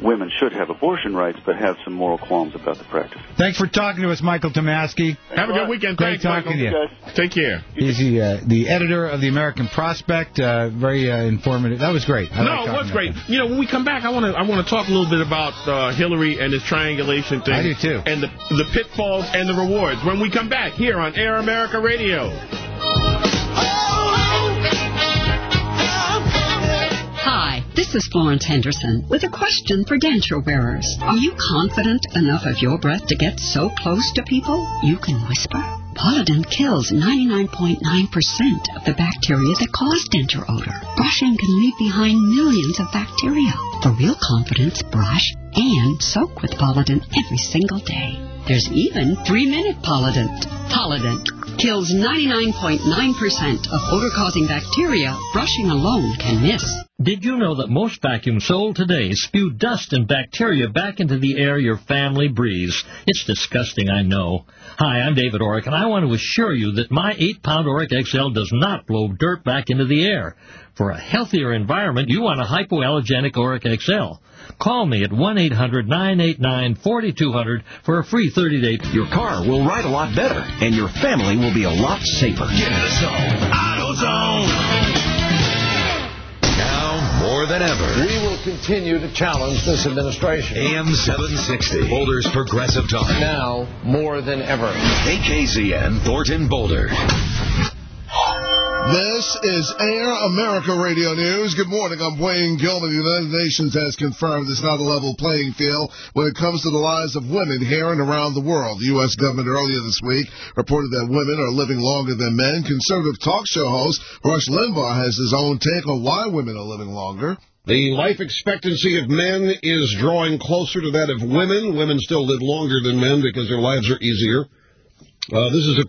women should have abortion rights, but have some moral qualms about the practice. Thanks for talking to us, Michael Tomasky. Have a good weekend. Great Thanks, talking to you. Take care. He's the editor of the American Prospect. Very informative. That was great. It was great. You know, when we come back, I want to talk a little bit about Hillary and this triangulation thing. I do too. And the pitfalls and the rewards when we come back here on Air America Radio. Hi, this is Florence Henderson with a question for denture wearers. Are you confident enough of your breath to get so close to people you can whisper? Polident kills 99.9% of the bacteria that cause denture odor. Brushing can leave behind millions of bacteria. For real confidence, brush and soak with Polident every single day. There's even 3-minute Polident. Polident kills 99.9% of odor-causing bacteria brushing alone can miss. Did you know that most vacuums sold today spew dust and bacteria back into the air your family breathes? It's disgusting, I know. Hi, I'm David Orrick, and I want to assure you that my 8-pound Orrick XL does not blow dirt back into the air. For a healthier environment, you want a hypoallergenic Orrick XL. Call me at 1-800-989-4200 for a free 30-day. Your car will ride a lot better, and your family will be a lot safer. Get in the zone. AutoZone. Now, more than ever, we will continue to challenge this administration. AM 760, Boulder's Progressive Talk. Now, more than ever. KKZN, Thornton, Boulder. This is Air America Radio News. Good morning. I'm Wayne Gilman. The United Nations has confirmed it's not a level playing field when it comes to the lives of women here and around the world. The U.S. government earlier this week reported that women are living longer than men. Conservative talk show host Rush Limbaugh has his own take on why women are living longer. The life expectancy of men is drawing closer to that of women. Women still live longer than men because their lives are easier. This is a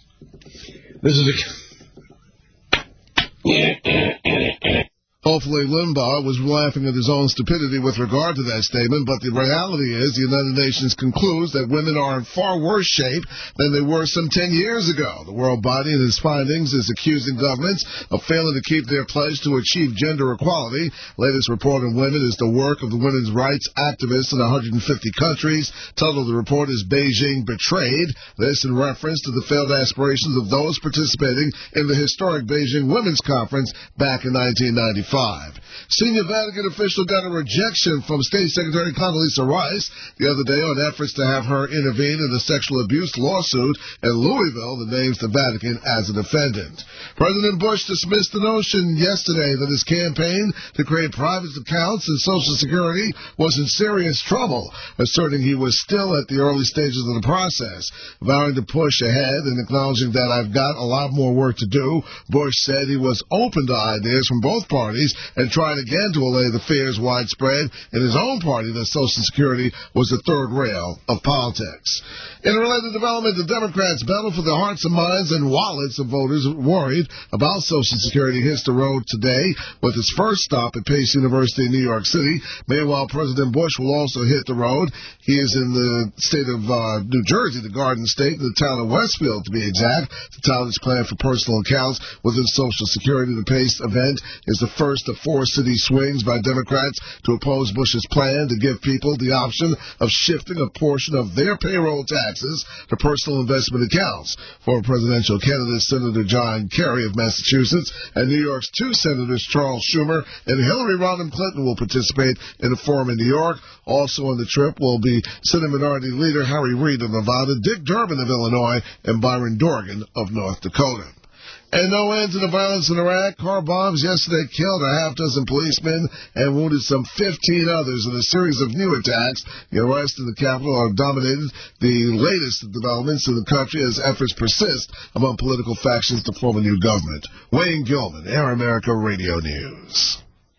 Hopefully Limbaugh was laughing at his own stupidity with regard to that statement, but the reality is the United Nations concludes that women are in far worse shape than they were some 10 years ago. The world body in its findings is accusing governments of failing to keep their pledge to achieve gender equality. Latest report on women is the work of the women's rights activists in 150 countries. Title of the report is Beijing Betrayed. This in reference to the failed aspirations of those participating in the historic Beijing Women's Conference back in 1995. Senior Vatican official got a rejection from State Secretary Condoleezza Rice the other day on efforts to have her intervene in the sexual abuse lawsuit in Louisville that names the Vatican as a defendant. President Bush dismissed the notion yesterday that his campaign to create private accounts in Social Security was in serious trouble, asserting he was still at the early stages of the process. Vowing to push ahead and acknowledging that I've got a lot more work to do, Bush said he was open to ideas from both parties and tried again to allay the fears widespread in his own party that Social Security was the third rail of politics. In a related development, the Democrats' battle for the hearts and minds and wallets of voters worried about Social Security hits the road today with its first stop at Pace University in New York City. Meanwhile, President Bush will also hit the road. He is in the state of New Jersey, the Garden State, the town of Westfield to be exact. The town is planned for personal accounts within Social Security. The Pace event is the first of 4 city swings by Democrats to oppose Bush's plan to give people the option of shifting a portion of their payroll taxes to personal investment accounts. Former presidential candidate Senator John Kerry of Massachusetts and New York's 2 senators Charles Schumer and Hillary Rodham Clinton will participate in a forum in New York. Also on the trip will be Senate Minority Leader Harry Reid of Nevada, Dick Durbin of Illinois, and Byron Dorgan of North Dakota. And no end to the violence in Iraq. Car bombs yesterday killed a half-dozen policemen and wounded some 15 others in a series of new attacks. The arrests in the capital have dominated the latest developments in the country as efforts persist among political factions to form a new government. Wayne Gilman, Air America Radio News.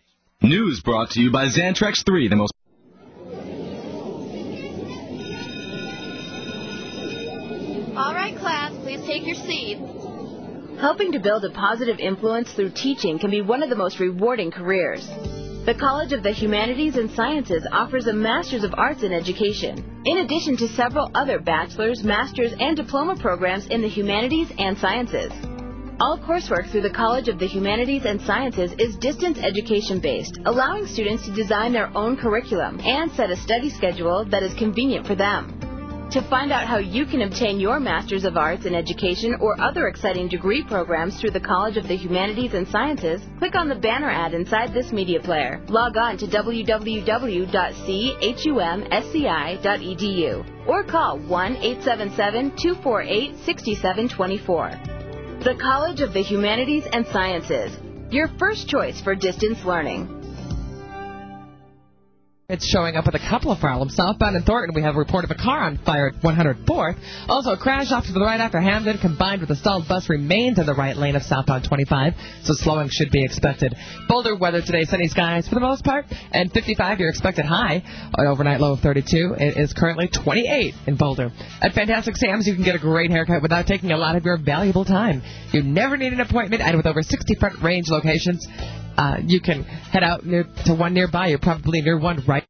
News brought to you by Xantrex 3, the most... All right, class, please take your seat. Helping to build a positive influence through teaching can be one of the most rewarding careers. The College of the Humanities and Sciences offers a Master's of Arts in Education, in addition to several other bachelor's, master's, and diploma programs in the humanities and sciences. All coursework through the College of the Humanities and Sciences is distance education-based, allowing students to design their own curriculum and set a study schedule that is convenient for them. To find out how you can obtain your Master's of Arts in Education or other exciting degree programs through the College of the Humanities and Sciences, click on the banner ad inside this media player. Log on to www.chumsci.edu or call 1-877-248-6724. The College of the Humanities and Sciences, your first choice for distance learning. It's showing up with a couple of problems. Southbound in Thornton, we have a report of a car on fire at 104th. Also, a crash off to the right after Hamden, combined with a stalled bus, remains in the right lane of southbound 25, so slowing should be expected. Boulder weather today, sunny skies for the most part, and 55 your expected high. An overnight low of 32. It is currently 28 in Boulder. At Fantastic Sam's, you can get a great haircut without taking a lot of your valuable time. You never need an appointment, and with over 60 front range locations, you can head out to one nearby. You're probably near one right.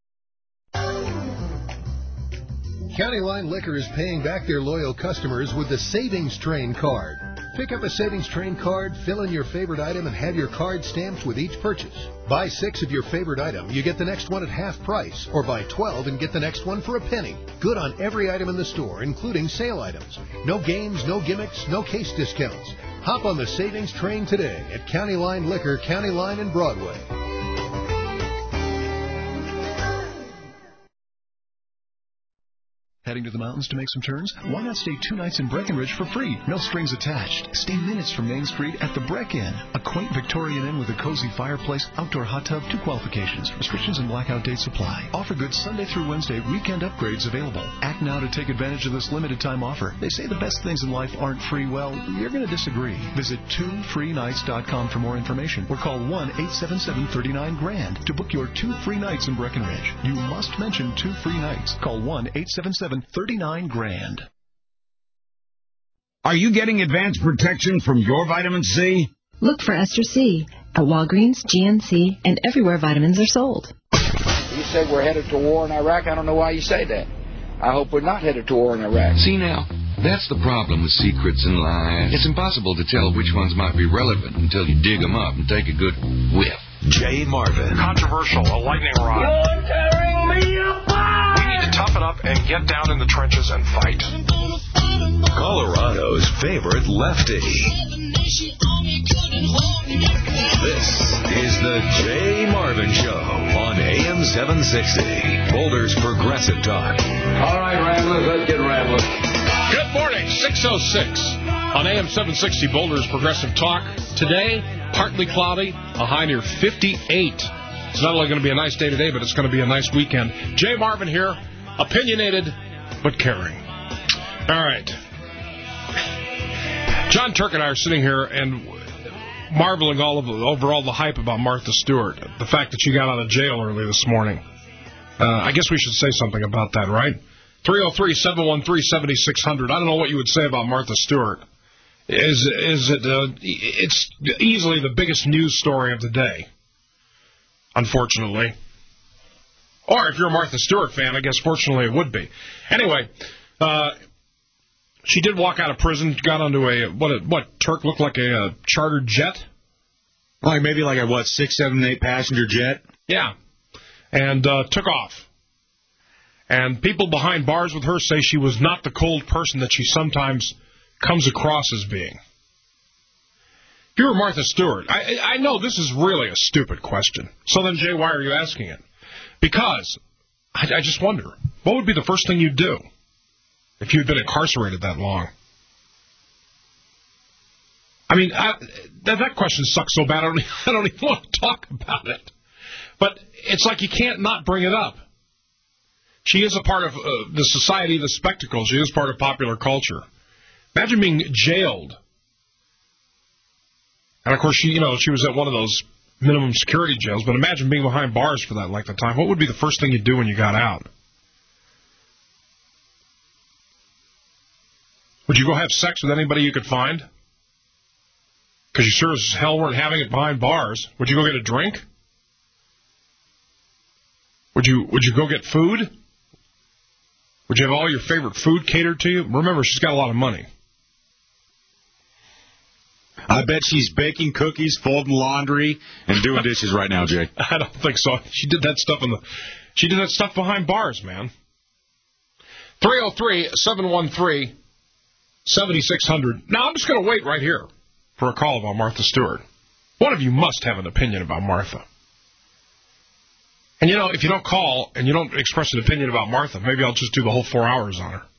County Line Liquor is paying back their loyal customers with the Savings Train card. Pick up a Savings Train card, fill in your favorite item, and have your card stamped with each purchase. Buy 6 of your favorite item, you get the next one at half price, or buy 12 and get the next one for a penny. Good on every item in the store, including sale items. No games, no gimmicks, no case discounts. Hop on the Savings Train today at County Line Liquor, County Line and Broadway. Heading to the mountains to make some turns? Why not stay 2 nights in Breckenridge for free? No strings attached. Stay minutes from Main Street at the Breck Inn, a quaint Victorian inn with a cozy fireplace, outdoor hot tub, 2 qualifications. Restrictions and blackout dates apply. Offer good Sunday through Wednesday, weekend upgrades available. Act now to take advantage of this limited time offer. They say the best things in life aren't free. Well, you're going to disagree. Visit 2freenights.com for more information or call 1-877-39-GRAND to book your 2 free nights in Breckenridge. You must mention 2 free nights. Call 1-877-39-GRAND. Are you getting advanced protection from your vitamin C? Look for Ester C at Walgreens, GNC, and everywhere vitamins are sold. You said we're headed to war in Iraq. I don't know why you say that. I hope we're not headed to war in Iraq. See now, that's the problem with secrets and lies. It's impossible to tell which ones might be relevant until you dig them up and take a good whiff. Jay Marvin. Controversial, a lightning rod. You're tearing me apart! We need to toughen up and get down in the trenches and fight. Colorado's favorite lefty. This is the Jay Marvin Show on AM 760. Boulder's Progressive Talk. All right, Ramblers, let's get rambling. Good morning, 6:06 on AM 760 Boulder's Progressive Talk. Today, partly cloudy, a high near 58. It's not only going to be a nice day today, but it's going to be a nice weekend. Jay Marvin here, opinionated but caring. All right. John Turk and I are sitting here and marveling over all the hype about Martha Stewart. The fact that she got out of jail early this morning. I guess we should say something about that, right? 303-713-7600. I don't know what you would say about Martha Stewart. It's easily the biggest news story of the day, unfortunately. Or if you're a Martha Stewart fan, I guess fortunately it would be. Anyway, she did walk out of prison, got onto what Turk looked like a chartered jet? Like maybe like a, 6, 7, 8 passenger jet? Yeah. And took off. And people behind bars with her say she was not the cold person that she sometimes comes across as being. If you were Martha Stewart, I know this is really a stupid question. So then, Jay, why are you asking it? Because I just wonder, what would be the first thing you'd do if you'd been incarcerated that long? I mean, that question sucks so bad, I don't even want to talk about it. But it's like you can't not bring it up. She is a part of the society of the spectacle. She is part of popular culture. Imagine being jailed. And, of course, she was at one of those minimum security jails, but imagine being behind bars for that length of time. What would be the first thing you'd do when you got out? Would you go have sex with anybody you could find? Because you sure as hell weren't having it behind bars. Would you go get a drink? Would you go get food? Would you have all your favorite food catered to you? Remember, she's got a lot of money. I bet she's baking cookies, folding laundry, and doing dishes right now, Jay. I don't think so. She did that stuff behind bars, man. 303-713-7600. Now, I'm just going to wait right here for a call about Martha Stewart. One of you must have an opinion about Martha. And, you know, if you don't call and you don't express an opinion about Martha, maybe I'll just do the whole 4 hours on her.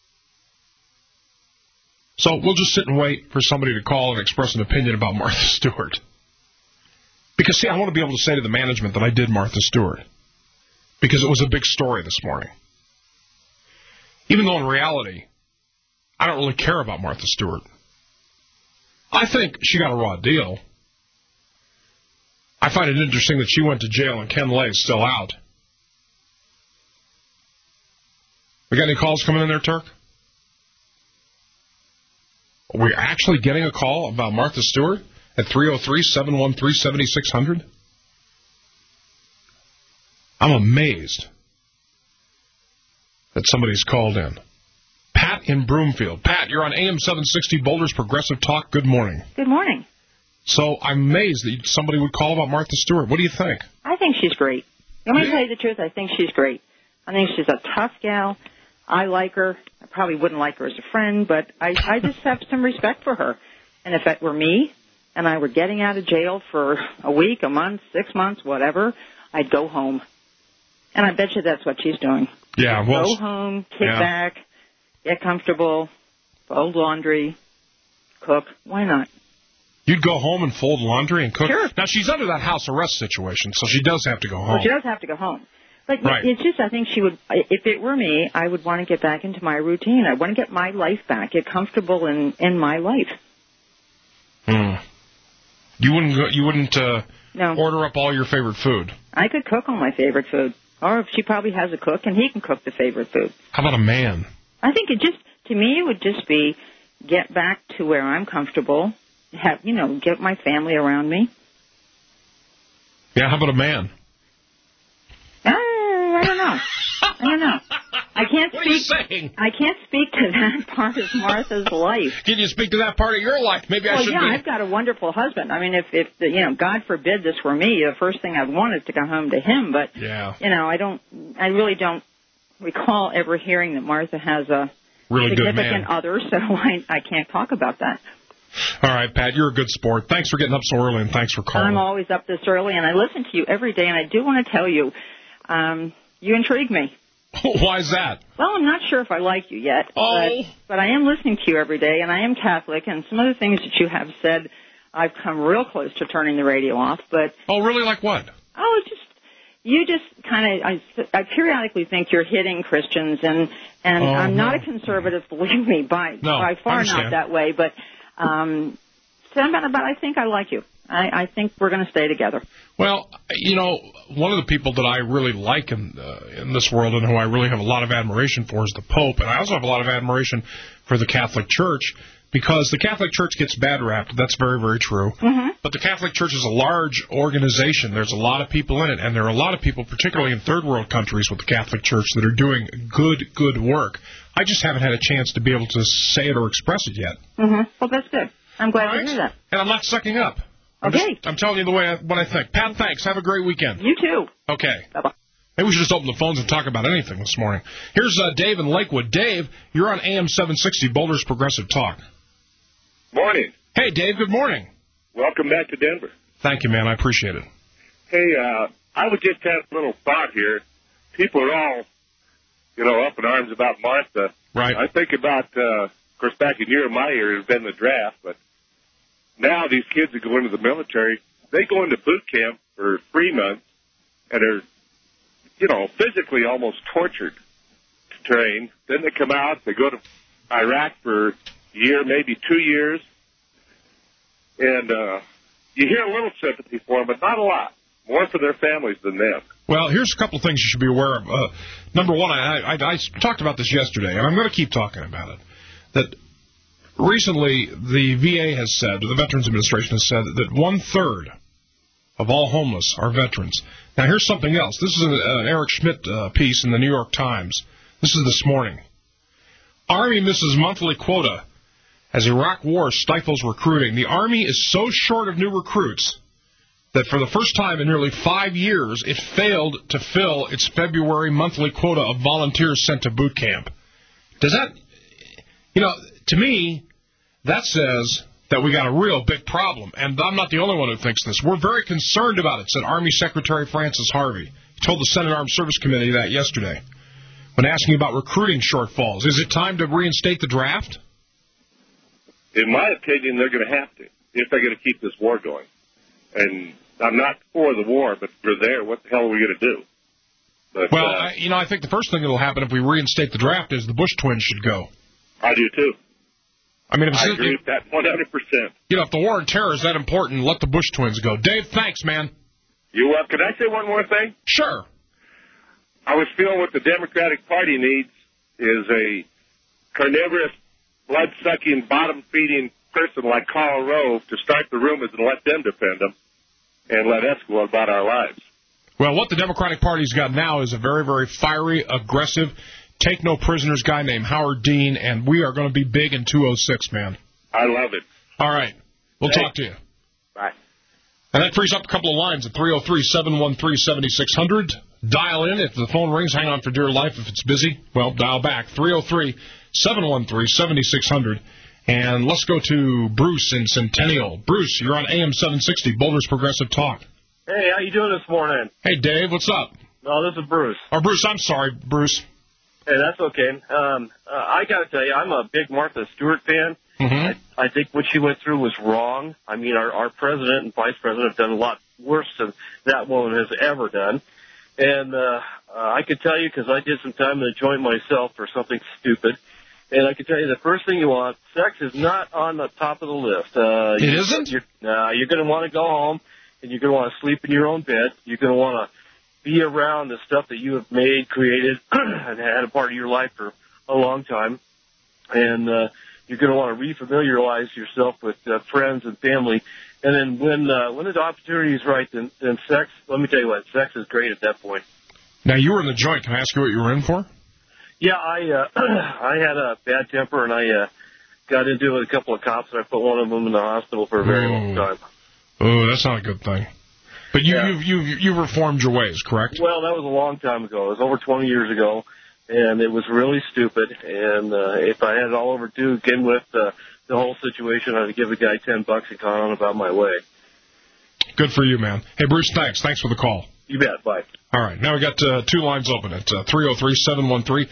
So we'll just sit and wait for somebody to call and express an opinion about Martha Stewart. Because, see, I want to be able to say to the management that I did Martha Stewart. Because it was a big story this morning. Even though in reality, I don't really care about Martha Stewart. I think she got a raw deal. I find it interesting that she went to jail and Ken Lay is still out. We got any calls coming in there, Turk? Are we actually getting a call about Martha Stewart at 303-713-7600? I'm amazed that somebody's called in. Pat in Broomfield. Pat, you're on AM 760 Boulder's Progressive Talk. Good morning. Good morning. So I'm amazed that somebody would call about Martha Stewart. What do you think? I think she's great. Let me tell you the truth. I think she's great. I think she's a tough gal. I like her. I probably wouldn't like her as a friend, but I just have some respect for her. And if it were me and I were getting out of jail for a week, a month, 6 months, whatever, I'd go home. And I bet you that's what she's doing. Yeah, well, go home, kick back, get comfortable, fold laundry, cook. Why not? You'd go home and fold laundry and cook? Sure. Now, she's under that house arrest situation, so she does have to go home. Well, she does have to go home. But it's just, I think she would, if it were me, I would want to get back into my routine. I want to get my life back, get comfortable in my life. You wouldn't order up all your favorite food? I could cook all my favorite food. Or if she probably has a cook, and he can cook the favorite food. How about a man? I think to me, it would just be get back to where I'm comfortable, get my family around me. Yeah, how about a man? I don't know. I can't What are you saying? I can't speak to that part of Martha's life. Can you speak to that part of your life? Maybe I should be. I've got a wonderful husband. I mean, if God forbid this were me, the first thing I'd want is to go home to him. But I really don't recall ever hearing that Martha has a really significant other, so I can't talk about that. All right, Pat, you're a good sport. Thanks for getting up so early, and thanks for calling. I'm always up this early, and I listen to you every day, and I do want to tell you, you intrigue me. Why is that? Well, I'm not sure if I like you yet, but I am listening to you every day, and I am Catholic, and some of the things that you have said, I've come real close to turning the radio off. But really? Like what? You just kind of, I periodically think you're hitting Christians, and I'm not a conservative, believe me, by far not that way, but I think I like you. I think we're going to stay together. Well, one of the people that I really like in this world and who I really have a lot of admiration for is the Pope. And I also have a lot of admiration for the Catholic Church because the Catholic Church gets bad rap. That's very, very true. Mm-hmm. But the Catholic Church is a large organization. There's a lot of people in it. And there are a lot of people, particularly in third world countries with the Catholic Church, that are doing good work. I just haven't had a chance to be able to say it or express it yet. Mm-hmm. Well, that's good. I'm glad to hear that. And I'm not sucking up. Okay. I'm telling you what I think. Pat, thanks. Have a great weekend. You too. Okay. Bye-bye. Maybe we should just open the phones and talk about anything this morning. Here's Dave in Lakewood. Dave, you're on AM 760, Boulder's Progressive Talk. Morning. Hey, Dave, good morning. Welcome back to Denver. Thank you, man. I appreciate it. Hey, I would just have a little thought here. People are all, up in arms about Martha. Right. I think about, of course, back in my year, it had been the draft, but now these kids that go into the military, they go into boot camp for 3 months and are, physically almost tortured to train. Then they come out, they go to Iraq for a year, maybe 2 years, and you hear a little sympathy for them, but not a lot. More for their families than them. Well, here's a couple of things you should be aware of. Number one, I talked about this yesterday, and I'm going to keep talking about it, that recently, the VA has said, or the Veterans Administration has said, that 1/3 of all homeless are veterans. Now, here's something else. This is an Eric Schmidt piece in the New York Times. This is this morning. Army misses monthly quota as Iraq war stifles recruiting. The Army is so short of new recruits that for the first time in nearly 5 years, it failed to fill its February monthly quota of volunteers sent to boot camp. Does that, to me, that says that we got a real big problem. And I'm not the only one who thinks this. We're very concerned about it, said Army Secretary Francis Harvey. He told the Senate Armed Service Committee that yesterday when asking about recruiting shortfalls. Is it time to reinstate the draft? In my opinion, they're going to have to, if they're going to keep this war going. And I'm not for the war, but if we're there, what the hell are we going to do? But, well, I think the first thing that will happen if we reinstate the draft is the Bush twins should go. I do, too. I mean, I agree with that 100%. If the war on terror is that important, let the Bush twins go. Dave, thanks, man. You're welcome. Could I say one more thing? Sure. I was feeling what the Democratic Party needs is a carnivorous, blood-sucking, bottom-feeding person like Karl Rove to start the rumors and let them defend them and let us go about our lives. Well, what the Democratic Party's got now is a very, very fiery, aggressive, take-no-prisoners guy named Howard Dean, and we are going to be big in 206, man. I love it. All right. We'll talk to you. Bye. And that frees up a couple of lines at 303-713-7600. Dial in. If the phone rings, hang on for dear life. If it's busy, well, dial back. 303-713-7600. And let's go to Bruce in Centennial. Bruce, you're on AM 760, Boulder's Progressive Talk. Hey, how you doing this morning? Hey, Dave, what's up? No, this is Bruce. Oh, Bruce, I'm sorry, Bruce. Hey, that's okay. I got to tell you, I'm a big Martha Stewart fan. Mm-hmm. I think what she went through was wrong. I mean, our president and vice president have done a lot worse than that woman has ever done. And I could tell you, because I did some time in the joint myself for something stupid, and I can tell you the first thing you want, sex is not on the top of the list. It isn't? You're going to want to go home, and you're going to want to sleep in your own bed. You're going to want to be around the stuff that you have made, created, and had a part of your life for a long time. And you're going to want to refamiliarize yourself with friends and family. And then when the opportunity is right, then sex, let me tell you what, sex is great at that point. Now, you were in the joint. Can I ask you what you were in for? Yeah, I had a bad temper, and I got into it with a couple of cops, and I put one of them in the hospital for a very long time. Oh, that's not a good thing. But you've reformed your ways, correct? Well, that was a long time ago. It was over 20 years ago, and it was really stupid. And if I had it all over again with the whole situation, I'd give the guy $10 and gone on about my way. Good for you, man. Hey, Bruce, thanks. Thanks for the call. You bet. Bye. All right. Now we got two lines open at 303-713-7600.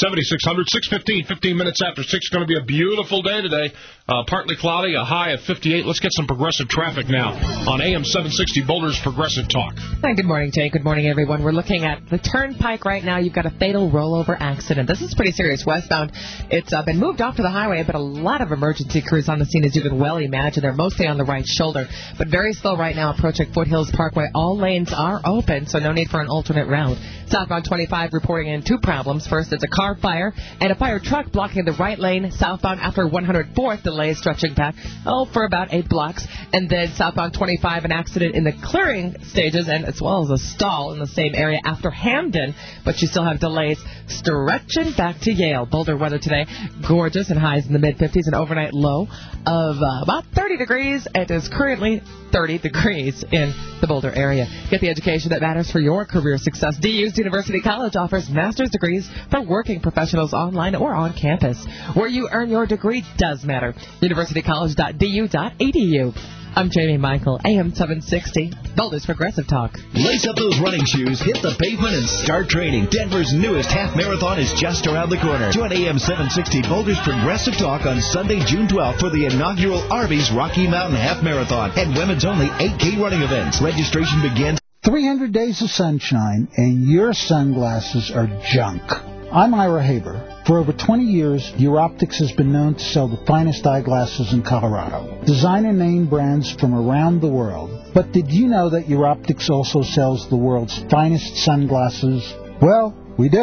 6:15, 15 minutes after 6. It's going to be a beautiful day today. Partly cloudy, a high of 58. Let's get some progressive traffic now on AM 760 Boulder's Progressive Talk. Hi, good morning, Jay. Good morning, everyone. We're looking at the Turnpike right now. You've got a fatal rollover accident. This is pretty serious westbound. It's been moved off to the highway, but a lot of emergency crews on the scene, as you can well imagine. They're mostly on the right shoulder, but very slow right now approaching Foothills Parkway. All lanes are open, so no need for an alternate route. Southbound 25 reporting in two problems. First, it's a car fire and a fire truck blocking the right lane southbound after 104th. Delays stretching back, for about 8 blocks. And then southbound 25, an accident in the clearing stages and as well as a stall in the same area after Hamden. But you still have delays stretching back to Yale. Boulder weather today, gorgeous and highs in the mid-50s. An overnight low of about 30 degrees. It is currently 30 degrees in the Boulder area. Get the education that matters for your career success. DU's University College offers master's degrees for working professionals online or on campus. Where you earn your degree does matter. universitycollege.du.edu. I'm Jamie Michael, AM 760, Boulder's Progressive Talk. Lace up those running shoes, hit the pavement, and start training. Denver's newest half marathon is just around the corner. Join AM 760 Boulder's Progressive Talk on Sunday, June 12th for the inaugural Arby's Rocky Mountain Half Marathon and women's only 8K running events. Registration begins. 300 days of sunshine and your sunglasses are junk. I'm Ira Haber. For over 20 years, Europtics has been known to sell the finest eyeglasses in Colorado. Designer name brands from around the world. But did you know that Europtics also sells the world's finest sunglasses? Well, we do.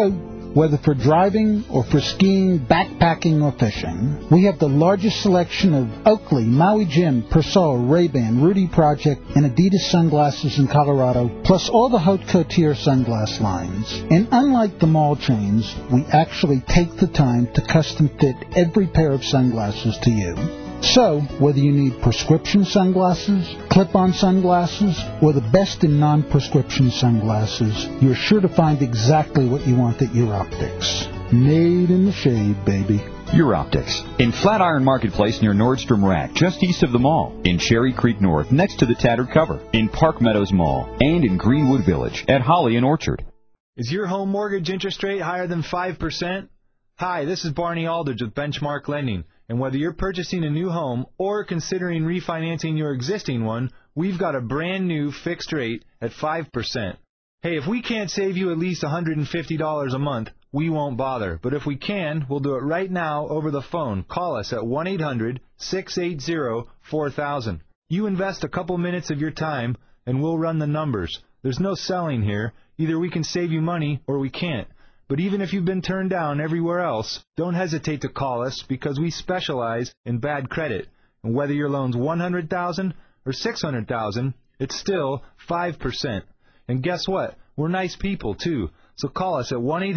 Whether for driving or for skiing, backpacking, or fishing, we have the largest selection of Oakley, Maui Jim, Persol, Ray-Ban, Rudy Project, and Adidas sunglasses in Colorado, plus all the Haute Couture sunglass lines. And unlike the mall chains, we actually take the time to custom fit every pair of sunglasses to you. So, whether you need prescription sunglasses, clip-on sunglasses, or the best in non-prescription sunglasses, you're sure to find exactly what you want at Europtics. Made in the shade, baby. Europtics. In Flatiron Marketplace near Nordstrom Rack, just east of the mall. In Cherry Creek North, next to the Tattered Cover. In Park Meadows Mall. And in Greenwood Village, at Holly and Orchard. Is your home mortgage interest rate higher than 5%? Hi, this is Barney Aldridge with Benchmark Lending. And whether you're purchasing a new home or considering refinancing your existing one, we've got a brand new fixed rate at 5%. Hey, if we can't save you at least $150 a month, we won't bother. But if we can, we'll do it right now over the phone. Call us at 1-800-680-4000. You invest a couple minutes of your time, and we'll run the numbers. There's no selling here. Either we can save you money or we can't. But even if you've been turned down everywhere else, don't hesitate to call us because we specialize in bad credit. And whether your loan's $100,000 or $600,000, it's still 5%. And guess what? We're nice people, too. So call us at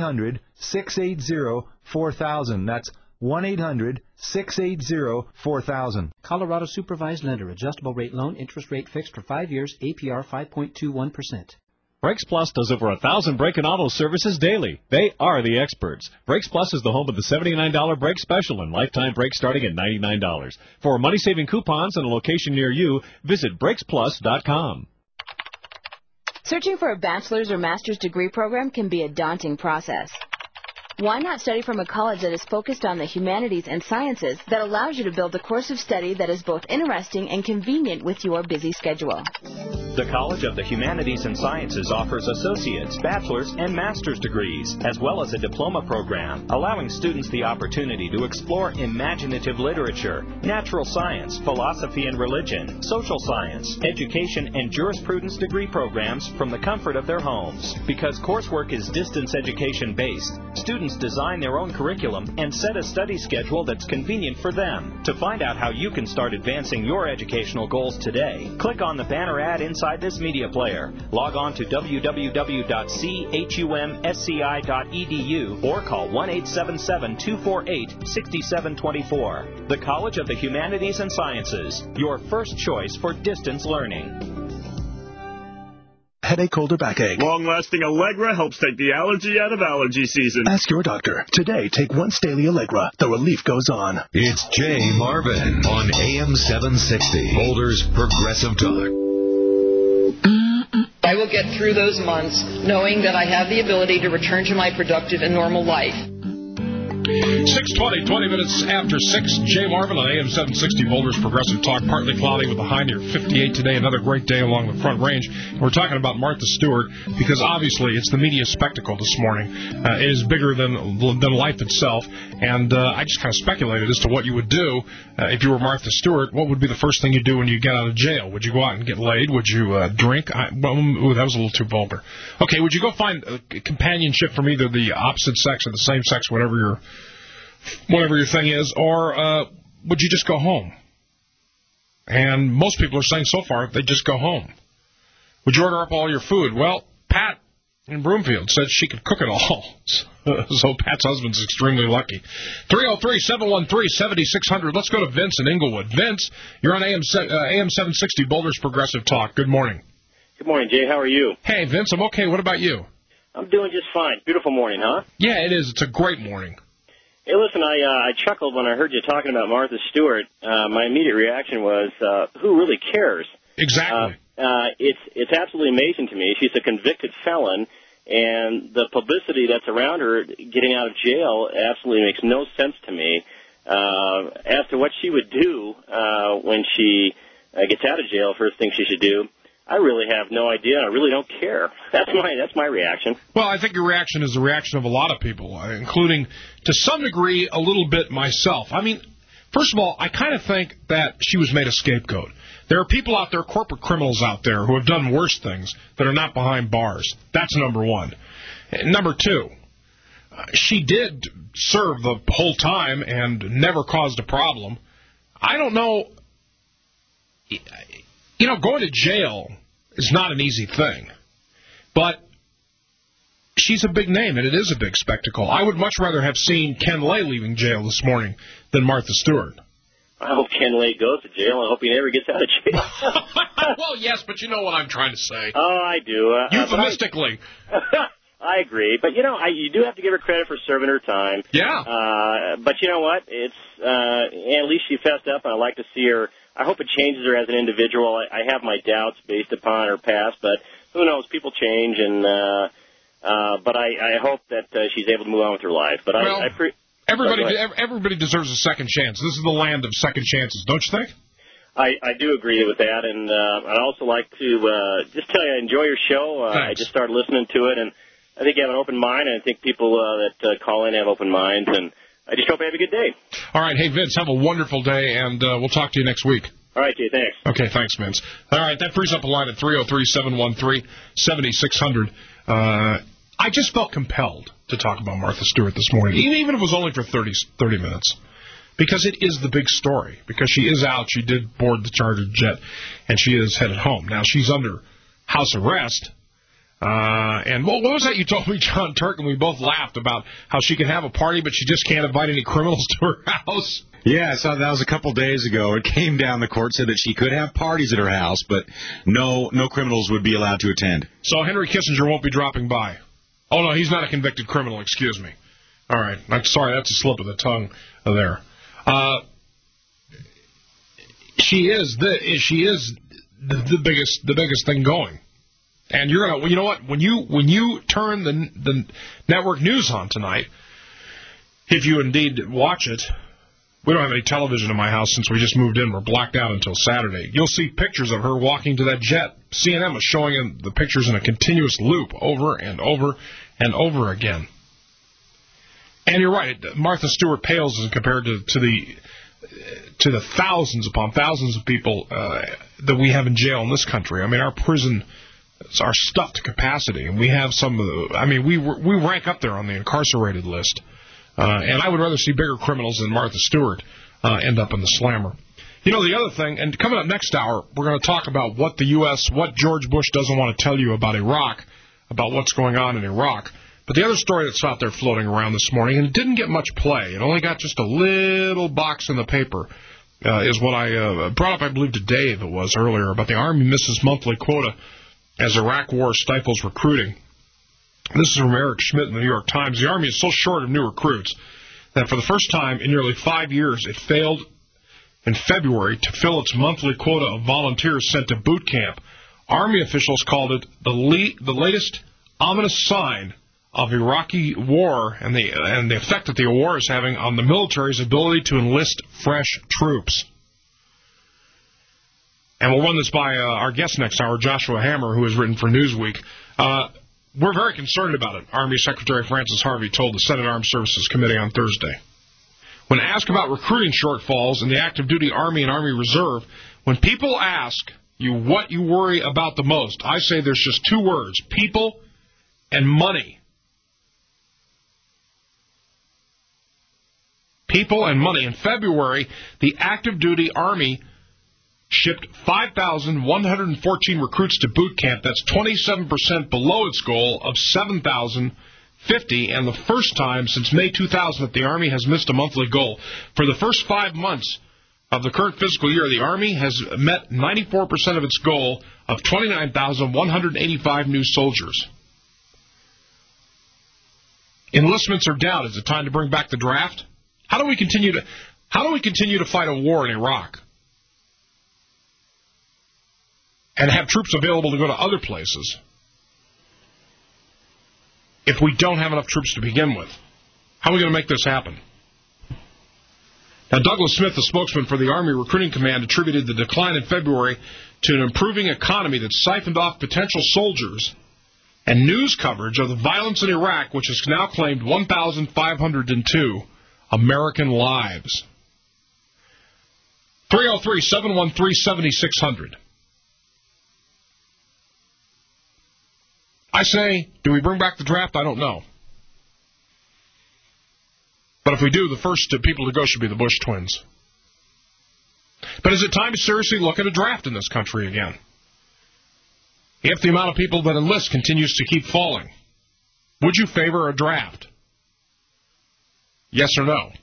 1-800-680-4000. That's 1-800-680-4000. Colorado Supervised Lender. Adjustable rate loan. Interest rate fixed for 5 years. APR 5.21%. Brakes Plus does over 1,000 brake and auto services daily. They are the experts. Brakes Plus is the home of the $79 brake special and lifetime brakes starting at $99. For money-saving coupons and a location near you, visit BrakesPlus.com. Searching for a bachelor's or master's degree program can be a daunting process. Why not study from a college that is focused on the humanities and sciences that allows you to build a course of study that is both interesting and convenient with your busy schedule? The College of the Humanities and Sciences offers associate's, bachelor's, and master's degrees, as well as a diploma program, allowing students the opportunity to explore imaginative literature, natural science, philosophy and religion, social science, education, and jurisprudence degree programs from the comfort of their homes. Because coursework is distance education-based, students design their own curriculum and set a study schedule that's convenient for them. To find out how you can start advancing your educational goals today, click on the banner ad inside this media player. Log on to www.chumsci.edu or call 1-877-248-6724. The College of the Humanities and Sciences, your first choice for distance learning. Headache, cold, or backache. Long-lasting Allegra helps take the allergy out of allergy season. Ask your doctor. Today, take one Staley Allegra. The relief goes on. It's Jay Marvin on AM 760. Boulder's Progressive Talk. I will get through those months knowing that I have the ability to return to my productive and normal life. 6:20, 20 minutes after 6. Jay Marvin on AM 760, Boulder's Progressive Talk. Partly cloudy with a high near 58 today. Another great day along the Front Range. We're talking about Martha Stewart because obviously it's the media spectacle this morning. It is bigger than life itself. And I just kind of speculated as to what you would do if you were Martha Stewart. What would be the first thing you do when you get out of jail? Would you go out and get laid? Would you drink? That was a little too vulgar. Okay, would you go find companionship from either the opposite sex or the same sex, whatever your thing is, or would you just go home? And most people are saying so far they just go home. Would you order up all your food? Well, Pat in Broomfield said she could cook it all. So Pat's husband's extremely lucky. 303-713-7600. Let's go to Vince in Inglewood. Vince, you're on AM 760, Boulder's Progressive Talk. Good morning. Good morning, Jay. How are you? Hey, Vince, I'm okay. What about you? I'm doing just fine. Beautiful morning, huh? Yeah, it is. It's a great morning. Hey, listen, I chuckled when I heard you talking about Martha Stewart. My immediate reaction was, who really cares? Exactly. It's absolutely amazing to me. She's a convicted felon, and the publicity that's around her getting out of jail absolutely makes no sense to me. As to what she would do when she gets out of jail, first thing she should do, I really have no idea. I really don't care. That's my reaction. Well, I think your reaction is the reaction of a lot of people, including, to some degree, a little bit myself. I mean, first of all, I kind of think that she was made a scapegoat. There are people out there, corporate criminals out there, who have done worse things that are not behind bars. That's number one. Number two, she did serve the whole time and never caused a problem. I don't know. You know, going to jail is not an easy thing. But she's a big name, and it is a big spectacle. I would much rather have seen Ken Lay leaving jail this morning than Martha Stewart. I hope Ken Lay goes to jail. I hope he never gets out of jail. Well, yes, but you know what I'm trying to say. Oh, I do. Euphemistically. I agree. But, you know, you do have to give her credit for serving her time. Yeah. But you know what? It's at least she fessed up, and I like to see her. I hope it changes her as an individual. I have my doubts based upon her past, but who knows? People change, and but I hope that she's able to move on with her life. But Everybody deserves a second chance. This is the land of second chances, don't you think? I do agree with that, and I'd also like to just tell you I enjoy your show. I just started listening to it, and I think you have an open mind, and I think people that call in have open minds, and I just hope you have a good day. All right. Hey, Vince, have a wonderful day, and we'll talk to you next week. All right, Jay, thanks. Okay, thanks, Vince. All right, that frees up a line at 303-713-7600. I just felt compelled to talk about Martha Stewart this morning, even if it was only for 30 minutes, because it is the big story, because she is out. She did board the charter jet, and she is headed home. Now, she's under house arrest. And what was that you told me, John Turk, and we both laughed about how she can have a party, but she just can't invite any criminals to her house? Yeah, I saw that was a couple days ago. It came down, the court said that she could have parties at her house, but no criminals would be allowed to attend. So Henry Kissinger won't be dropping by. Oh, no, he's not a convicted criminal, excuse me. All right, I'm sorry, that's a slip of the tongue there. She is the biggest thing going. And you're gonna, you know what? When you turn the network news on tonight, if you indeed watch it, we don't have any television in my house since we just moved in. We're blacked out until Saturday. You'll see pictures of her walking to that jet. CNN was showing the pictures in a continuous loop over and over and over again. And you're right, Martha Stewart pales as compared to the thousands upon thousands of people that we have in jail in this country. I mean, our prison are stuffed to capacity, and we have some of the. I mean, we rank up there on the incarcerated list. And I would rather see bigger criminals than Martha Stewart end up in the slammer. You know, the other thing, and coming up next hour, we're going to talk about what George Bush doesn't want to tell you about Iraq, about what's going on in Iraq. But the other story that's out there floating around this morning, and it didn't get much play, it only got just a little box in the paper, is what I brought up, I believe, to Dave, it was earlier, about the Army misses monthly quota as Iraq war stifles recruiting. This is from Eric Schmidt in the New York Times. The Army is so short of new recruits that for the first time in nearly 5 years, it failed in February to fill its monthly quota of volunteers sent to boot camp. Army officials called it the latest ominous sign of Iraqi war and the effect that the war is having on the military's ability to enlist fresh troops. And we'll run this by our guest next hour, Joshua Hammer, who has written for Newsweek. We're very concerned about it, Army Secretary Francis Harvey told the Senate Armed Services Committee on Thursday. When asked about recruiting shortfalls in the active duty Army and Army Reserve, when people ask you what you worry about the most, I say there's just two words: people and money. People and money. In February, the active duty Army shipped 5,114 recruits to boot camp. That's 27% below its goal of 7,050, and the first time since May 2000 that the Army has missed a monthly goal. For the first 5 months of the current fiscal year, the Army has met 94% of its goal of 29,185 new soldiers. Enlistments are down. Is it time to bring back the draft? How do we continue to fight a war in Iraq and have troops available to go to other places if we don't have enough troops to begin with? How are we going to make this happen? Now, Douglas Smith, the spokesman for the Army Recruiting Command, attributed the decline in February to an improving economy that siphoned off potential soldiers and news coverage of the violence in Iraq, which has now claimed 1,502 American lives. 303-713-7600. I say, do we bring back the draft? I don't know. But if we do, the first people to go should be the Bush twins. But is it time to seriously look at a draft in this country again? If the amount of people that enlist continues to keep falling, would you favor a draft? Yes or no?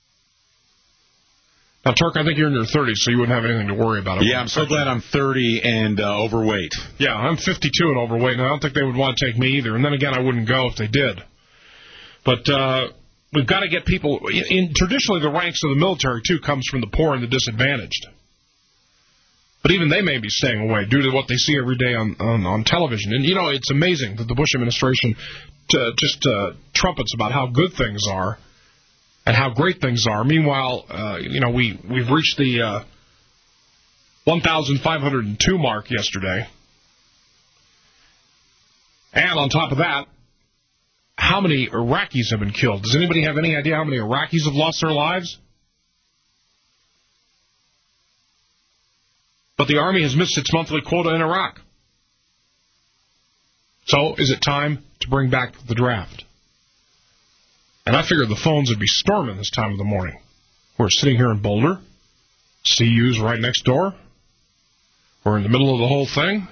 Now, Turk, I think you're in your 30s, so you wouldn't have anything to worry about. Yeah, I'm so glad I'm 30 and overweight. Yeah, I'm 52 and overweight, and I don't think they would want to take me either. And then again, I wouldn't go if they did. But we've got to get people... traditionally, the ranks of the military, too, comes from the poor and the disadvantaged. But even they may be staying away due to what they see every day on television. And, you know, it's amazing that the Bush administration just trumpets about how good things are and how great things are. Meanwhile, we've reached the 1,502 mark yesterday. And on top of that, how many Iraqis have been killed? Does anybody have any idea how many Iraqis have lost their lives? But the Army has missed its monthly quota in Iraq. So, is it time to bring back the draft? And I figured the phones would be storming this time of the morning. We're sitting here in Boulder. CU's right next door. We're in the middle of the whole thing.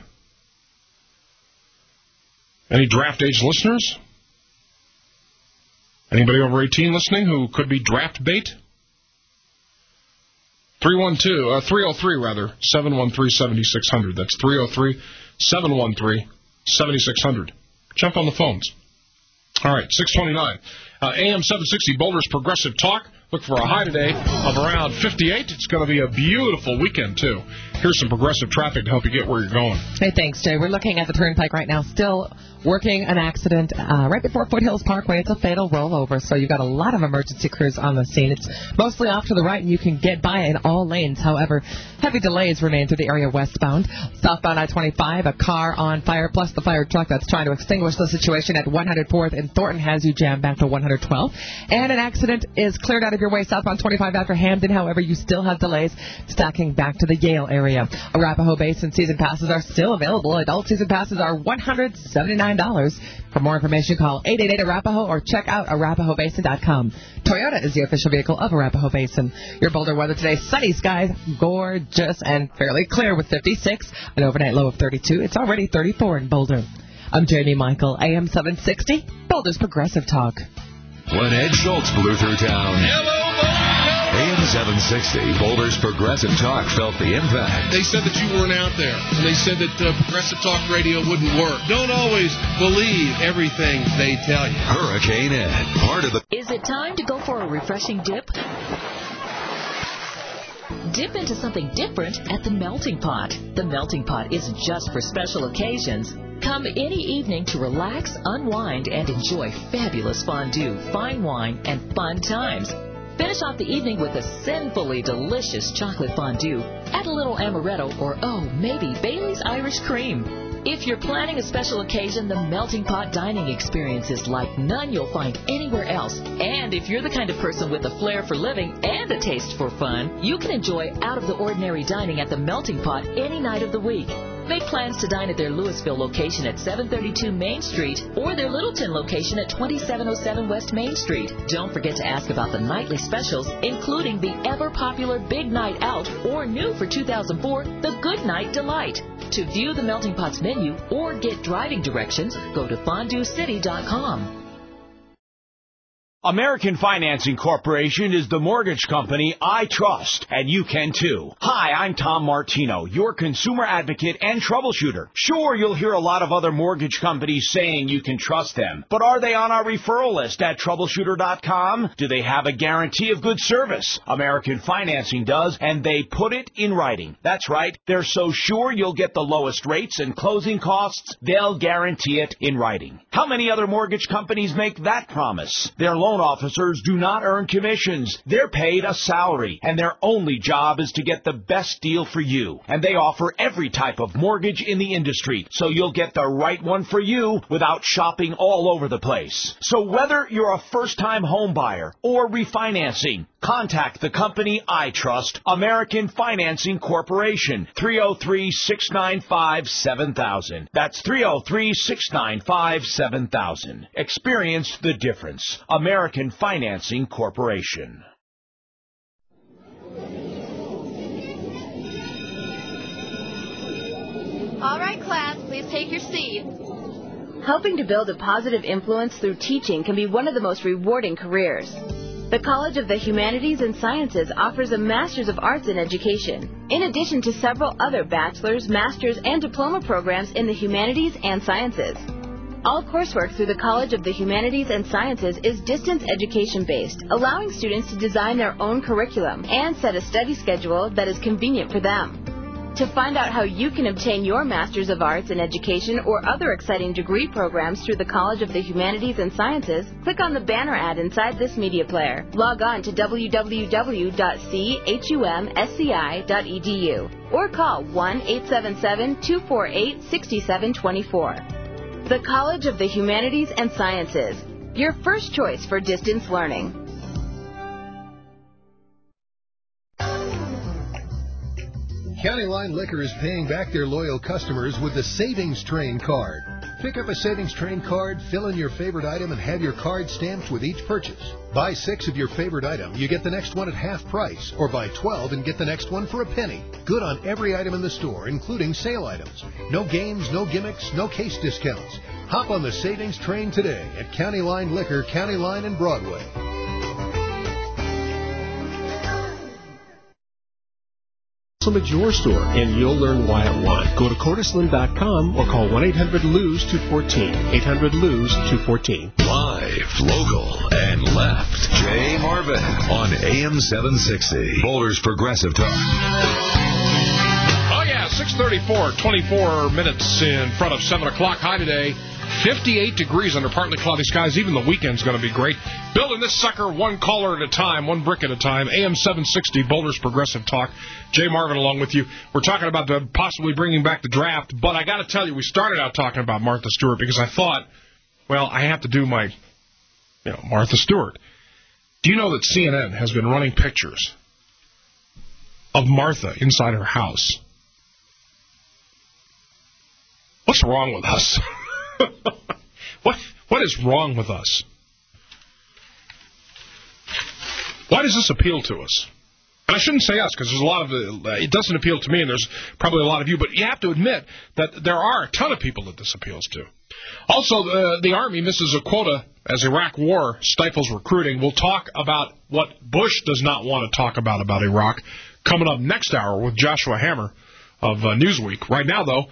Any draft age listeners? Anybody over 18 listening who could be draft bait? 303-713-7600. That's 303-713-7600. Jump on the phones. All right, 629. AM 760, Boulder's Progressive Talk. Look for a high today of around 58. It's going to be a beautiful weekend, too. Here's some progressive traffic to help you get where you're going. Hey, thanks, Jay. We're looking at the Turnpike right now. Still working an accident right before Foothills Parkway. It's a fatal rollover, so you've got a lot of emergency crews on the scene. It's mostly off to the right, and you can get by in all lanes. However, heavy delays remain through the area westbound. Southbound I-25, a car on fire, plus the fire truck that's trying to extinguish the situation at 104th and Thornton has you jammed back to 112. And an accident is cleared out of your way southbound 25 after Hamden. However, you still have delays stacking back to the Yale area. Arapahoe Basin season passes are still available. Adult season passes are $179. For more information, call 888-ARAPAHOE or check out arapahoebasin.com. Toyota is the official vehicle of Arapahoe Basin. Your Boulder weather today, sunny skies, gorgeous and fairly clear with 56, an overnight low of 32. It's already 34 in Boulder. I'm Jamie Michael, AM 760, Boulder's Progressive Talk. When Ed Schultz blew through town, AM 760, Boulder's Progressive Talk felt the impact. They said that you weren't out there, and they said that Progressive Talk Radio wouldn't work. Don't always believe everything they tell you. Hurricane Ed, part of the... Is it time to go for a refreshing dip? Dip into something different at the Melting Pot. The Melting Pot isn't just for special occasions. Come any evening to relax, unwind, and enjoy fabulous fondue, fine wine, and fun times. Finish off the evening with a sinfully delicious chocolate fondue. Add a little amaretto or, maybe Bailey's Irish Cream. If you're planning a special occasion, the Melting Pot dining experience is like none you'll find anywhere else. And if you're the kind of person with a flair for living and a taste for fun, you can enjoy out-of-the-ordinary dining at the Melting Pot any night of the week. Make plans to dine at their Louisville location at 732 Main Street or their Littleton location at 2707 West Main Street. Don't forget to ask about the nightly specials, including the ever-popular Big Night Out or new for 2004, the Good Night Delight. To view the Melting Pot's menu or get driving directions, go to fonduecity.com. American Financing Corporation is the mortgage company I trust, and you can too. Hi, I'm Tom Martino, your consumer advocate and troubleshooter. Sure, you'll hear a lot of other mortgage companies saying you can trust them, but are they on our referral list at troubleshooter.com? Do they have a guarantee of good service? American Financing does, and they put it in writing. That's right, they're so sure you'll get the lowest rates and closing costs, they'll guarantee it in writing. How many other mortgage companies make that promise? Their loan officers do not earn commissions. They're paid a salary, and their only job is to get the best deal for you. And they offer every type of mortgage in the industry, so you'll get the right one for you without shopping all over the place. So whether you're a first-time home buyer or refinancing, contact the company I trust, American Financing Corporation, 303-695-7000. That's 303-695-7000. Experience the difference. American American Financing Corporation. All right, class, please take your seat. Helping to build a positive influence through teaching can be one of the most rewarding careers. The College of the Humanities and Sciences offers a Master's of Arts in Education, in addition to several other bachelor's, master's, and diploma programs in the humanities and sciences. All coursework through the College of the Humanities and Sciences is distance education-based, allowing students to design their own curriculum and set a study schedule that is convenient for them. To find out how you can obtain your Master's of Arts in Education or other exciting degree programs through the College of the Humanities and Sciences, click on the banner ad inside this media player. Log on to www.chumsci.edu or call 1-877-248-6724. The College of the Humanities and Sciences, your first choice for distance learning. County Line Liquor is paying back their loyal customers with the Savings Train card. Pick up a Savings Train card, fill in your favorite item, and have your card stamped with each purchase. Buy 6 of your favorite item, you get the next one at half price, or buy 12 and get the next one for a penny. Good on every item in the store, including sale items. No games, no gimmicks, no case discounts. Hop on the Savings Train today at County Line Liquor, County Line and Broadway. At your store, and you'll learn why it won. Go to CortisLand.com or call 1-800-LOSE-214. 800-LOSE-214. Live, local, and left. Jay Marvin on AM 760. Boulder's Progressive Talk. Oh, yeah, 6:34, 24 minutes in front of 7 o'clock. High today, 58 degrees under partly cloudy skies. Even the weekend's going to be great. Building this sucker one caller at a time, one brick at a time. AM 760, Boulder's Progressive Talk. Jay Marvin along with you. We're talking about possibly bringing back the draft, but I got to tell you, we started out talking about Martha Stewart because I thought, well, I have to do my, Martha Stewart. Do you know that CNN has been running pictures of Martha inside her house? What's wrong with us? What is wrong with us? Why does this appeal to us? And I shouldn't say us, because there's a lot of it doesn't appeal to me, and there's probably a lot of you, but you have to admit that there are a ton of people that this appeals to. Also, the Army misses a quota as Iraq war stifles recruiting. We'll talk about what Bush does not want to talk about Iraq coming up next hour with Joshua Hammer of Newsweek. Right now, though,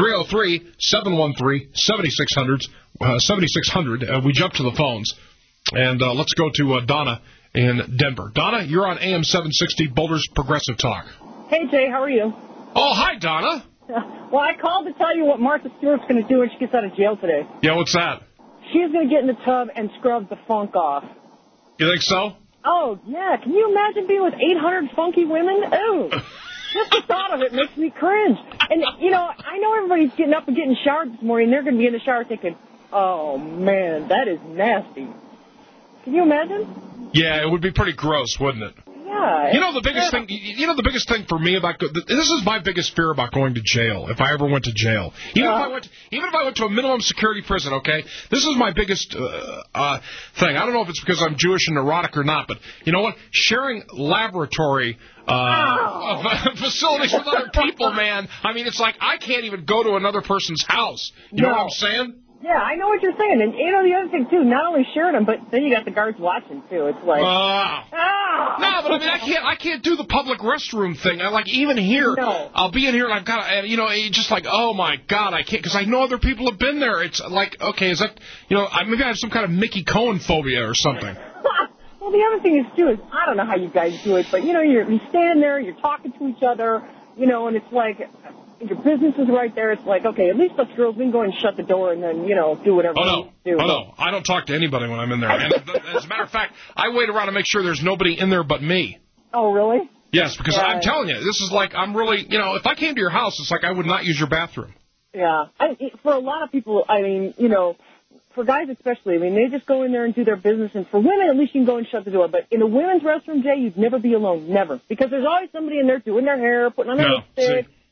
303-713-7600. We jump to the phones, and let's go to Donna in Denver. Donna, you're on AM 760, Boulder's Progressive Talk. Hey, Jay, how are you? Oh, hi, Donna. Well, I called to tell you what Martha Stewart's going to do when she gets out of jail today. Yeah, what's that? She's going to get in the tub and scrub the funk off. You think so? Oh, yeah. Can you imagine being with 800 funky women? Ooh. Just the thought of it makes me cringe. And, I know everybody's getting up and getting showered this morning. They're going to be in the shower thinking, oh, man, that is nasty. Can you imagine? Yeah, it would be pretty gross, wouldn't it? Yeah. The biggest thing for me about this is my biggest fear about going to jail. If I ever went to jail, even if I went to a minimum security prison, okay, this is my biggest thing. I don't know if it's because I'm Jewish and neurotic or not, but you know what? Sharing laboratory facilities with other people, man. I mean, it's like I can't even go to another person's house. You know what I'm saying? Yeah, I know what you're saying. And, the other thing, too, not only sharing them, but then you got the guards watching, too. It's like... No, but I mean, I can't do the public restroom thing. Even here, I'll be in here and I've got to, just like, oh, my God, I can't, because I know other people have been there. It's like, okay, is that, maybe I have some kind of Mickey Cohen phobia or something. Well, the other thing is, too, is I don't know how you guys do it, but, you stand there, you're talking to each other, and it's like... Your business is right there. It's like, okay, at least us girls, we can go and shut the door and then, do whatever we need to do. Oh, no. I don't talk to anybody when I'm in there. And as a matter of fact, I wait around to make sure there's nobody in there but me. Oh, really? Yes, because I'm telling you, this is like, I'm really, if I came to your house, it's like I would not use your bathroom. Yeah. For a lot of people, for guys especially, they just go in there and do their business. And for women, at least you can go and shut the door. But in a women's restroom, Jay, you'd never be alone. Never. Because there's always somebody in there doing their hair, putting on their lipstick.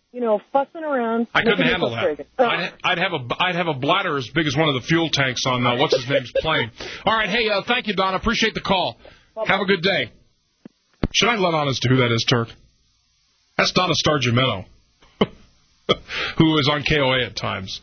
fussing around. I couldn't handle that. I'd have a bladder as big as one of the fuel tanks on what's his name's plane. All right, hey, thank you, Donna. Appreciate the call. Bye-bye. Have a good day. Should I let on as to who that is, Turk? That's Donna Stargimento, who is on KOA at times.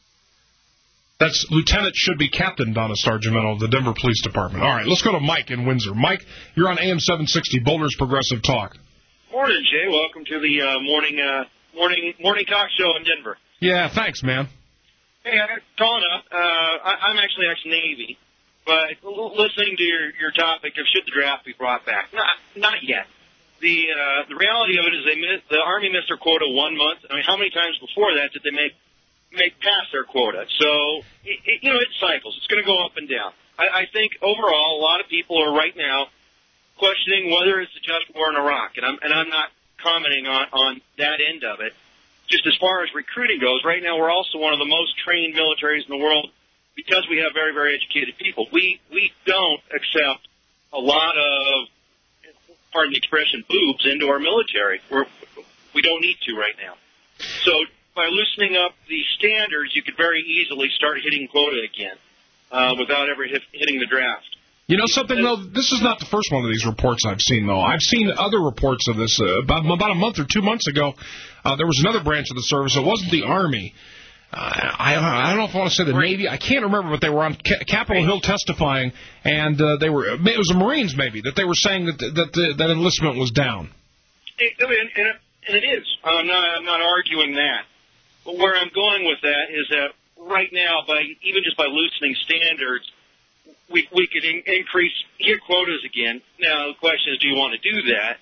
That's Lieutenant should be Captain Donna Stargimento of the Denver Police Department. All right, let's go to Mike in Windsor. Mike, you're on AM 760, Boulder's Progressive Talk. Morning, Jay. Welcome to the morning talk show in Denver. Yeah, thanks, man. Hey, I'm calling up. I'm actually ex-Navy, but listening to your topic of should the draft be brought back, not yet. The reality of it is the Army missed their quota 1 month. I mean, how many times before that did they make past their quota? So it cycles. It's going to go up and down. I think overall a lot of people are right now questioning whether it's a just war in Iraq, and I'm not commenting on that end of it. Just as far as recruiting goes, right now we're also one of the most trained militaries in the world because we have very, very educated people. We don't accept a lot of, pardon the expression, boobs into our military. We don't need to right now. So by loosening up the standards, you could very easily start hitting quota again without ever hitting the draft. You know something, though? This is not the first one of these reports I've seen, though. I've seen other reports of this. About a month or 2 months ago, there was another branch of the service. It wasn't the Army. I don't know if I want to say the Navy. I can't remember, but they were on Capitol Hill testifying, and it was the Marines, maybe, that they were saying that enlistment was down. And it is. I'm not arguing that. But where I'm going with that is that right now, even just by loosening standards, we could increase your quotas again. Now the question is, do you want to do that?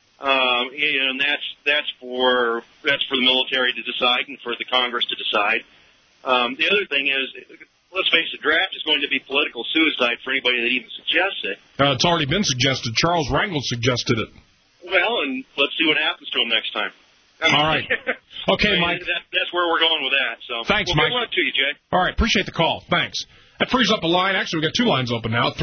And that's for the military to decide and for the Congress to decide. The other thing is, let's face it, draft is going to be political suicide for anybody that even suggests it. It's already been suggested. Charles Rangel suggested it. Well, and let's see what happens to him next time. All right. Okay, Mike. That's where we're going with that. So thanks, Mike. Good luck to you, Jay. All right. Appreciate the call. Thanks. That frees up a line. Actually, we've got 2 lines open now,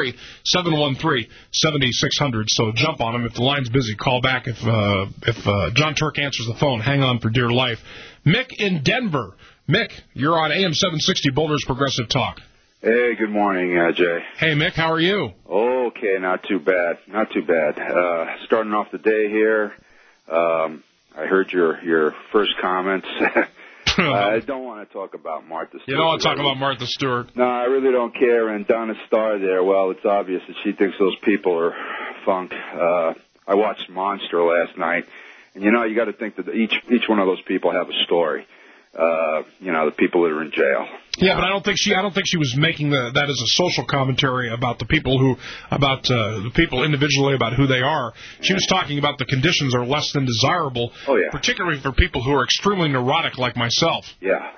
303-713-7600. So jump on them. If the line's busy, call back. If John Turk answers the phone, hang on for dear life. Mick in Denver. Mick, you're on AM 760, Boulder's Progressive Talk. Hey, good morning, Jay. Hey, Mick, how are you? Okay, not too bad. Not too bad. Starting off the day here, I heard your first comments. I don't want to talk about Martha Stewart. You don't want to talk about Martha Stewart? No, I really don't care. And Donna Starr there, well, it's obvious that she thinks those people are funk. I watched Monster last night, and you got to think that each one of those people have a story. The people that are in jail. Yeah, but I don't think she was making that as a social commentary about the people the people individually, about who they are. She was talking about the conditions are less than desirable, particularly for people who are extremely neurotic like myself. Yeah.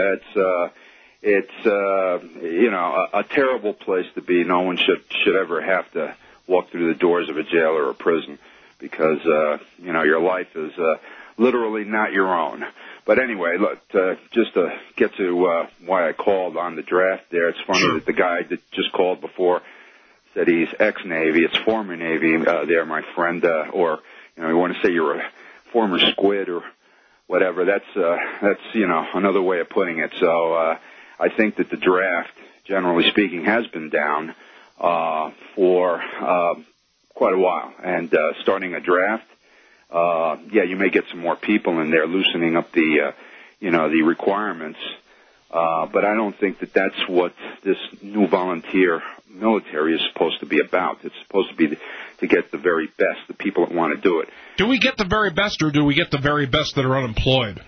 It's a terrible place to be. No one should ever have to walk through the doors of a jail or a prison because your life is literally not your own. But anyway, look, just to get to why I called on the draft there, it's funny that the guy that just called before said he's ex-Navy. It's former Navy there, my friend, or, you want to say you're a former squid or whatever. That's another way of putting it. So I think that the draft, generally speaking, has been down for quite a while. And starting a draft, you may get some more people in there, loosening up the requirements. But I don't think that that's what this new volunteer military is supposed to be about. It's supposed to be to get the very best, the people that want to do it. Do we get the very best, or do we get the very best that are unemployed?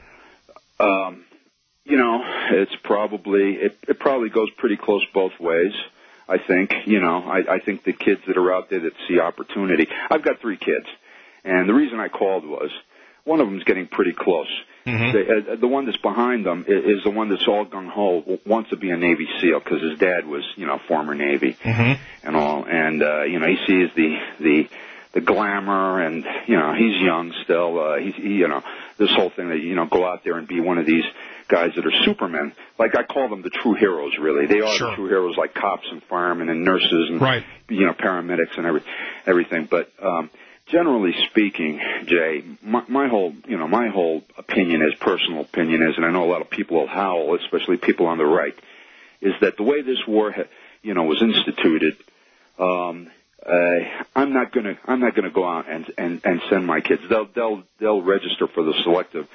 It's probably it probably goes pretty close both ways. I think. I think the kids that are out there that see opportunity. I've got 3 kids. And the reason I called was one of them's getting pretty close. Mm-hmm. The one that's behind them is the one that's all gung-ho, wants to be a Navy SEAL because his dad was, former Navy and all. And, he sees the glamour and, he's young still. This whole thing that, go out there and be one of these guys that are supermen. Like I call them the true heroes, really. They are the true heroes, like cops and firemen and nurses and, paramedics and everything. But, generally speaking, Jay, my whole opinion is, personal opinion is, and I know a lot of people will howl, especially people on the right, is that the way this war, was instituted, I'm not gonna go out and send my kids. They'll register for the selective,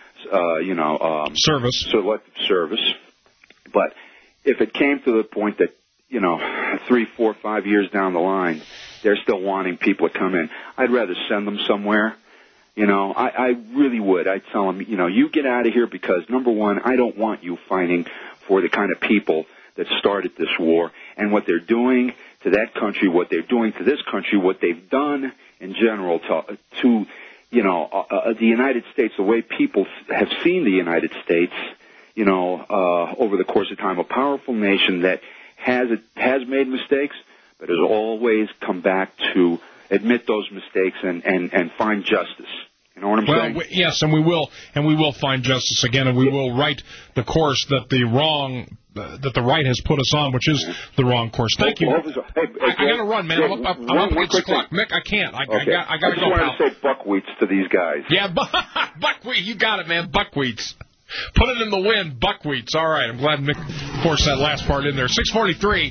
selective service. But if it came to the point that 3, 4, 5 years down the line, they're still wanting people to come in, I'd rather send them somewhere. I really would. I'd tell them, you get out of here because, number one, I don't want you fighting for the kind of people that started this war and what they're doing to that country, what they're doing to this country, what they've done in general to the United States, the way people have seen the United States, over the course of time, a powerful nation that has made mistakes, but has always come back to admit those mistakes and find justice. You know what I'm saying? Yes, and we will find justice again, and we will right the course that the right has put us on, which is the wrong course. Thank you. I got to run, man. I'm up against the clock. Mick, I can't. I got to go. I just wanted to say buckwheats to these guys. Yeah, buckwheat. You got it, man. Buckwheats. Put it in the wind. Buckwheats. All right. I'm glad Mick forced that last part in there. 6:43.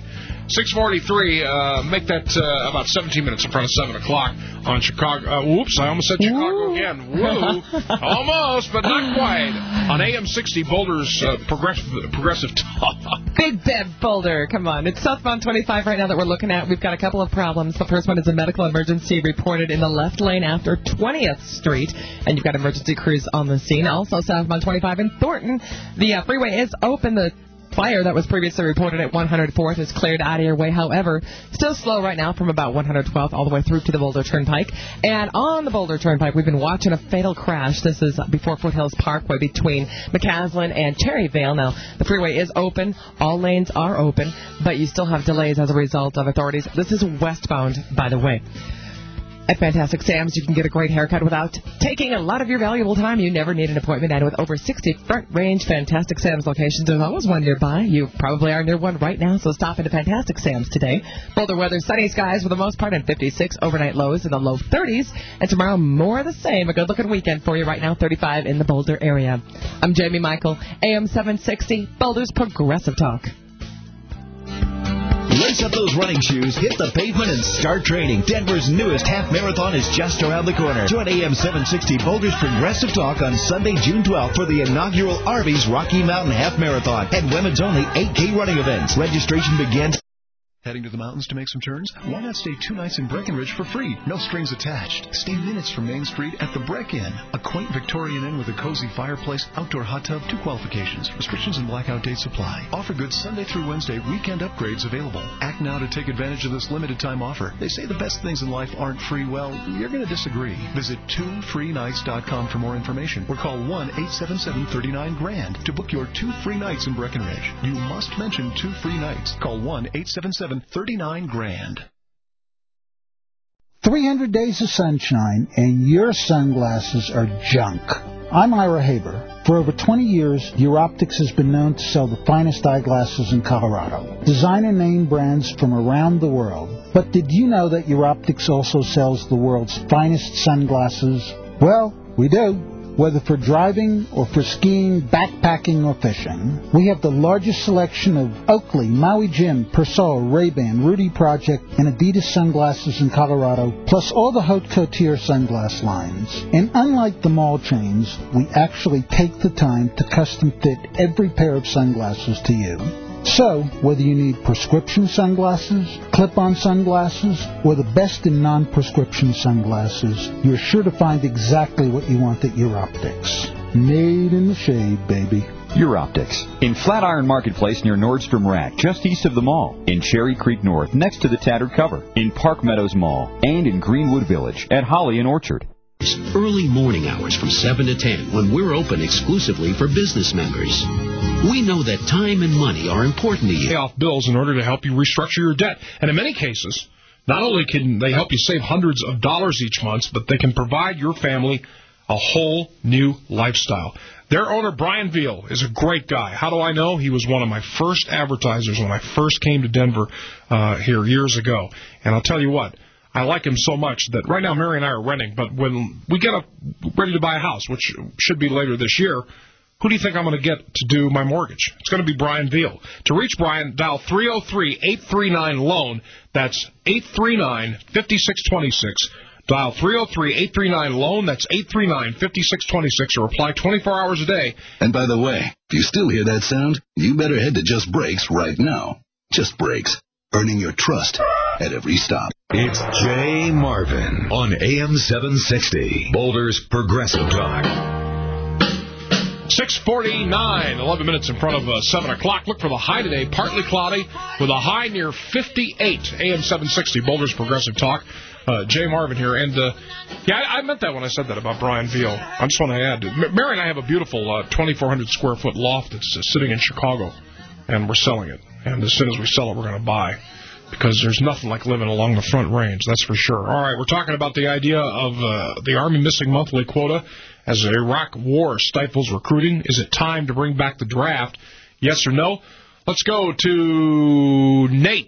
Make that about 17 minutes in front of 7 o'clock on Chicago. Whoops, I almost said Chicago again. Woo. Almost, but not quite. On AM 60, Boulder's progressive talk. Big Bev Boulder, come on. It's southbound 25 right now that we're looking at. We've got a couple of problems. The first one is a medical emergency reported in the left lane after 20th Street, and you've got emergency crews on the scene. Also, southbound 25 in Thornton. The freeway is open. The fire that was previously reported at 104th is cleared out of your way. However, still slow right now from about 112th all the way through to the Boulder Turnpike. And on the Boulder Turnpike, we've been watching a fatal crash. This is before Foothills Parkway between McCaslin and Cherryvale. Now, the freeway is open. All lanes are open, but you still have delays as a result of authorities. This is westbound, by the way. At Fantastic Sam's, you can get a great haircut without taking a lot of your valuable time. You never need an appointment. And with over 60 front-range Fantastic Sam's locations, there's always one nearby. You probably are near one right now, so stop into Fantastic Sam's today. Boulder weather, sunny skies for the most part, and 56 overnight lows in the low 30s. And tomorrow, more of the same. A good-looking weekend for you right now, 35 in the Boulder area. I'm Jamie Michael, AM 760, Boulder's Progressive Talk. Lace up those running shoes, hit the pavement, and start training. Denver's newest half marathon is just around the corner. Join AM 760 Boulder's Progressive Talk on Sunday, June 12th for the inaugural Arby's Rocky Mountain Half Marathon and women's only 8K running events. Registration begins. Heading to the mountains to make some turns? Why not stay 2 nights in Breckenridge for free? No strings attached. Stay minutes from Main Street at the Breck Inn, a quaint Victorian inn with a cozy fireplace, outdoor hot tub, 2 qualifications. Restrictions and blackout dates apply. Offer good Sunday through Wednesday, weekend upgrades available. Act now to take advantage of this limited time offer. They say the best things in life aren't free. Well, you're going to disagree. Visit 2freenights.com for more information or call 1-877-39-GRAND to book your 2 free nights in Breckenridge. You must mention 2 free nights. Call 1-877-39-GRAND. 300 days of sunshine and your sunglasses are junk. I'm Ira Haber. For over 20 years, Europtics has been known to sell the finest eyeglasses in Colorado. Designer name brands from around the world. But did you know that Europtics also sells the world's finest sunglasses? Well, we do. Whether for driving or for skiing, backpacking, or fishing, we have the largest selection of Oakley, Maui Jim, Persol, Ray-Ban, Rudy Project, and Adidas sunglasses in Colorado, plus all the Haute Couture sunglass lines. And unlike the mall chains, we actually take the time to custom fit every pair of sunglasses to you. So, whether you need prescription sunglasses, clip-on sunglasses, or the best in non-prescription sunglasses, you're sure to find exactly what you want at Europtics. Made in the shade, baby. Europtics. In Flatiron Marketplace near Nordstrom Rack, just east of the mall. In Cherry Creek North, next to the Tattered Cover. In Park Meadows Mall. And in Greenwood Village at Holly and Orchard. Early morning hours from 7 to 10 when we're open exclusively for business members. We know that time and money are important to you. Pay off bills in order to help you restructure your debt. And in many cases, not only can they help you save hundreds of dollars each month, but they can provide your family a whole new lifestyle. Their owner, Brian Veal, is a great guy. How do I know? He was one of my first advertisers when I first came to Denver here years ago. And I'll tell you what, I like him so much that right now Mary and I are renting, but when we get ready to buy a house, which should be later this year, who do you think I'm going to get to do my mortgage? It's going to be Brian Veal. To reach Brian, dial 303-839-LOAN. That's 839-5626. Dial 303-839-LOAN. That's 839-5626, or reply 24 hours a day. And by the way, if you still hear that sound, you better head to Just Brakes right now. Just Brakes, earning your trust at every stop. It's Jay Marvin on AM 760, Boulder's Progressive Talk. 6:49, 11 minutes in front of 7 o'clock. Look for the high today, partly cloudy, with a high near 58. AM 760, Boulder's Progressive Talk. Jay Marvin here. And, I meant that when I said that about Brian Veal. I just want to add, Mary and I have a beautiful 2,400 square foot loft that's sitting in Chicago, and we're selling it. And as soon as we sell it, we're going to buy, because there's nothing like living along the Front Range, that's for sure. All right, we're talking about the idea of the Army missing monthly quota as the Iraq war stifles recruiting. Is it time to bring back the draft? Yes or no? Let's go to Nate.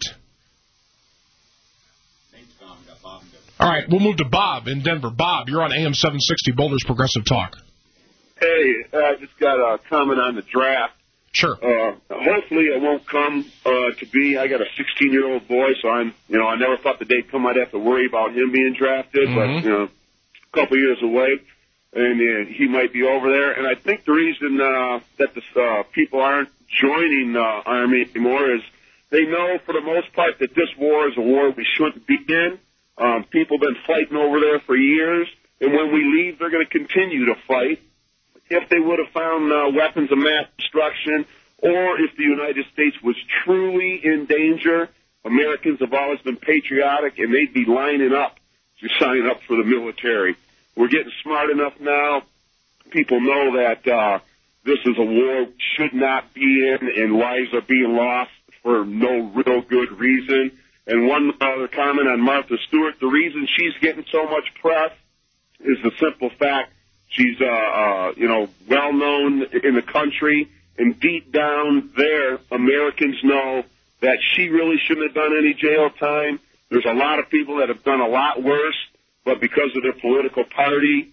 All right, we'll move to Bob in Denver. Bob, you're on AM 760, Boulder's Progressive Talk. Hey, I just got a comment on the draft. Sure. Hopefully it won't come to be. I got a 16-year-old boy, so I never thought the day come I'd have to worry about him being drafted, but, a couple years away, and he might be over there. And I think the reason that the people aren't joining the Army anymore is they know, for the most part, that this war is a war we shouldn't be in. People have been fighting over there for years, and when we leave, they're going to continue to fight. If they would have found weapons of mass destruction, or if the United States was truly in danger, Americans have always been patriotic, and they'd be lining up to sign up for the military. We're getting smart enough now. People know that this is a war we should not be in, and lives are being lost for no real good reason. And one other comment on Martha Stewart, the reason she's getting so much press is the simple fact she's, well-known in the country, and deep down there, Americans know that she really shouldn't have done any jail time. There's a lot of people that have done a lot worse, but because of their political party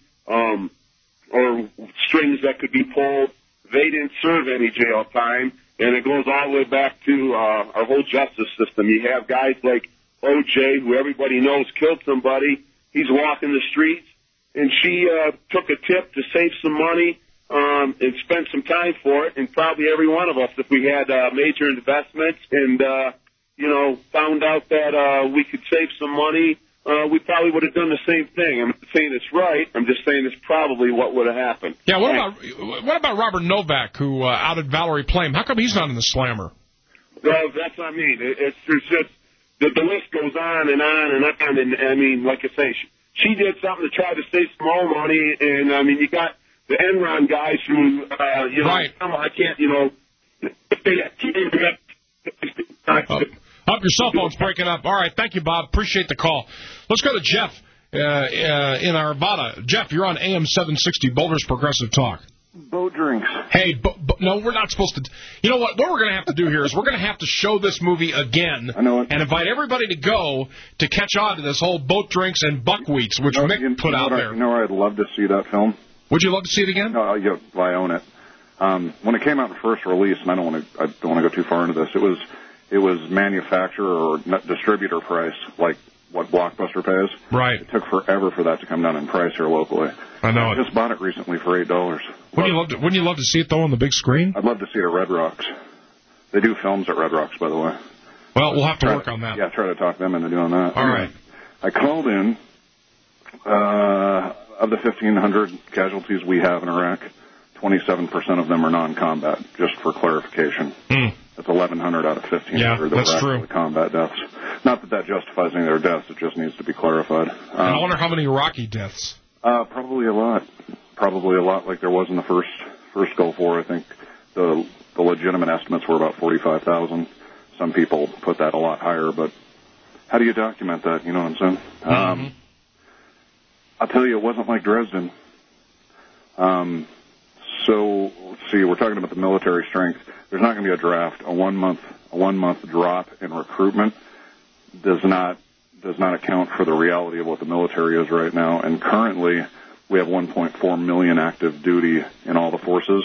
or strings that could be pulled, they didn't serve any jail time. And it goes all the way back to our whole justice system. You have guys like O.J., who everybody knows killed somebody. He's walking the streets, and she took a tip to save some money and spent some time for it. And probably every one of us, if we had major investments and, found out that we could save some money, we probably would have done the same thing. I'm not saying it's right. I'm just saying it's probably what would have happened. Yeah, what about Robert Novak, who outed Valerie Plame? How come he's not in the slammer? Well, that's what I mean. It's just the list goes on and on and on. And I mean, like I say, she did something to try to save some more money. And I mean, you got the Enron guys who, right. I can't, if they your cell phone's breaking up. All right, thank you, Bob. Appreciate the call. Let's go to Jeff in Arvada. Jeff, you're on AM 760, Boulder's Progressive Talk. Boat drinks. Hey, no, we're not supposed to. You know what? What we're going to have to do here is we're going to have to show this movie again and invite everybody to go to catch on to this whole boat drinks and buckwheats, which Mick put out there. You know where I'd love to see that film? Would you love to see it again? No, I own it. When it came out in first release, and I don't want to go too far into this, it was manufacturer or distributor price, like what Blockbuster pays. Right. It took forever for that to come down in price here locally. I know. I just bought it recently for $8. Wouldn't you love to see it, though, on the big screen? I'd love to see it at Red Rocks. They do films at Red Rocks, by the way. Well, we'll have to work on that. Yeah, try to talk them into doing that. All right. I called in, of the 1,500 casualties we have in Iraq, 27% of them are non-combat, just for clarification. That's 1,100 out of 1,500 that were actually combat deaths. Not that justifies any of their deaths. It just needs to be clarified. I wonder how many Iraqi deaths. Probably a lot. Probably a lot like there was in the first Gulf War. I think the legitimate estimates were about 45,000. Some people put that a lot higher, but how do you document that? You know what I'm saying? I'll tell you, it wasn't like Dresden. So let's see. We're talking about the military strength. There's not going to be a draft. A one month drop in recruitment does not does not account for the reality of what the military is right now. And currently, we have 1.4 million active duty in all the forces,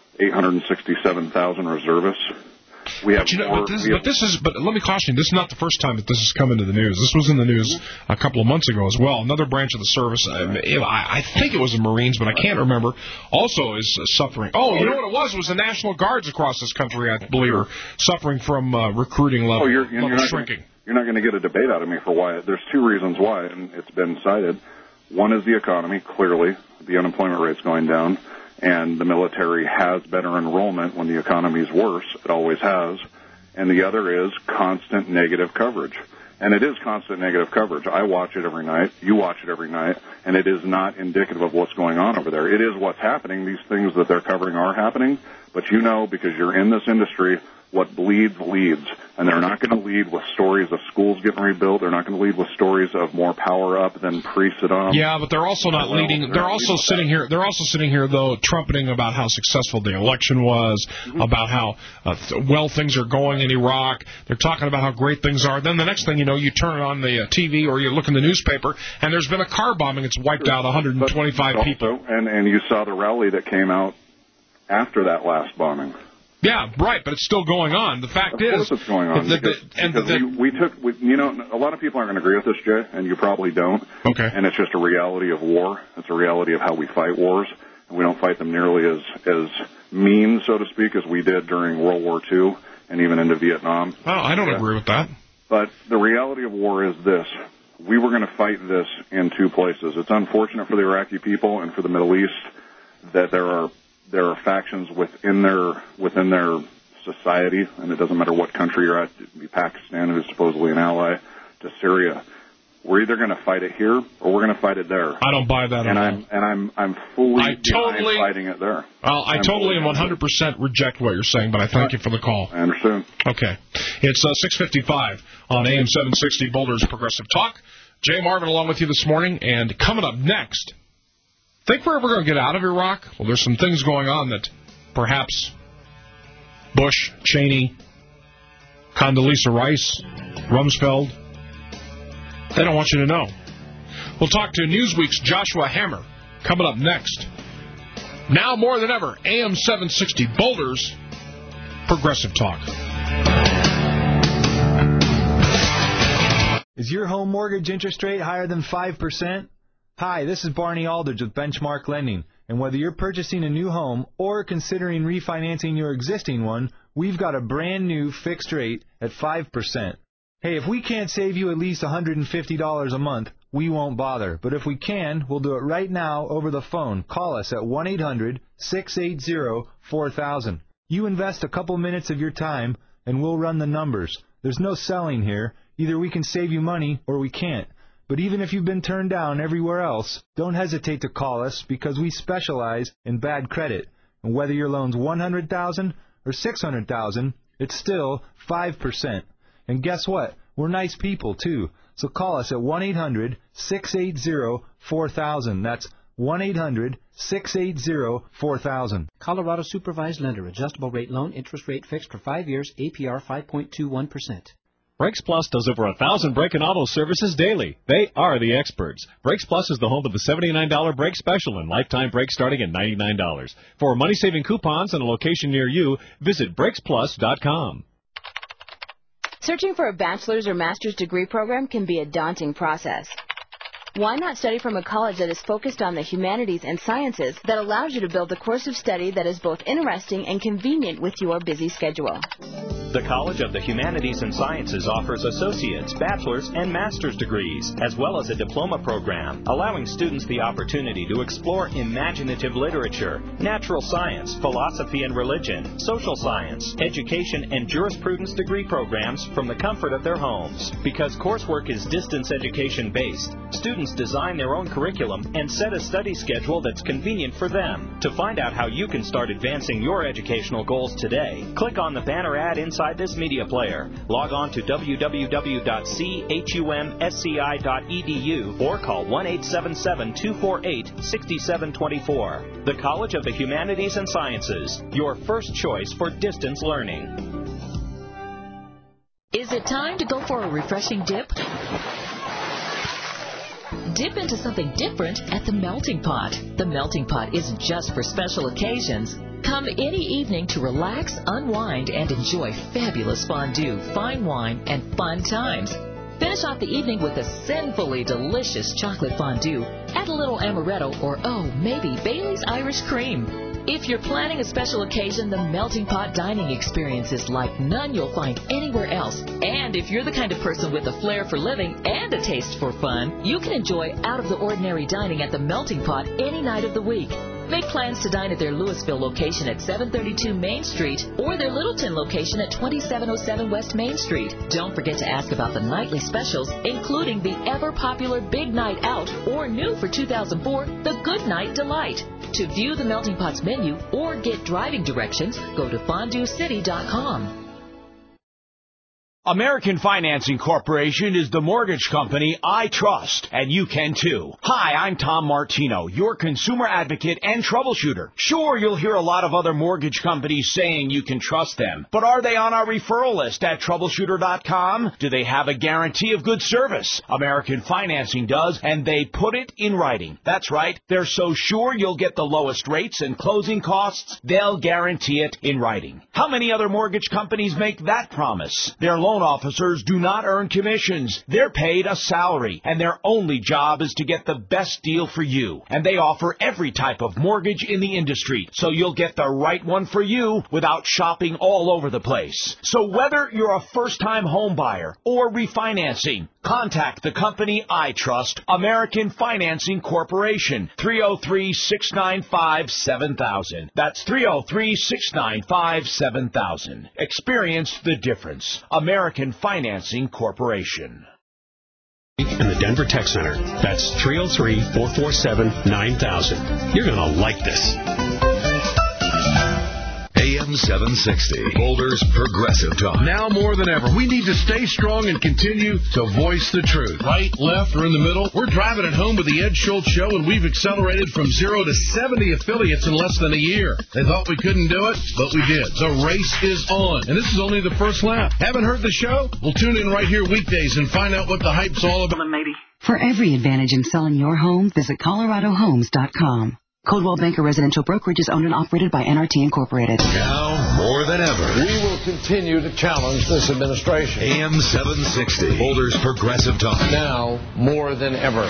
867,000 reservists. We have but let me caution you, this is not the first time that this has come into the news. This was in the news a couple of months ago as well. Another branch of the service, I think it was the Marines, but I can't remember, also is suffering. Oh, you know what it was? It was the National Guards across this country, I believe, are suffering from recruiting level shrinking. You're not going to get a debate out of me for why. There's two reasons why, and it's been cited. One is the economy, clearly. The unemployment rate's going down. And the military has better enrollment when the economy's worse. It always has. And the other is constant negative coverage. And it is constant negative coverage. I watch it every night. You watch it every night. And it is not indicative of what's going on over there. It is what's happening. These things that they're covering are happening. But you know, because you're in this industry, what bleeds leads. And they're not going to lead with stories of schools getting rebuilt. They're not going to lead with stories of more power up than pre-Saddam. Yeah, but they're also not leading. They're also sitting here. They're also sitting here, though, trumpeting about how successful the election was, about how well things are going in Iraq. They're talking about how great things are. Then the next thing you know, you turn on the TV or you look in the newspaper, and there's been a car bombing. It's wiped out 125 people. And you saw the rally that came out after that last bombing. Yeah, right, but it's still going on. The fact is, of course it's going on. You know, a lot of people aren't going to agree with this, Jay, and you probably don't. Okay. And it's just a reality of war. It's a reality of how we fight wars. And we don't fight them nearly as mean, so to speak, as we did during World War II and even into Vietnam. Well, I don't agree with that. But the reality of war is this. We were going to fight this in two places. It's unfortunate for the Iraqi people and for the Middle East that there are factions within their society, and it doesn't matter what country you're at. It could be Pakistan, who's supposedly an ally, to Syria. We're either going to fight it here or we're going to fight it there. I don't buy that at all. And I'm fully behind fighting it there. Well, I totally and 100% reject what you're saying, but I thank you for the call. I understand. Okay. It's 6:55 on AM 760 Boulder's Progressive Talk. Jay Marvin along with you this morning, and coming up next, think we're ever going to get out of Iraq? Well, there's some things going on that perhaps Bush, Cheney, Condoleezza Rice, Rumsfeld, they don't want you to know. We'll talk to Newsweek's Joshua Hammer coming up next. Now more than ever, AM 760 Boulder's Progressive Talk. Is your home mortgage interest rate higher than 5%? Hi, this is Barney Aldridge with Benchmark Lending, and whether you're purchasing a new home or considering refinancing your existing one, we've got a brand new fixed rate at 5%. Hey, if we can't save you at least $150 a month, we won't bother. But if we can, we'll do it right now over the phone. Call us at 1-800-680-4000. You invest a couple minutes of your time, and we'll run the numbers. There's no selling here. Either we can save you money or we can't. But even if you've been turned down everywhere else, don't hesitate to call us because we specialize in bad credit. And whether your loan's $100,000 or $600,000, it's still 5%. And guess what? We're nice people, too. So call us at 1-800-680-4000. That's 1-800-680-4000. Colorado Supervised Lender. Adjustable rate loan. Interest rate fixed for 5 years. APR 5.21%. Brakes Plus does over 1,000 brake and auto services daily. They are the experts. Brakes Plus is the home of the $79 brake special and lifetime brakes starting at $99. For money-saving coupons and a location near you, visit BrakesPlus.com. Searching for a bachelor's or master's degree program can be a daunting process. Why not study from a college that is focused on the humanities and sciences that allows you to build a course of study that is both interesting and convenient with your busy schedule? The College of the Humanities and Sciences offers associate's, bachelor's, and master's degrees, as well as a diploma program, allowing students the opportunity to explore imaginative literature, natural science, philosophy and religion, social science, education, and jurisprudence degree programs from the comfort of their homes. Because coursework is distance education based, students design their own curriculum and set a study schedule that's convenient for them. To find out how you can start advancing your educational goals today, click on the banner ad inside this media player. Log on to www.chumsci.edu or call 1-877-248-6724. The College of the Humanities and Sciences, your first choice for distance learning. Is it time to go for a refreshing dip? Dip into something different at the Melting Pot. The Melting Pot isn't just for special occasions. Come any evening to relax, unwind, and enjoy fabulous fondue, fine wine, and fun times. Finish off the evening with a sinfully delicious chocolate fondue. Add a little amaretto or, maybe Bailey's Irish Cream. If you're planning a special occasion, the Melting Pot dining experience is like none you'll find anywhere else. And if you're the kind of person with a flair for living and a taste for fun, you can enjoy out-of-the-ordinary dining at the Melting Pot any night of the week. Make plans to dine at their Louisville location at 732 Main Street or their Littleton location at 2707 West Main Street. Don't forget to ask about the nightly specials, including the ever-popular Big Night Out or new for 2004, the Good Night Delight. To view the Melting Pot's menu or get driving directions, go to fonduecity.com. American Financing Corporation is the mortgage company I trust, and you can too. Hi, I'm Tom Martino, your consumer advocate and troubleshooter. Sure, you'll hear a lot of other mortgage companies saying you can trust them, but are they on our referral list at troubleshooter.com? Do they have a guarantee of good service? American Financing does, and they put it in writing. That's right, they're so sure you'll get the lowest rates and closing costs, they'll guarantee it in writing. How many other mortgage companies make that promise? Their loan officers do not earn commissions. They're paid a salary, and their only job is to get the best deal for you. And they offer every type of mortgage in the industry, so you'll get the right one for you without shopping all over the place. So whether you're a first-time home buyer or refinancing, contact the company I trust, American Financing Corporation, 303-695-7000. That's 303-695-7000. Experience the difference. American Financing Corporation. In the Denver Tech Center. That's 303-447-9000. You're going to like this. AM 760, Boulder's Progressive Talk. Now more than ever, we need to stay strong and continue to voice the truth. Right, left, or in the middle, we're driving it home with the Ed Schultz Show, and we've accelerated from 0 to 70 affiliates in less than a year. They thought we couldn't do it, but we did. The race is on, and this is only the first lap. Haven't heard the show? Well, tune in right here weekdays and find out what the hype's all about. For every advantage in selling your home, visit ColoradoHomes.com. Coldwell Banker Residential Brokerage is owned and operated by NRT Incorporated. Now, more than ever, we will continue to challenge this administration. AM 760, Boulder's Progressive Talk. Now, more than ever.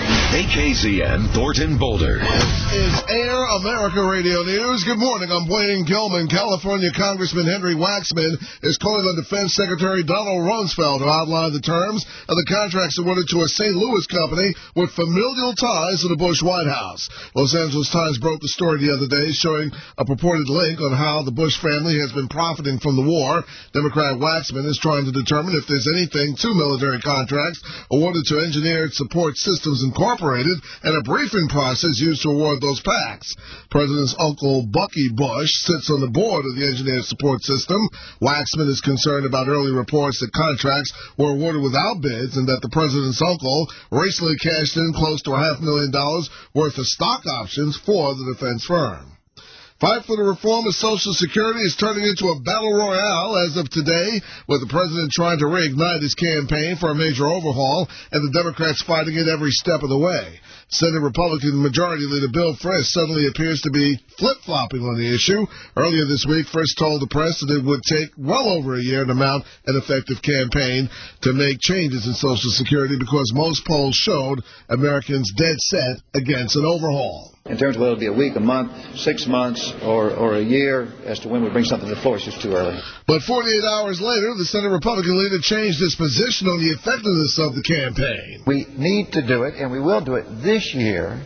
AKZN, Thornton, Boulder. This is Air America Radio News. Good morning. I'm Blaine Gilman. California Congressman Henry Waxman is calling on Defense Secretary Donald Rumsfeld to outline the terms of the contracts awarded to a St. Louis company with familial ties to the Bush White House. Los Angeles Times broke the story the other day showing a purported link on how the Bush family has been profiting from the war. Democrat Waxman is trying to determine if there's anything to military contracts awarded to Engineered Support Systems Incorporated and a briefing process used to award those PACs. President's uncle Bucky Bush sits on the board of the Engineered Support System. Waxman is concerned about early reports that contracts were awarded without bids and that the president's uncle recently cashed in close to $500,000 worth of stock options for the defense firm. Fight for the reform of Social Security is turning into a battle royale as of today, with the president trying to reignite his campaign for a major overhaul and the Democrats fighting it every step of the way. Senate Republican Majority Leader Bill Frist suddenly appears to be flip-flopping on the issue. Earlier this week, Frist told the press that it would take well over a year to mount an effective campaign to make changes in Social Security because most polls showed Americans dead set against an overhaul. In terms of whether it'll be a week, a month, 6 months, or a year, as to when we bring something to the floor, it's just too early. But 48 hours later, the Senate Republican leader changed his position on the effectiveness of the campaign. We need to do it, and we will do it this year,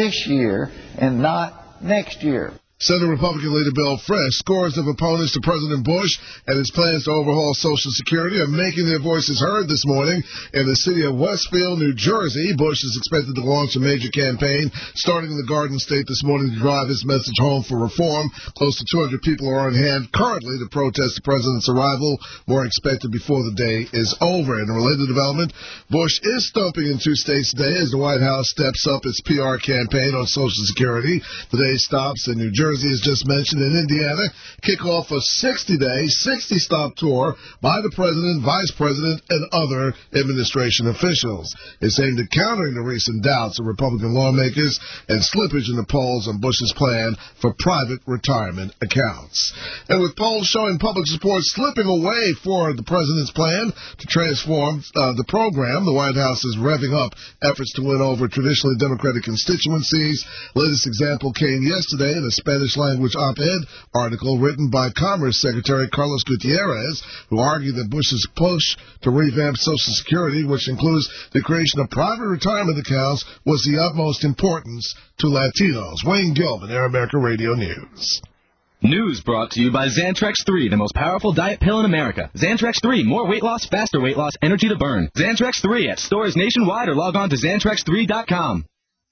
and not next year. Senate Republican leader Bill Frist, scores of opponents to President Bush and his plans to overhaul Social Security are making their voices heard this morning in the city of Westfield, New Jersey. Bush is expected to launch a major campaign starting in the Garden State this morning to drive his message home for reform. Close to 200 people are on hand currently to protest the president's arrival, more expected before the day is over. In a related development, Bush is stumping in 2 states today as the White House steps up its PR campaign on Social Security. Today's stops in New Jersey, Jersey, as just mentioned, in Indiana, kick off a 60-day, 60-stop tour by the President, Vice President, and other administration officials. It's aimed at countering the recent doubts of Republican lawmakers and slippage in the polls on Bush's plan for private retirement accounts. And with polls showing public support slipping away for the President's plan to transform the program, the White House is revving up efforts to win over traditionally Democratic constituencies. Latest example came yesterday in a Spanish-language op-ed article written by Commerce Secretary Carlos Gutierrez, who argued that Bush's push to revamp Social Security, which includes the creation of private retirement accounts, was the utmost importance to Latinos. Wayne Gilman, Air America Radio News. News brought to you by Xantrex 3, the most powerful diet pill in America. Xantrex 3, more weight loss, faster weight loss, energy to burn. Xantrex 3 at stores nationwide or log on to Xantrex3.com.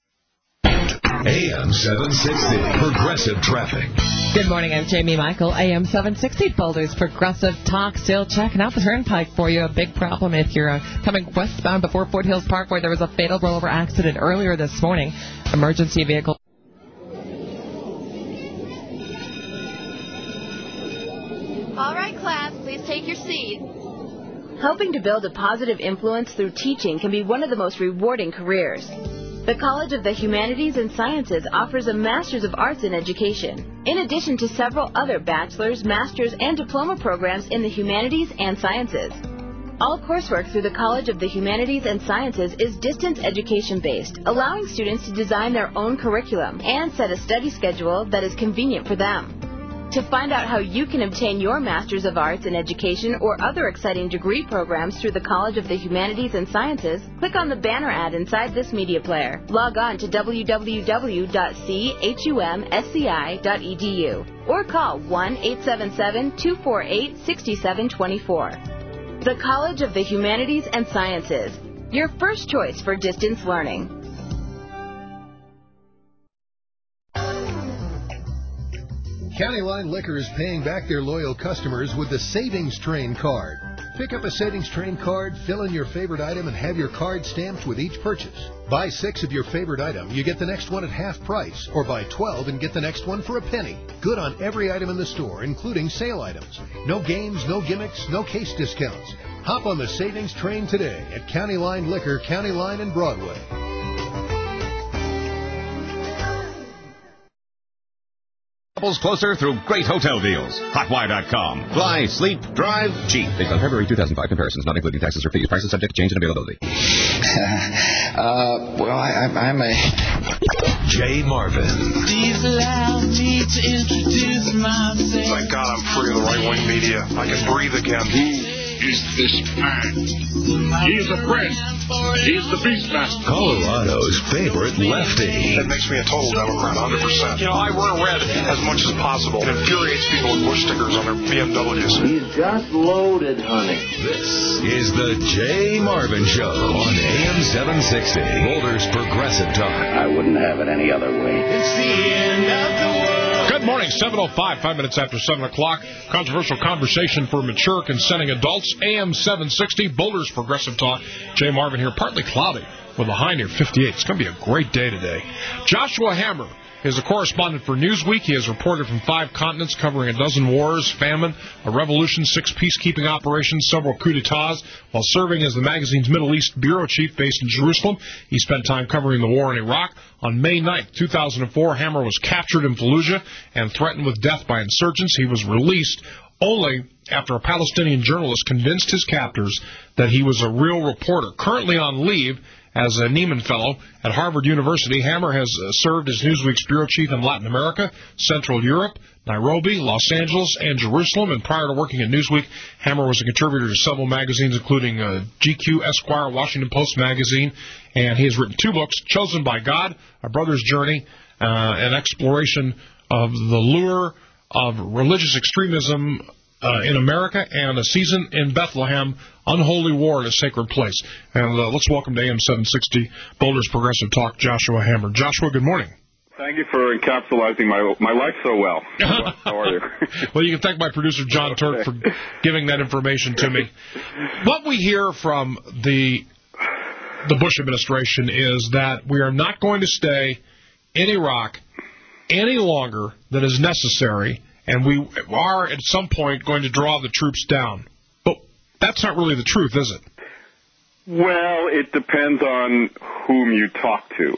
AM 760, Progressive Traffic. Good morning, I'm Jamie Michael. AM 760, Boulder's Progressive Talk. Still checking out the Turnpike for you. A big problem if you're coming westbound before Foothills Park, where there was a fatal rollover accident earlier this morning. Emergency vehicle. All right, class, please take your seat. Helping to build a positive influence through teaching can be one of the most rewarding careers. The College of the Humanities and Sciences offers a Master's of Arts in Education, in addition to several other bachelor's, master's, and diploma programs in the humanities and sciences. All coursework through the College of the Humanities and Sciences is distance education-based, allowing students to design their own curriculum and set a study schedule that is convenient for them. To find out how you can obtain your Master's of Arts in Education or other exciting degree programs through the College of the Humanities and Sciences, click on the banner ad inside this media player. Log on to www.chumsci.edu or call 1-877-248-6724. The College of the Humanities and Sciences, your first choice for distance learning. County Line Liquor is paying back their loyal customers with the Savings Train card. Pick up a Savings Train card, fill in your favorite item, and have your card stamped with each purchase. Buy 6 of your favorite item, you get the next one at half price, or buy 12 and get the next one for a penny. Good on every item in the store, including sale items. No games, no gimmicks, no case discounts. Hop on the Savings Train today at County Line Liquor, County Line and Broadway. Closer through great hotel deals. Hotwire.com. Fly, sleep, drive, cheap. Based on February 2005 comparisons, not including taxes or fees. Prices subject to change and availability. I'm a... Jay Marvin. Please allow me to introduce myself. Thank God I'm free of the right-wing media. I can breathe again. Who is this man? He is a friend. He is the Beastmaster. Colorado's favorite lefty. That makes me a total Democrat, 100%. You know, I wear red as much as possible. It infuriates people with Bush stickers on their BMWs. He's just loaded, honey. This is the Jay Marvin Show on AM 760. Boulder's Progressive Talk. I wouldn't have it any other way. It's the end of the world. Good morning, 7:05, 5 minutes after 7 o'clock. Controversial conversation for mature consenting adults. AM 760, Boulder's Progressive Talk. Jay Marvin here, partly cloudy with a high near 58. It's going to be a great day today. Joshua Hammer is a correspondent for Newsweek. He has reported from 5 continents, covering a dozen wars, famine, a revolution, 6 peacekeeping operations, several coups d'etats. While serving as the magazine's Middle East bureau chief based in Jerusalem, he spent time covering the war in Iraq. On May 9th, 2004, Hammer was captured in Fallujah and threatened with death by insurgents. He was released only after a Palestinian journalist convinced his captors that he was a real reporter. Currently on leave as a Nieman Fellow at Harvard University, Hammer has served as Newsweek's bureau chief in Latin America, Central Europe, Nairobi, Los Angeles, and Jerusalem. And prior to working at Newsweek, Hammer was a contributor to several magazines, including GQ, Esquire, Washington Post magazine. And he has written 2 books, Chosen by God, A Brother's Journey, an exploration of the lure of religious extremism in America, and A Season in Bethlehem, Unholy War at a Sacred Place. And let's welcome to AM 760, Boulder's Progressive Talk, Joshua Hammer. Joshua, good morning. Thank you for encapsulating my life so well. How are you? Well, you can thank my producer, John Turk, for giving that information to me. What we hear from the Bush administration is that we are not going to stay in Iraq any longer than is necessary, and we are at some point going to draw the troops down. But that's not really the truth, is it? Well, it depends on whom you talk to.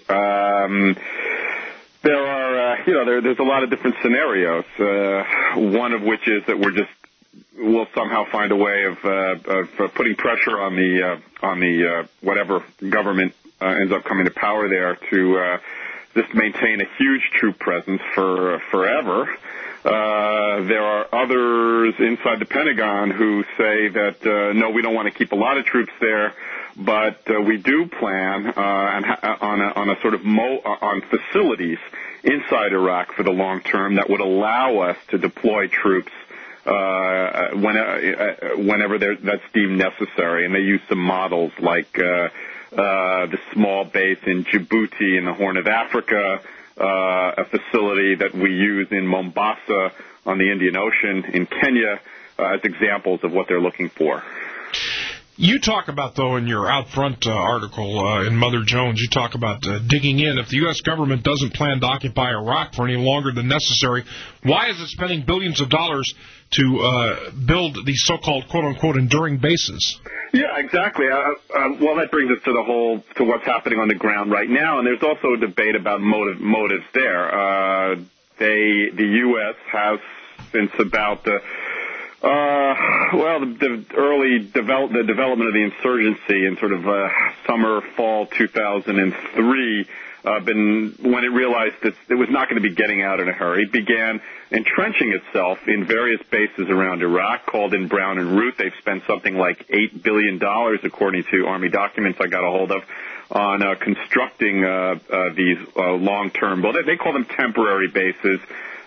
There are, there's a lot of different scenarios. One of which is that we'll somehow find a way of putting pressure on the whatever government ends up coming to power there to just maintain a huge troop presence for forever. There are others inside the Pentagon who say that no, we don't want to keep a lot of troops there, but we do plan on a sort of on facilities inside Iraq for the long term that would allow us to deploy troops whenever that's deemed necessary. And they use some models like the small base in Djibouti in the Horn of Africa, a facility that we use in Mombasa on the Indian Ocean in Kenya as examples of what they're looking for. You talk about, though, in your Out Front article in Mother Jones, you talk about digging in. If the U.S. government doesn't plan to occupy Iraq for any longer than necessary, why is it spending billions of dollars to build these so-called, quote-unquote, enduring bases? Yeah, exactly. Well, that brings us to what's happening on the ground right now, and there's also a debate about motives there. The U.S. has, since about the early development of the insurgency in sort of summer, fall 2003, when it realized that it was not going to be getting out in a hurry, began entrenching itself in various bases around Iraq, called in Brown and Root. They've spent something like $8 billion, according to Army documents I got a hold of, on constructing these long-term, well, they call them temporary bases.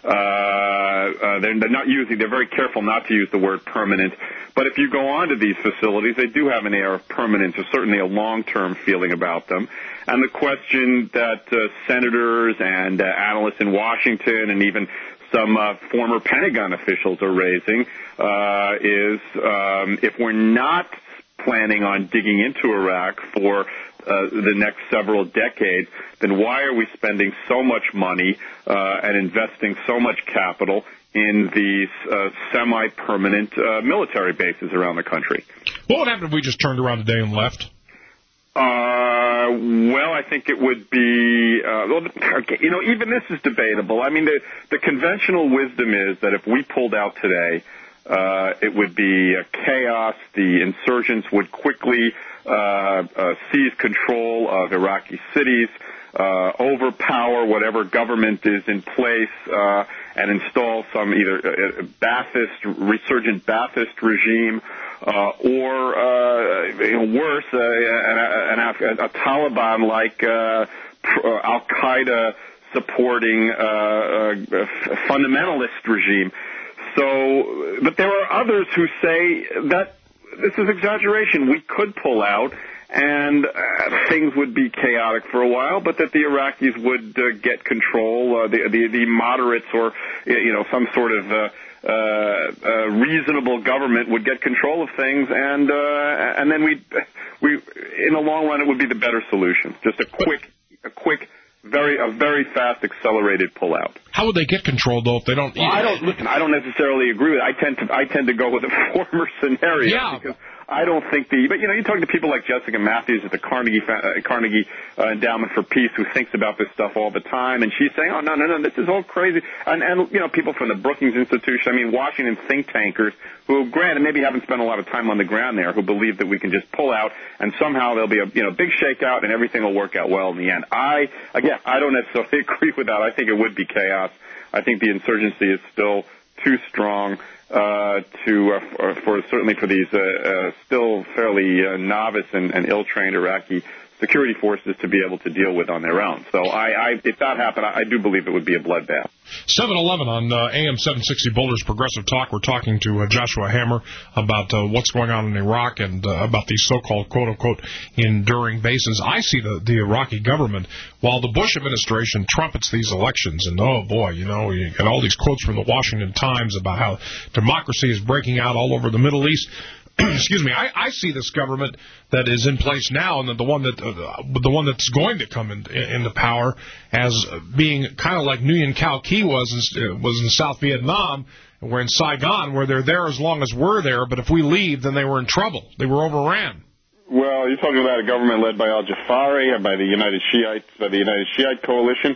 They're very careful not to use the word permanent. But if you go onto these facilities, they do have an air of permanence, or certainly a long-term feeling about them. And the question that senators and analysts in Washington and even some former Pentagon officials are raising is if we're not planning on digging into Iraq for the next several decades, then why are we spending so much money and investing so much capital in these semi-permanent military bases around the country? What would happen if we just turned around today and left? Well, I think it would be, even this is debatable. I mean, the conventional wisdom is that if we pulled out today, it would be chaos. The insurgents would quickly seize control of Iraqi cities, overpower whatever government is in place, and install some either resurgent Ba'athist regime, or worse, a Taliban-like Al-Qaeda supporting fundamentalist regime. So, but there are others who say that this is exaggeration. We could pull out, and things would be chaotic for a while, but that the Iraqis would get control, the moderates or some sort of reasonable government would get control of things, and then we in the long run it would be the better solution. Just a quick. A very fast, accelerated pullout. How would they get control, though, if they don't? Well, I don't necessarily agree with it. I tend to go with the former scenario. Yeah. Because I don't think but you talk to people like Jessica Matthews at the Carnegie Endowment for Peace, who thinks about this stuff all the time, and she's saying, oh, no, this is all crazy. And people from the Brookings Institution, Washington think tankers, who, granted, maybe haven't spent a lot of time on the ground there, who believe that we can just pull out and somehow there'll be a big shakeout and everything will work out well in the end. I don't necessarily agree with that. I think it would be chaos. I think the insurgency is still too strong certainly for these still fairly novice and ill-trained Iraqi security forces to be able to deal with on their own. So if that happened, I do believe it would be a bloodbath. 7:11 on AM 760 Boulder's Progressive Talk. We're talking to Joshua Hammer about what's going on in Iraq and about these so-called, quote-unquote, enduring bases. I see the Iraqi government, while the Bush administration trumpets these elections, and oh boy, you get all these quotes from the Washington Times about how democracy is breaking out all over the Middle East. excuse me, I see this government that is in place now, and the one that's going to come into power, as being kind of like Nguyen Cao Ky was in South Vietnam. We're in Saigon, where they're there as long as we're there, but if we leave, then they were in trouble. They were overran. Well, you're talking about a government led by al-Jafari, by the United Shiites, by the United Shiite Coalition.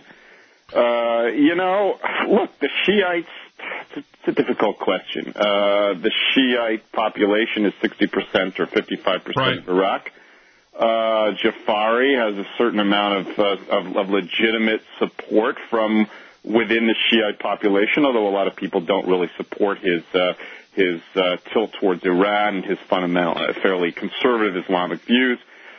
Look, the Shiites, it's a difficult question. The Shiite population is 60% or 55% of Iraq. Jafari has a certain amount of legitimate support from within the Shiite population, although a lot of people don't really support his tilt towards Iran and his fundamental, fairly conservative Islamic views.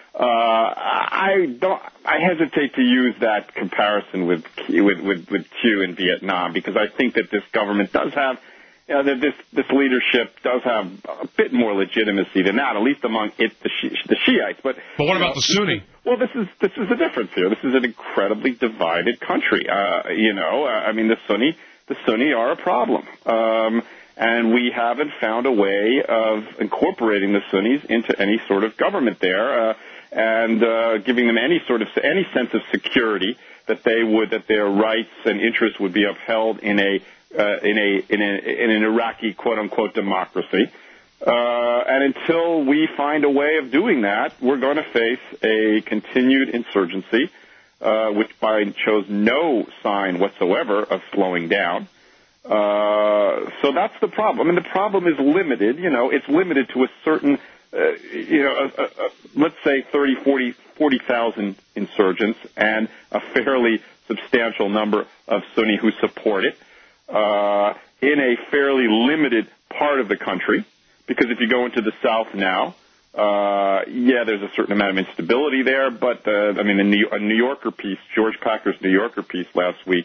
I hesitate to use that comparison with Q in Vietnam, because I think that this government does have, this leadership does have a bit more legitimacy than that, at least among the Shiites. But what about the Sunni? Well, this is the difference here. This is an incredibly divided country. The Sunni are a problem. And we haven't found a way of incorporating the Sunnis into any sort of government there, and giving them any sense of security that their rights and interests would be upheld in an Iraqi quote unquote democracy. And until we find a way of doing that, we're going to face a continued insurgency, which Biden shows no sign whatsoever of slowing down. So that's the problem. And the problem is limited. It's limited to a certain, let's say 40,000 insurgents and a fairly substantial number of Sunni who support it, in a fairly limited part of the country. Because if you go into the South now, there's a certain amount of instability there. But, a New Yorker piece, George Packer's New Yorker piece last week,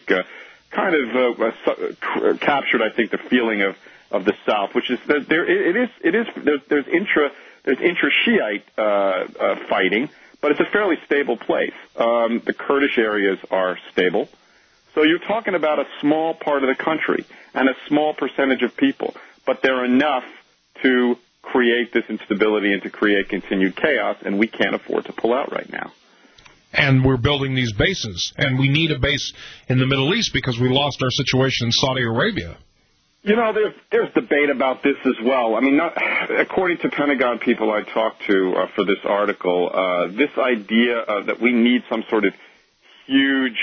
captured, I think, the feeling of the South, which is that there's intra-Shiite fighting, but it's a fairly stable place. The Kurdish areas are stable. So you're talking about a small part of the country and a small percentage of people, but they're enough to create this instability and to create continued chaos, and we can't afford to pull out right now. And we're building these bases, and we need a base in the Middle East because we lost our situation in Saudi Arabia. There's debate about this as well. According to Pentagon people I talked to for this article, this idea that we need some sort of huge,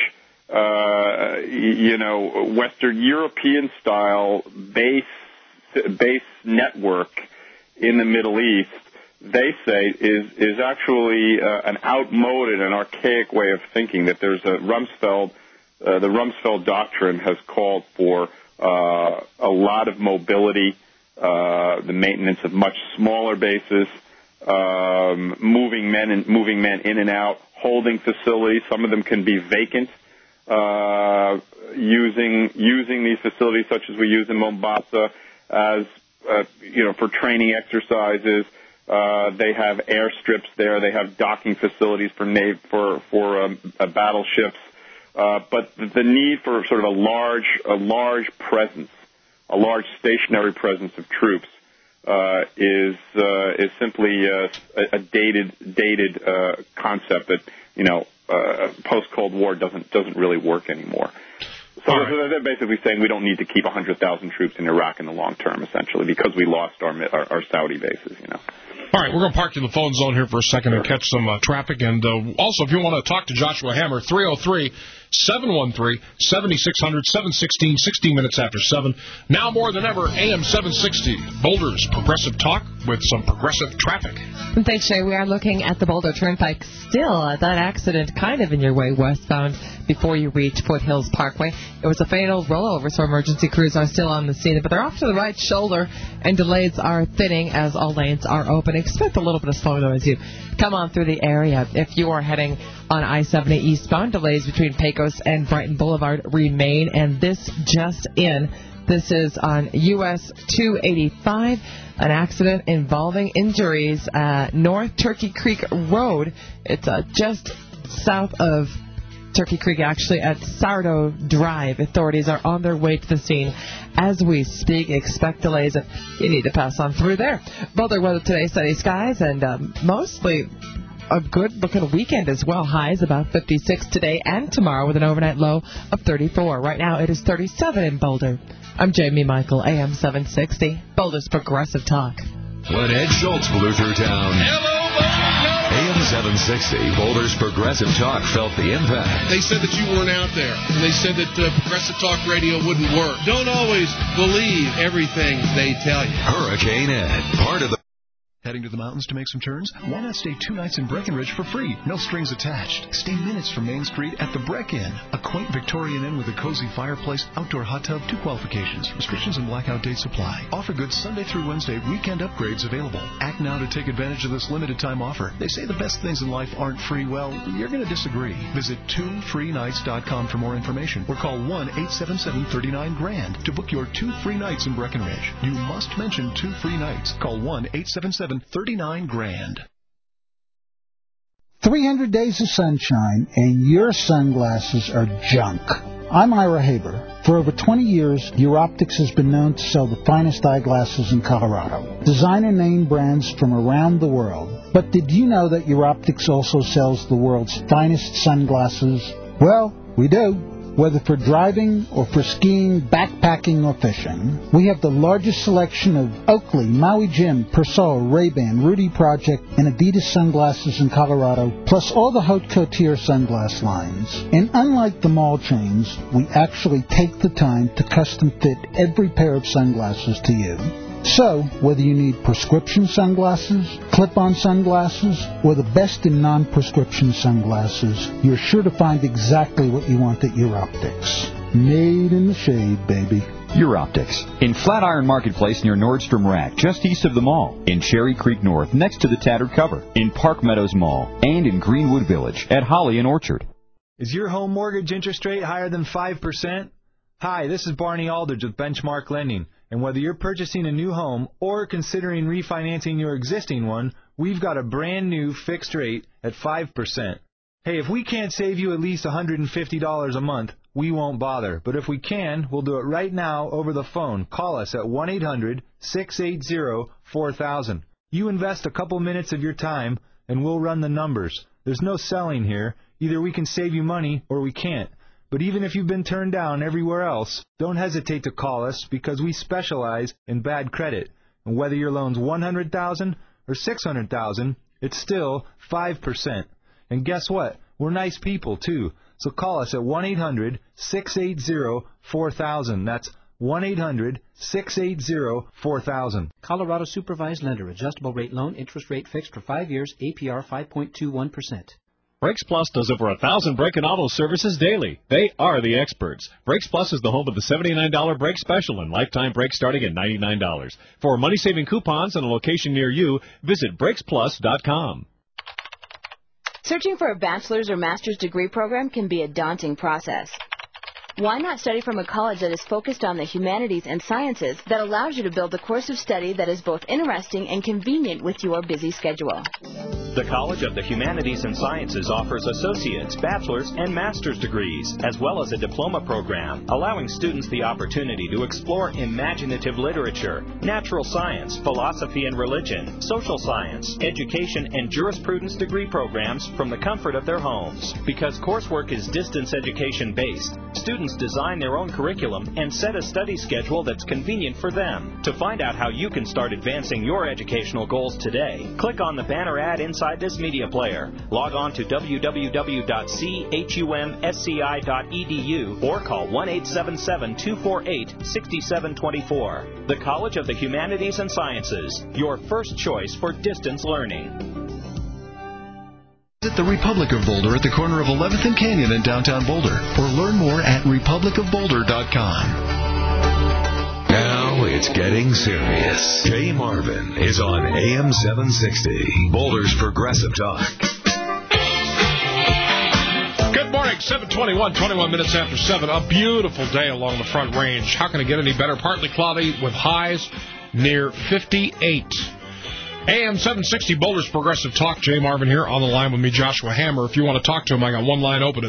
Western European-style base network in the Middle East, they say is actually an outmoded and archaic way of thinking. That there's the Rumsfeld doctrine has called for a lot of mobility, the maintenance of much smaller bases, moving men in and out, holding facilities. Some of them can be vacant, using these facilities such as we use in Mombasa as for training exercises. They have airstrips there. They have docking facilities for battleships. But the need for sort of a large presence, a large stationary presence of troops, is simply a dated concept that post Cold War doesn't really work anymore. So they're basically saying we don't need to keep 100,000 troops in Iraq in the long term, essentially, because we lost our Saudi bases. All right, we're going to park in the phone zone here for a second and catch some traffic. And also, if you want to talk to Joshua Hammer, 303-713-7600, 716, 16 minutes after 7. Now more than ever, AM 760, Boulder's Progressive Talk with some progressive traffic. Thanks, Shay. We are looking at the Boulder Turnpike still. That accident kind of in your way westbound before you reach Foothills Parkway. It was a fatal rollover, so emergency crews are still on the scene. But they're off to the right shoulder, and delays are thinning as all lanes are open. Expect a little bit of slow though as you come on through the area. If you are heading on I-70 eastbound, delays between Pecos and Brighton Boulevard remain. And this just in. This is on US 285, an accident involving injuries North Turkey Creek Road. It's just south of Turkey Creek, actually at Sardo Drive. Authorities are on their way to the scene as we speak. Expect delays if you need to pass on through there. Boulder weather today, sunny skies, and mostly a good-looking weekend as well. Highs about 56 today and tomorrow with an overnight low of 34. Right now it is 37 in Boulder. I'm Jamie Michael, AM 760, Boulder's Progressive Talk. When Ed Schultz blew through town, AM 760, Boulder's Progressive Talk felt the impact. They said that you weren't out there, and they said that Progressive Talk Radio wouldn't work. Don't always believe everything they tell you. Hurricane Ed, part of the... Heading to the mountains to make some turns? Why not stay 2 nights in Breckenridge for free? No strings attached. Stay minutes from Main Street at the Breck Inn, a quaint Victorian inn with a cozy fireplace, outdoor hot tub, 2 qualifications. Restrictions and blackout dates apply. Offer good Sunday through Wednesday. Weekend upgrades available. Act now to take advantage of this limited time offer. They say the best things in life aren't free. Well, you're going to disagree. Visit 2freenights.com for more information or call 1-877-39-GRAND to book your 2 free nights in Breckenridge. You must mention 2 free nights. Call 1-877-39-GRAND. 300 days of sunshine and your sunglasses are junk. I'm Ira Haber. For over 20 years, Europtics has been known to sell the finest eyeglasses in Colorado. Designer name brands from around the world. But did you know that Europtics also sells the world's finest sunglasses? Well, we do. Whether for driving or for skiing, backpacking, or fishing, we have the largest selection of Oakley, Maui Jim, Persol, Ray-Ban, Rudy Project, and Adidas sunglasses in Colorado, plus all the Haute Couture sunglass lines. And unlike the mall chains, we actually take the time to custom fit every pair of sunglasses to you. So, whether you need prescription sunglasses, clip-on sunglasses, or the best in non-prescription sunglasses, you're sure to find exactly what you want at Europtics. Made in the shade, baby. Europtics, in Flatiron Marketplace near Nordstrom Rack, just east of the mall, in Cherry Creek North, next to the Tattered Cover, in Park Meadows Mall, and in Greenwood Village at Holly and Orchard. Is your home mortgage interest rate higher than 5%? Hi, this is Barney Aldridge with Benchmark Lending. And whether you're purchasing a new home or considering refinancing your existing one, we've got a brand new fixed rate at 5%. Hey, if we can't save you at least $150 a month, we won't bother. But if we can, we'll do it right now over the phone. Call us at 1-800-680-4000. You invest a couple minutes of your time, and we'll run the numbers. There's no selling here. Either we can save you money or we can't. But even if you've been turned down everywhere else, don't hesitate to call us because we specialize in bad credit. And whether your loan's $100,000 or $600,000, it's still 5%. And guess what? We're nice people, too. So call us at 1-800-680-4000. That's 1-800-680-4000. Colorado Supervised Lender. Adjustable rate loan. Interest rate fixed for 5 years. APR 5.21%. Brakes Plus does over 1,000 brake and auto services daily. They are the experts. Brakes Plus is the home of the $79 brake special and lifetime brakes starting at $99. For money-saving coupons and a location near you, visit BrakesPlus.com. Searching for a bachelor's or master's degree program can be a daunting process. Why not study from a college that is focused on the humanities and sciences that allows you to build a course of study that is both interesting and convenient with your busy schedule? The College of the Humanities and Sciences offers associate's, bachelor's, and master's degrees, as well as a diploma program, allowing students the opportunity to explore imaginative literature, natural science, philosophy and religion, social science, education, and jurisprudence degree programs from the comfort of their homes. Because coursework is distance education based, students design their own curriculum and set a study schedule that's convenient for them. To find out how you can start advancing your educational goals today, click on the banner ad inside this media player. Log on to www.chumsci.edu or call 1-877-248-6724. The College of the Humanities and Sciences, your first choice for distance learning. Visit the Republic of Boulder at the corner of 11th and Canyon in downtown Boulder, or learn more at republicofboulder.com. Now it's getting serious. Jay Marvin is on AM 760, Boulder's Progressive Talk. Good morning, 7:21, 21 minutes after 7. A beautiful day along the Front Range. How can it get any better? Partly cloudy with highs near 58. AM 760 Boulder's Progressive Talk. Jay Marvin here on the line with me, Joshua Hammer. If you want to talk to him, I got one line open at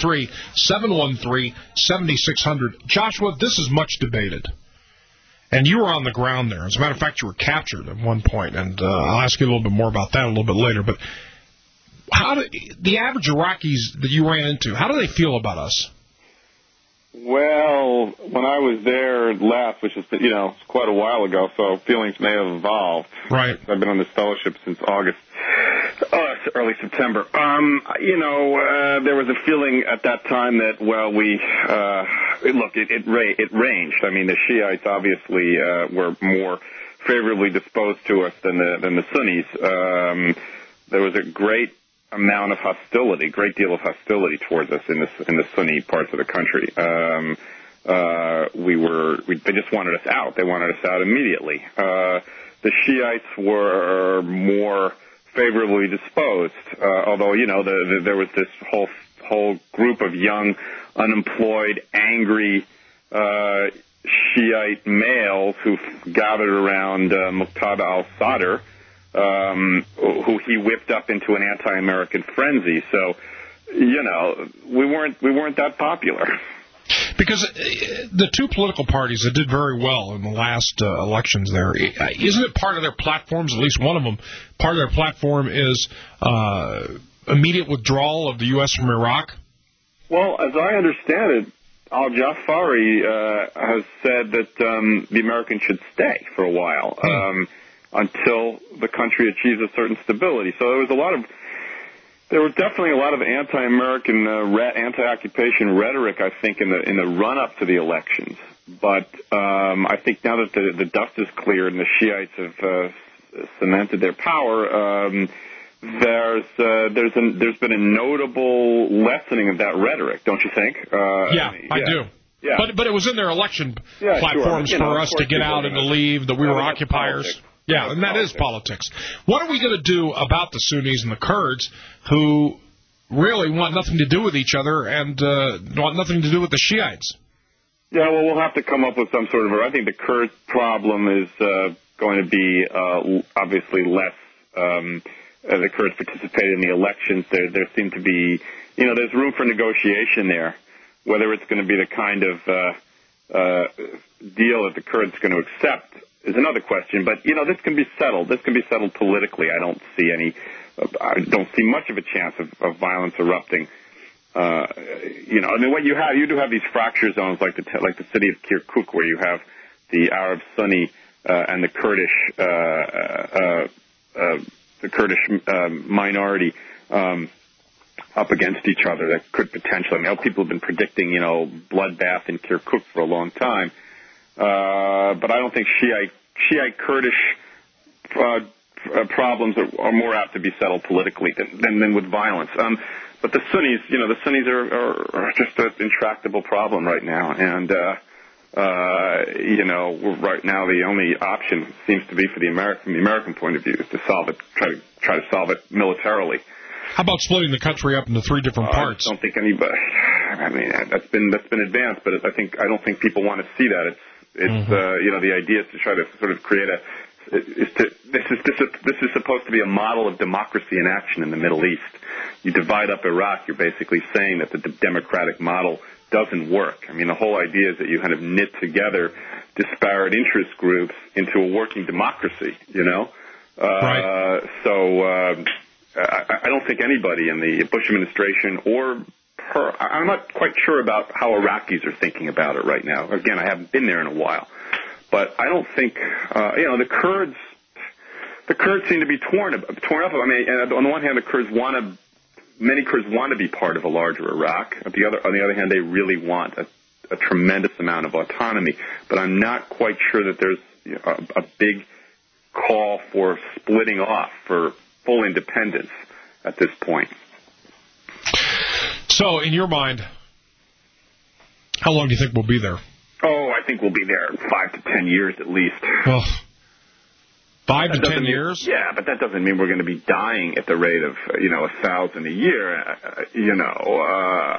303-713-7600. Joshua, this is much debated. And you were on the ground there. As a matter of fact, you were captured at one point, and I'll ask you a little bit more about that a little bit later. But how do the average Iraqis that you ran into, how do they feel about us? Well, when I was there last, which is, quite a while ago, so feelings may have evolved. Right. I've been on this fellowship since August, early September. There was a feeling at that time that, it ranged. I mean, the Shiites obviously were more favorably disposed to us than the Sunnis. There was a great amount of hostility, great deal of hostility towards us in the Sunni parts of the country. They just wanted us out. They wanted us out immediately. The Shiites were more favorably disposed, although there was this whole group of young, unemployed, angry Shiite males who gathered around Muqtada al-Sadr, who he whipped up into an anti-American frenzy. So, we weren't that popular. Because the two political parties that did very well in the last elections there, isn't it part of their platforms, at least one of them, part of their platform is immediate withdrawal of the U.S. from Iraq? Well, as I understand it, al-Jafari has said that the Americans should stay for a while. Until the country achieves a certain stability. So there was definitely a lot of anti-American, anti-occupation rhetoric, I think, in the run-up to the elections. But I think now that the dust is cleared and the Shiites have cemented their power, there's been a notable lessening of that rhetoric, don't you think? I do. Yeah. But it was in their election platforms for us to get out and to leave, that we were occupiers. Politics. Yeah, and that is politics. What are we going to do about the Sunnis and the Kurds who really want nothing to do with each other and want nothing to do with the Shiites? Yeah, well, we'll have to come up with some sort of... I think the Kurd problem is going to be obviously less... the Kurds participated in the elections. There seem to be... there's room for negotiation there. Whether it's going to be the kind of deal that the Kurds are going to accept is another question, but this can be settled. This can be settled politically. I don't see much of a chance of violence erupting. What you do have these fracture zones like the city of Kirkuk, where you have the Arab Sunni and the Kurdish minority up against each other. That could potentially. People have been predicting bloodbath in Kirkuk for a long time. But I don't think Shiite Kurdish problems are more apt to be settled politically than with violence. But the Sunnis, are just an intractable problem right now, and right now the only option seems to be from the American point of view is to solve it, try to solve it militarily. How about splitting the country up into three different parts? I don't think anybody. That's been advanced, but I don't think people want to see that. It's the idea is to try to sort of create this is supposed to be a model of democracy in action in the Middle East. You divide up Iraq, you're basically saying that the democratic model doesn't work. The whole idea is that you kind of knit together disparate interest groups into a working democracy. Right. I don't think anybody in the Bush administration I'm not quite sure about how Iraqis are thinking about it right now. Again, I haven't been there in a while. But I don't think, the Kurds seem to be torn up. On the one hand, many Kurds want to be part of a larger Iraq. On the other hand, they really want a tremendous amount of autonomy. But I'm not quite sure that there's a big call for splitting off for full independence at this point. So, in your mind, how long do you think we'll be there? Oh, I think we'll be there 5 to 10 years at least. Well, 5 to 10 years? Yeah, but that doesn't mean we're going to be dying at the rate of 1,000 a year.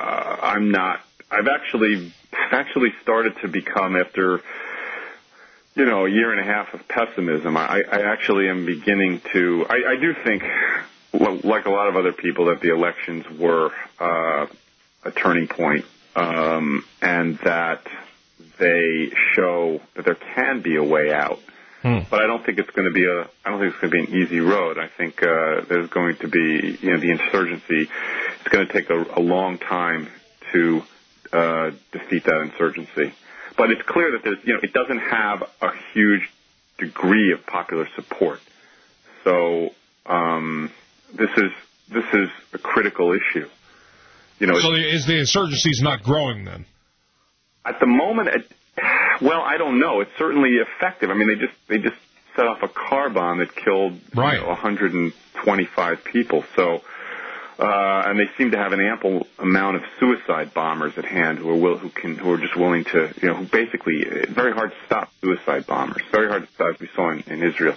I'm not. I've actually started to become, after a year and a half of pessimism. I actually am beginning to. I do think, like a lot of other people, that the elections were a turning point, and that they show that there can be a way out. But I don't think it's going to be an easy road. I think there's going to be, the insurgency. It's going to take a long time to defeat that insurgency. But it's clear that it doesn't have a huge degree of popular support. So this is a critical issue. So is the insurgency's not growing then? At the moment, I don't know. It's certainly effective. I mean, they just set off a car bomb that killed 125 people. So, and they seem to have an ample amount of suicide bombers at hand who are just willing to, who basically, it's very hard to stop suicide bombers. Very hard to stop, as we saw in Israel.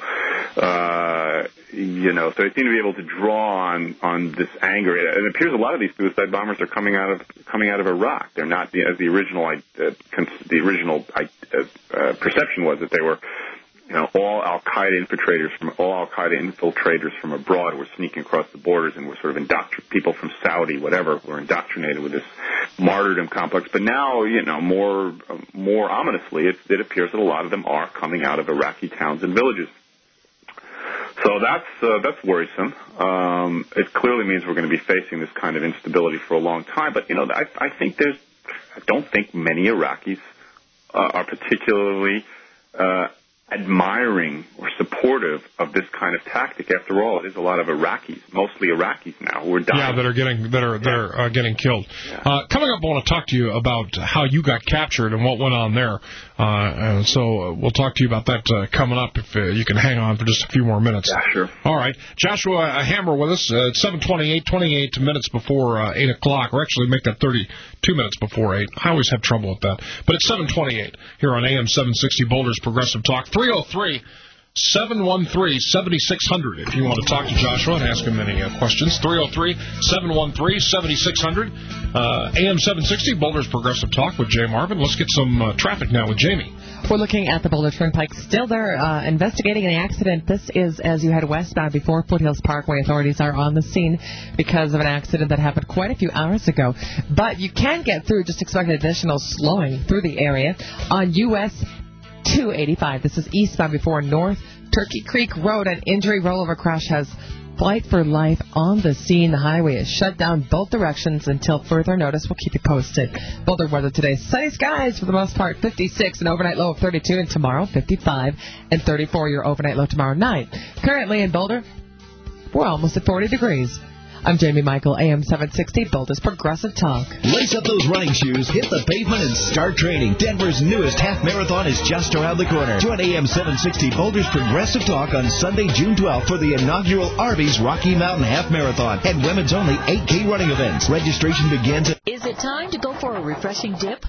So they seem to be able to draw on this anger. It appears a lot of these suicide bombers are coming out of Iraq. They're not as the original perception was that they were, all Al-Qaeda infiltrators from abroad were sneaking across the borders and were sort of people from Saudi, whatever, were indoctrinated with this martyrdom complex. But now, more ominously, it appears that a lot of them are coming out of Iraqi towns and villages. So that's worrisome. It clearly means we're going to be facing this kind of instability for a long time. But I don't think many Iraqis are particularly admiring or supportive of this kind of tactic. After all, it is a lot of Iraqis, mostly Iraqis now, who are dying. Yeah, that are getting killed. Yeah. Coming up, I want to talk to you about how you got captured and what went on there. And so we'll talk to you about that coming up if you can hang on for just a few more minutes. Yeah, sure. All right. Joshua Hammer with us. It's 7:28, 28 minutes before 8 o'clock. Or actually, make that 32 minutes before 8. I always have trouble with that. But it's 7:28 here on AM 760 Boulder's Progressive Talk. 303-713-7600 if you want to talk to Joshua and ask him any questions. 303-713-7600. AM 760, Boulder's Progressive Talk with Jay Marvin. Let's get some traffic now with Jamie. We're looking at the Boulder Turnpike. Still there investigating an accident. This is as you head westbound before Foothills Parkway. Authorities are on the scene because of an accident that happened quite a few hours ago. But you can get through. Just expect additional slowing through the area on US 285. This is eastbound before North Turkey Creek Road. An injury rollover crash has Flight for Life on the scene. The highway is shut down both directions until further notice. We'll keep you posted. Boulder weather today. Sunny skies for the most part. 56, an overnight low of 32. And tomorrow, 55 and 34. Your overnight low tomorrow night. Currently in Boulder, we're almost at 40 degrees. I'm Jamie Michael, AM 760, Boulder's Progressive Talk. Lace up those running shoes, hit the pavement, and start training. Denver's newest half marathon is just around the corner. Join AM 760 Boulder's Progressive Talk on Sunday, June 12th for the inaugural Arby's Rocky Mountain Half Marathon and women's only 8K running events. Registration begins at... Is it time to go for a refreshing dip?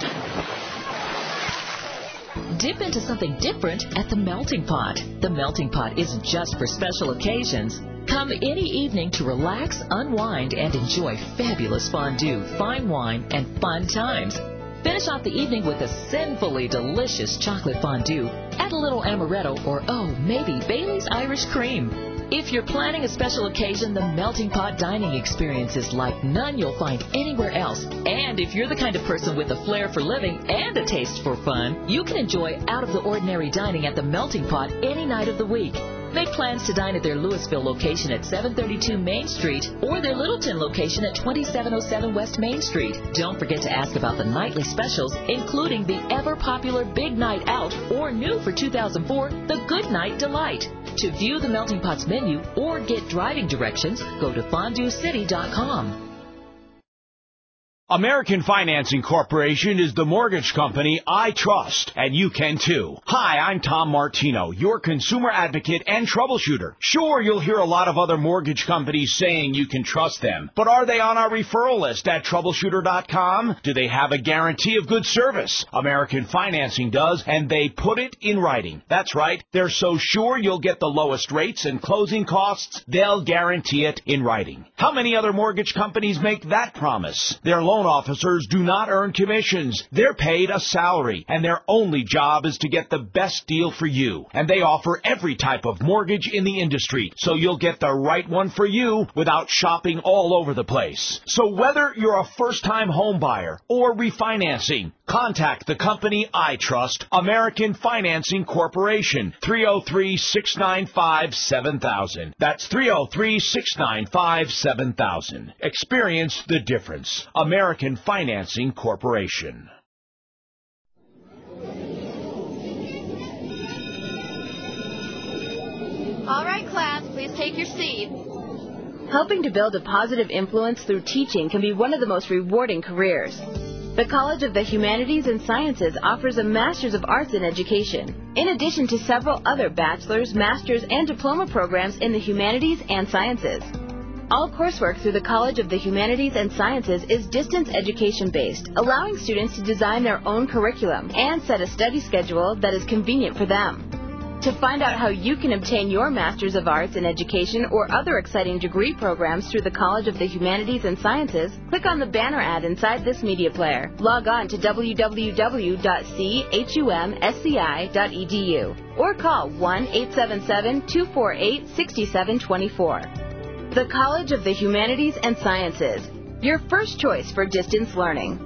Dip into something different at the Melting Pot. The Melting Pot isn't just for special occasions. Come any evening to relax, unwind, and enjoy fabulous fondue, fine wine, and fun times. Finish off the evening with a sinfully delicious chocolate fondue. Add a little amaretto or, maybe Bailey's Irish Cream. If you're planning a special occasion, the Melting Pot dining experience is like none you'll find anywhere else. And if you're the kind of person with a flair for living and a taste for fun, you can enjoy out-of-the-ordinary dining at the Melting Pot any night of the week. Make plans to dine at their Louisville location at 732 Main Street or their Littleton location at 2707 West Main Street. Don't forget to ask about the nightly specials, including the ever-popular Big Night Out or new for 2004, the Good Night Delight. To view the Melting Pot's menu or get driving directions, go to fonduecity.com. American Financing Corporation is the mortgage company I trust, and you can too. Hi, I'm Tom Martino, your consumer advocate and troubleshooter. Sure, you'll hear a lot of other mortgage companies saying you can trust them, but are they on our referral list at troubleshooter.com? Do they have a guarantee of good service? American Financing does, and they put it in writing. That's right, they're so sure you'll get the lowest rates and closing costs, they'll guarantee it in writing. How many other mortgage companies make that promise? Their loan loan officers do not earn commissions. They're paid a salary, and their only job is to get the best deal for you. And they offer every type of mortgage in the industry, so you'll get the right one for you without shopping all over the place. So whether you're a first-time home buyer or refinancing, contact the company I trust, American Financing Corporation, 303-695-7000. That's 303-695-7000. Experience the difference. American Financing Corporation. All right, class, please take your seat. Helping to build a positive influence through teaching can be one of the most rewarding careers. The College of the Humanities and Sciences offers a Master's of Arts in Education, in addition to several other bachelor's, master's, and diploma programs in the humanities and sciences. All coursework through the College of the Humanities and Sciences is distance education-based, allowing students to design their own curriculum and set a study schedule that is convenient for them. To find out how you can obtain your Master's of Arts in Education or other exciting degree programs through the College of the Humanities and Sciences, click on the banner ad inside this media player. Log on to www.chumsci.edu or call 1-877-248-6724. The College of the Humanities and Sciences, your first choice for distance learning.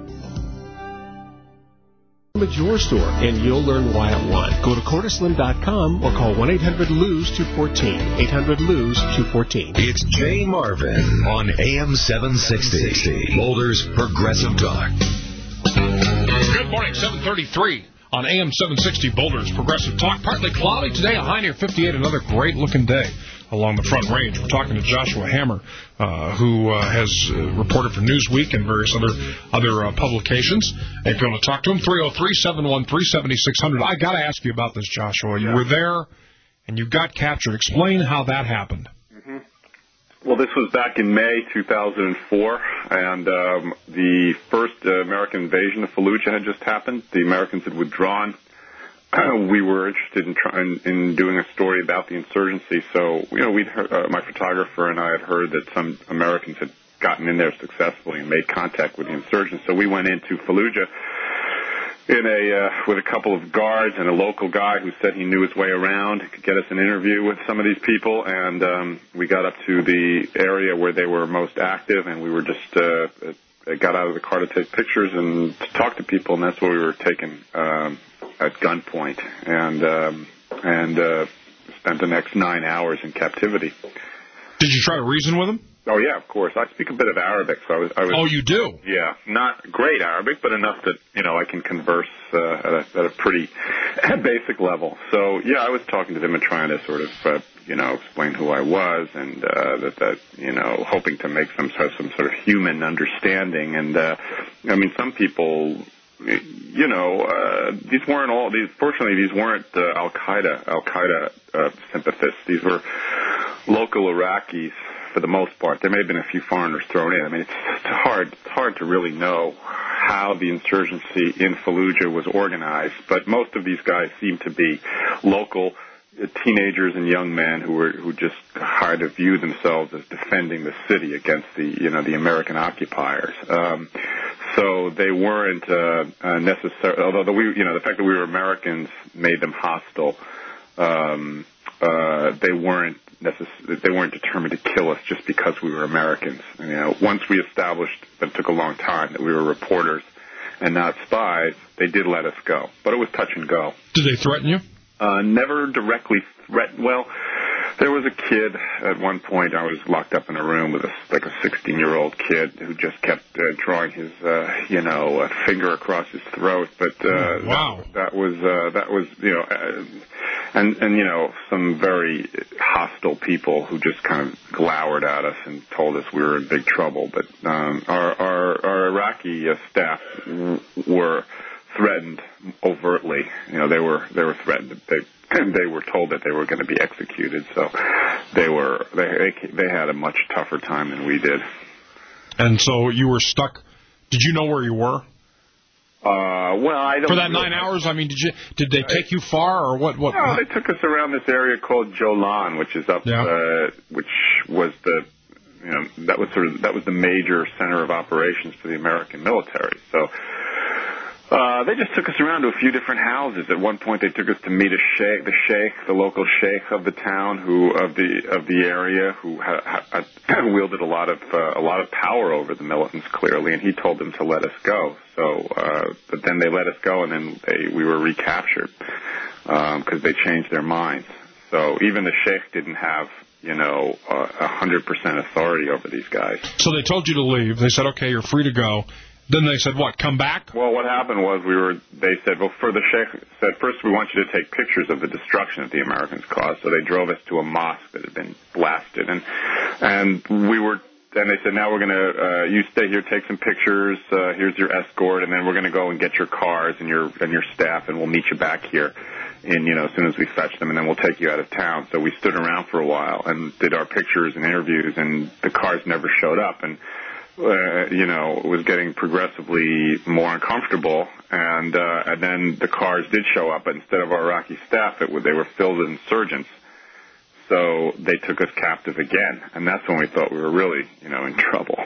At your store, and you'll learn why it won. Go to Cortislim.com or call 1-800-LOSE-214. 800-LOSE-214. It's Jay Marvin on AM 760. Boulder's Progressive Talk. Good morning, 7:33 on AM 760 Boulder's Progressive Talk. Partly cloudy today, a high near 58. Another great-looking day along the Front Range. We're talking to Joshua Hammer, who has reported for Newsweek and various other publications. And if you want to talk to him, 303-713-7600. I got to ask you about this, Joshua. You were there, and you got captured. Explain how that happened. Mm-hmm. Well, this was back in May 2004, and the first American invasion of Fallujah had just happened. The Americans had withdrawn. We were interested in doing a story about the insurgency, so we'd heard, my photographer and I had heard that some Americans had gotten in there successfully and made contact with the insurgents. So we went into Fallujah with a couple of guards and a local guy who said he knew his way around, could get us an interview with some of these people, and we got up to the area where they were most active, and we were just got out of the car to take pictures and to talk to people, and that's where we were taken at gunpoint and spent the next 9 hours in captivity. Did you try to reason with him? Oh, yeah, of course. I speak a bit of Arabic, so I was. Oh, you do? Yeah, not great Arabic, but enough that, I can converse at a pretty basic level. So, yeah, I was talking to them and trying to sort of, explain who I was and that hoping to make some sort of human understanding. And, some people... fortunately, these weren't Al-Qaeda sympathists. These were local Iraqis for the most part. There may have been a few foreigners thrown in. It's hard to really know how the insurgency in Fallujah was organized, but most of these guys seemed to be local teenagers and young men who just had to view themselves as defending the city against the American occupiers. So they weren't necessarily, although the fact that we were Americans made them hostile. They weren't determined to kill us just because we were Americans. Once we established, but it took a long time, that we were reporters and not spies, they did let us go. But it was touch and go. Did they threaten you? Never directly threatened. Well, there was a kid at one point. I was locked up in a room with a 16-year-old kid who just kept drawing his, finger across his throat. But wow, that was some very hostile people who just kind of glowered at us and told us we were in big trouble. But our Iraqi staff were threatened overtly. They were threatened. They were told that they were going to be executed. So they had a much tougher time than we did. And so you were stuck. Did you know where you were? Well, I don't. For that 9 hours, did they take you far or what? No, they took us around this area called Jolan, which is up, which was the that was the major center of operations for the American military. So they just took us around to a few different houses. At one point, they took us to meet the local sheikh of the town, of the area, who wielded a lot of power over the militants, clearly, and he told them to let us go. So, but then they let us go, and then we were recaptured because they changed their minds. So even the sheikh didn't have 100% authority over these guys. So they told you to leave. They said, okay, you're free to go. Then they said, what, come back? Well, what happened was they said, well, the sheikh said, first we want you to take pictures of the destruction that the Americans caused. So they drove us to a mosque that had been blasted. And they said, now we're going to, you stay here, take some pictures, here's your escort, and then we're going to go and get your cars and your staff, and we'll meet you back here as soon as we fetch them, and then we'll take you out of town. So we stood around for a while and did our pictures and interviews, and the cars never showed up. And it was getting progressively more uncomfortable, and then the cars did show up, but instead of our Iraqi staff, they were filled with insurgents. So they took us captive again, and that's when we thought we were really, in trouble.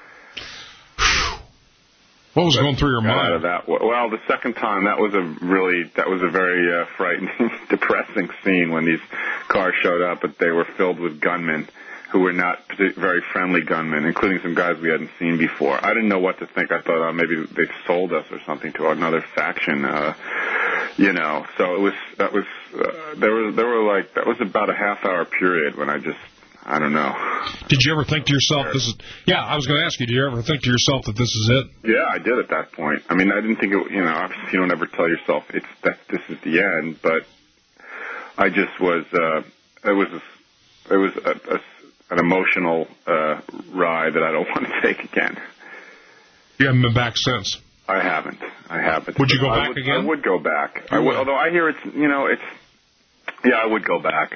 What was going through your mind? Out of that, well, the second time, that was a very frightening, depressing scene when these cars showed up, but they were filled with gunmen who were not very friendly gunmen, including some guys we hadn't seen before. I didn't know what to think. I thought maybe they sold us or something to another faction, So that was about a half-hour period when I don't know. Did you ever think to yourself, I was going to ask you, did you ever think to yourself that this is it? Yeah, I did at that point. I mean, I didn't think obviously you don't ever tell yourself this is the end, but I just was, it was an emotional ride that I don't want to take again. You haven't been back since? I haven't. Would you go back again? I would go back. Although I hear I would go back.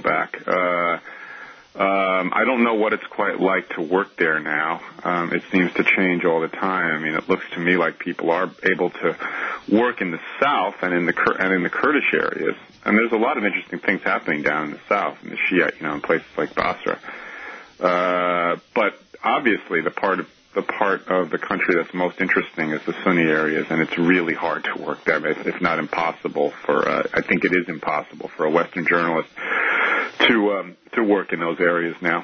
I don't know what it's quite like to work there now. It seems to change all the time. I mean, it looks to me like people are able to work in the South and in the Kurdish areas. And there's a lot of interesting things happening down in the South, in the Shiite, in places like Basra. But obviously, the part of the country that's most interesting is the Sunni areas, and it's really hard to work there. If not impossible I think it is impossible for a Western journalist to work in those areas now.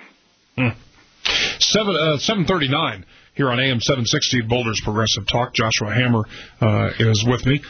7:39 here on AM 760 Boulder's Progressive Talk. Joshua Hammer is with me.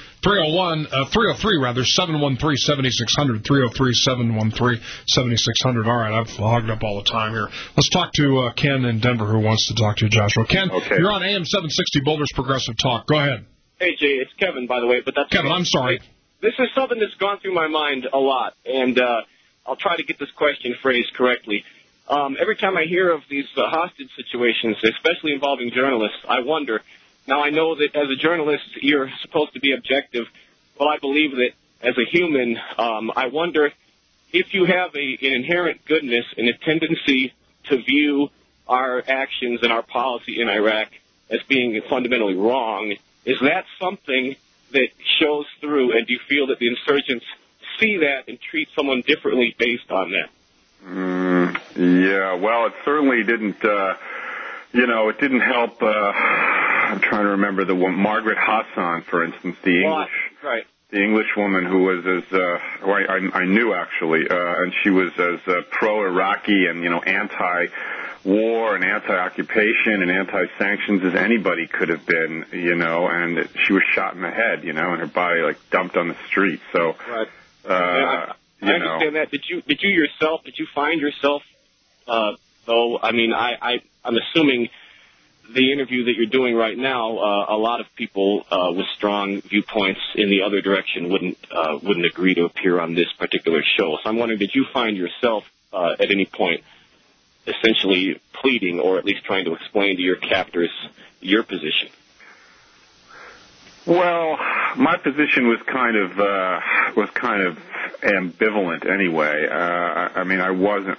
303-713-7600, 303-713-7600. All right, I've hogged up all the time here. Let's talk to Ken in Denver, who wants to talk to you, Joshua. Ken, okay. You're on AM 760 Boulder's Progressive Talk. Go ahead. Hey, Jay, it's Kevin, by the way. But that's Kevin, I'm sorry. This is something that's gone through my mind a lot, and I'll try to get this question phrased correctly. Every time I hear of these hostage situations, especially involving journalists, I wonder. Now, I know that as a journalist, you're supposed to be objective. Well, I believe that as a human, I wonder if you have an inherent goodness and a tendency to view our actions and our policy in Iraq as being fundamentally wrong. Is that something that shows through, and do you feel that the insurgents see that and treat someone differently based on that? Yeah, well, it certainly didn't, it didn't help, I'm trying to remember the one, Margaret Hassan, for instance, the English woman who was I knew actually, and she was as pro-Iraqi and, anti-war and anti-occupation and anti-sanctions as anybody could have been, and she was shot in the head, and her body, dumped on the street, so... Right. I understand that. Did you find yourself, though, I'm assuming the interview that you're doing right now, a lot of people with strong viewpoints in the other direction wouldn't agree to appear on this particular show. So I'm wondering, did you find yourself at any point essentially pleading or at least trying to explain to your captors your position? Well, my position was kind of ambivalent anyway. I wasn't,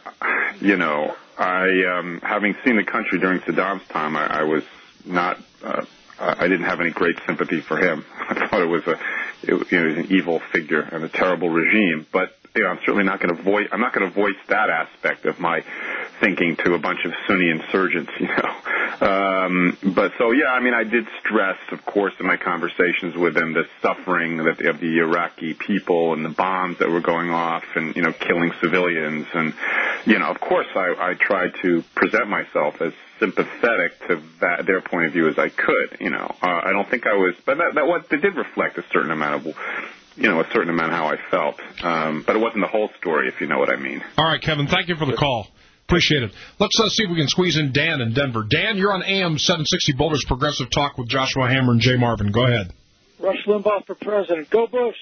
having seen the country during Saddam's time, I was not, I didn't have any great sympathy for him. I thought it was an evil figure and a terrible regime. But I'm certainly not going to voice that aspect of my thinking to a bunch of Sunni insurgents, you know. But so, yeah, I mean, I did stress, of course, in my conversations with them, the suffering of the Iraqi people and the bombs that were going off and, you know, killing civilians. And, you know, of course, I tried to present myself as sympathetic to their point of view as I could, you know. I don't think I was, but that did reflect a certain amount of, you know, a certain amount of how I felt. But it wasn't the whole story, if you know what I mean. All right, Kevin, thank you for the call. Appreciate it. Let's see if we can squeeze in Dan in Denver. Dan, you're on AM 760 Boulder's Progressive Talk with Joshua Hammer and Jay Marvin. Go ahead. Rush Limbaugh for president. Go Bush.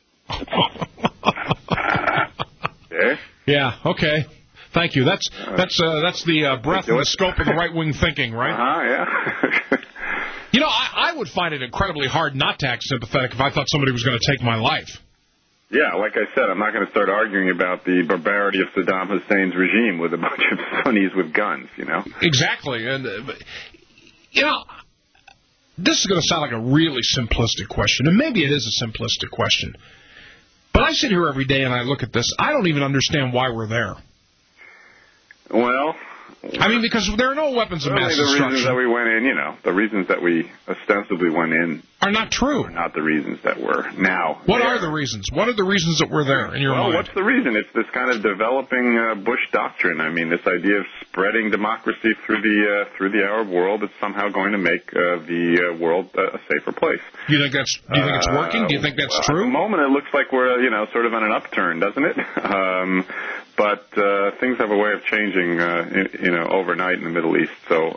Okay. Yeah, okay. Thank you. That's the breadth and the scope of the right-wing thinking, right? Yeah. You know, I would find it incredibly hard not to act sympathetic if I thought somebody was going to take my life. Yeah, like I said, I'm not going to start arguing about the barbarity of Saddam Hussein's regime with a bunch of Sunnis with guns, you know? Exactly. And, you know, this is going to sound like a really simplistic question, and maybe it is a simplistic question. But I sit here every day and I look at this. I don't even understand why we're there. Well, I mean, because there are no weapons of mass destruction. The reasons that we went in, you know, the reasons that we ostensibly went in are not true. Are not the reasons that we're now. What are the reasons? What are the reasons that we're there in your mind? Well, what's the reason? It's this kind of developing Bush doctrine. I mean, this idea of spreading democracy through the Arab world is somehow going to make the world a safer place. Do you think it's working? Do you think that's true? At the moment, it looks like we're sort of on an upturn, doesn't it? But things have a way of changing, overnight in the Middle East. So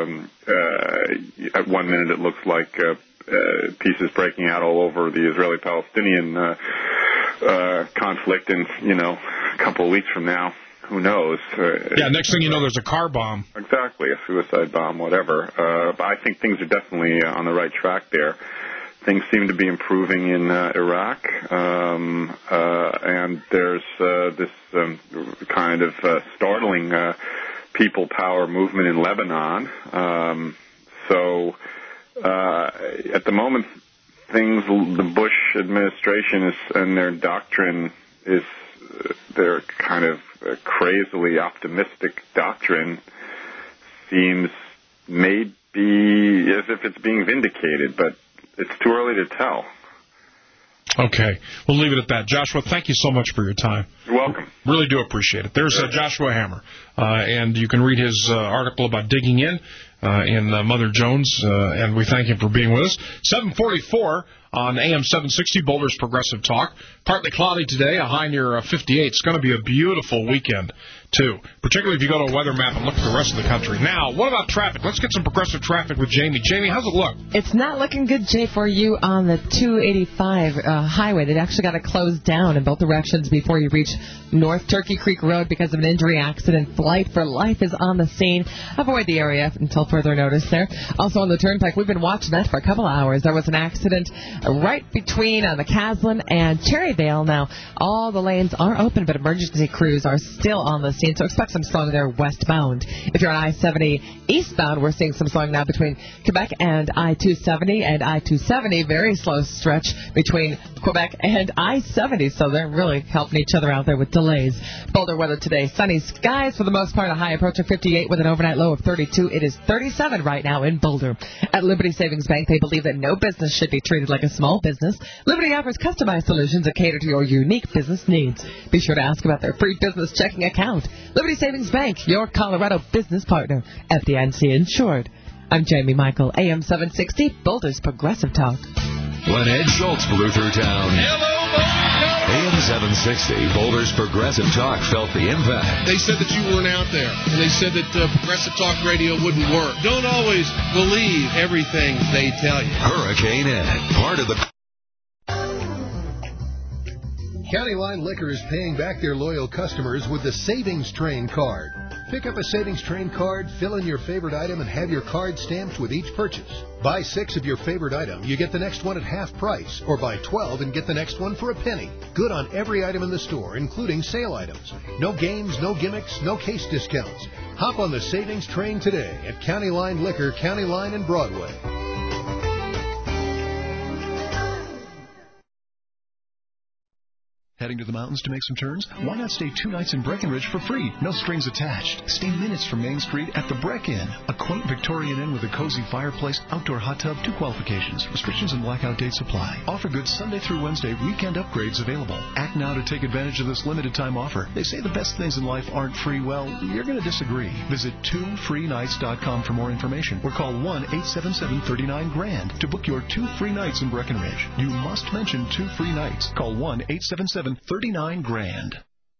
at one minute it looks like pieces breaking out all over the Israeli-Palestinian conflict, and a couple of weeks from now, who knows? Next thing you know, there's a car bomb. Exactly, a suicide bomb, whatever. But I think things are definitely on the right track there. Things seem to be improving in Iraq, and there's this kind of startling people power movement in Lebanon. So at the moment, the Bush administration and their doctrine is their kind of crazily optimistic doctrine seems maybe as if it's being vindicated, but it's too early to tell. Okay. We'll leave it at that. Joshua, thank you so much for your time. You're welcome. Really do appreciate it. There's Joshua Hammer, and you can read his article about digging in Mother Jones, and we thank him for being with us. 744 on AM 760, Boulder's Progressive Talk. Partly cloudy today, a high near 58. It's going to be a beautiful weekend, too, particularly if you go to a weather map and look at the rest of the country. Now, what about traffic? Let's get some progressive traffic with Jamie. Jamie, how's it look? It's not looking good, Jay, for you on the 285 highway. They actually got to close down in both directions before you reach North Turkey Creek Road because of an injury accident. Flight for Life is on the scene. Avoid the area until further notice there. Also on the Turnpike, we've been watching that for a couple of hours. There was an accident right between the Caslin and Cherryvale. Now, all the lanes are open, but emergency crews are still on the scene, so expect some slowing there westbound. If you're on I-70 eastbound, we're seeing some slowing now between Quebec and I-270, and I-270, very slow stretch between Quebec and I-70, so they're really helping each other out there with delays. Boulder weather today, sunny skies for the most part, a high approaching 58 with an overnight low of 32. It is 37 right now in Boulder. At Liberty Savings Bank, they believe that no business should be treated like a small business. Liberty offers customized solutions that cater to your unique business needs. Be sure to ask about their free business checking account. Liberty Savings Bank, your Colorado business partner. FDIC insured. I'm Jamie Michael, AM 760, Boulder's Progressive Talk. When Ed Schultz blew through town, AM 760, Boulder's Progressive Talk felt the impact. They said that you weren't out there, and they said that Progressive Talk Radio wouldn't work. Don't always believe everything they tell you. Hurricane Ed, part of the... County Line Liquor is paying back their loyal customers with the Savings Train card. Pick up a Savings Train card, fill in your favorite item, and have your card stamped with each purchase. Buy 6 of your favorite item, you get the next one at half price, or buy 12 and get the next one for a penny. Good on every item in the store, including sale items. No games, no gimmicks, no case discounts. Hop on the Savings Train today at County Line Liquor, County Line and Broadway. Heading to the mountains to make some turns? Why not stay 2 nights in Breckenridge for free? No strings attached. Stay minutes from Main Street at the Breck Inn, a quaint Victorian inn with a cozy fireplace, outdoor hot tub, 2 qualifications. Restrictions and blackout dates apply. Offer good Sunday through Wednesday. Weekend upgrades available. Act now to take advantage of this limited time offer. They say the best things in life aren't free. Well, you're going to disagree. Visit 2freenights.com for more information or call 1-877-39-GRAND to book your 2 free nights in Breckenridge. You must mention 2 free nights. Call 1-877-39-GRAND.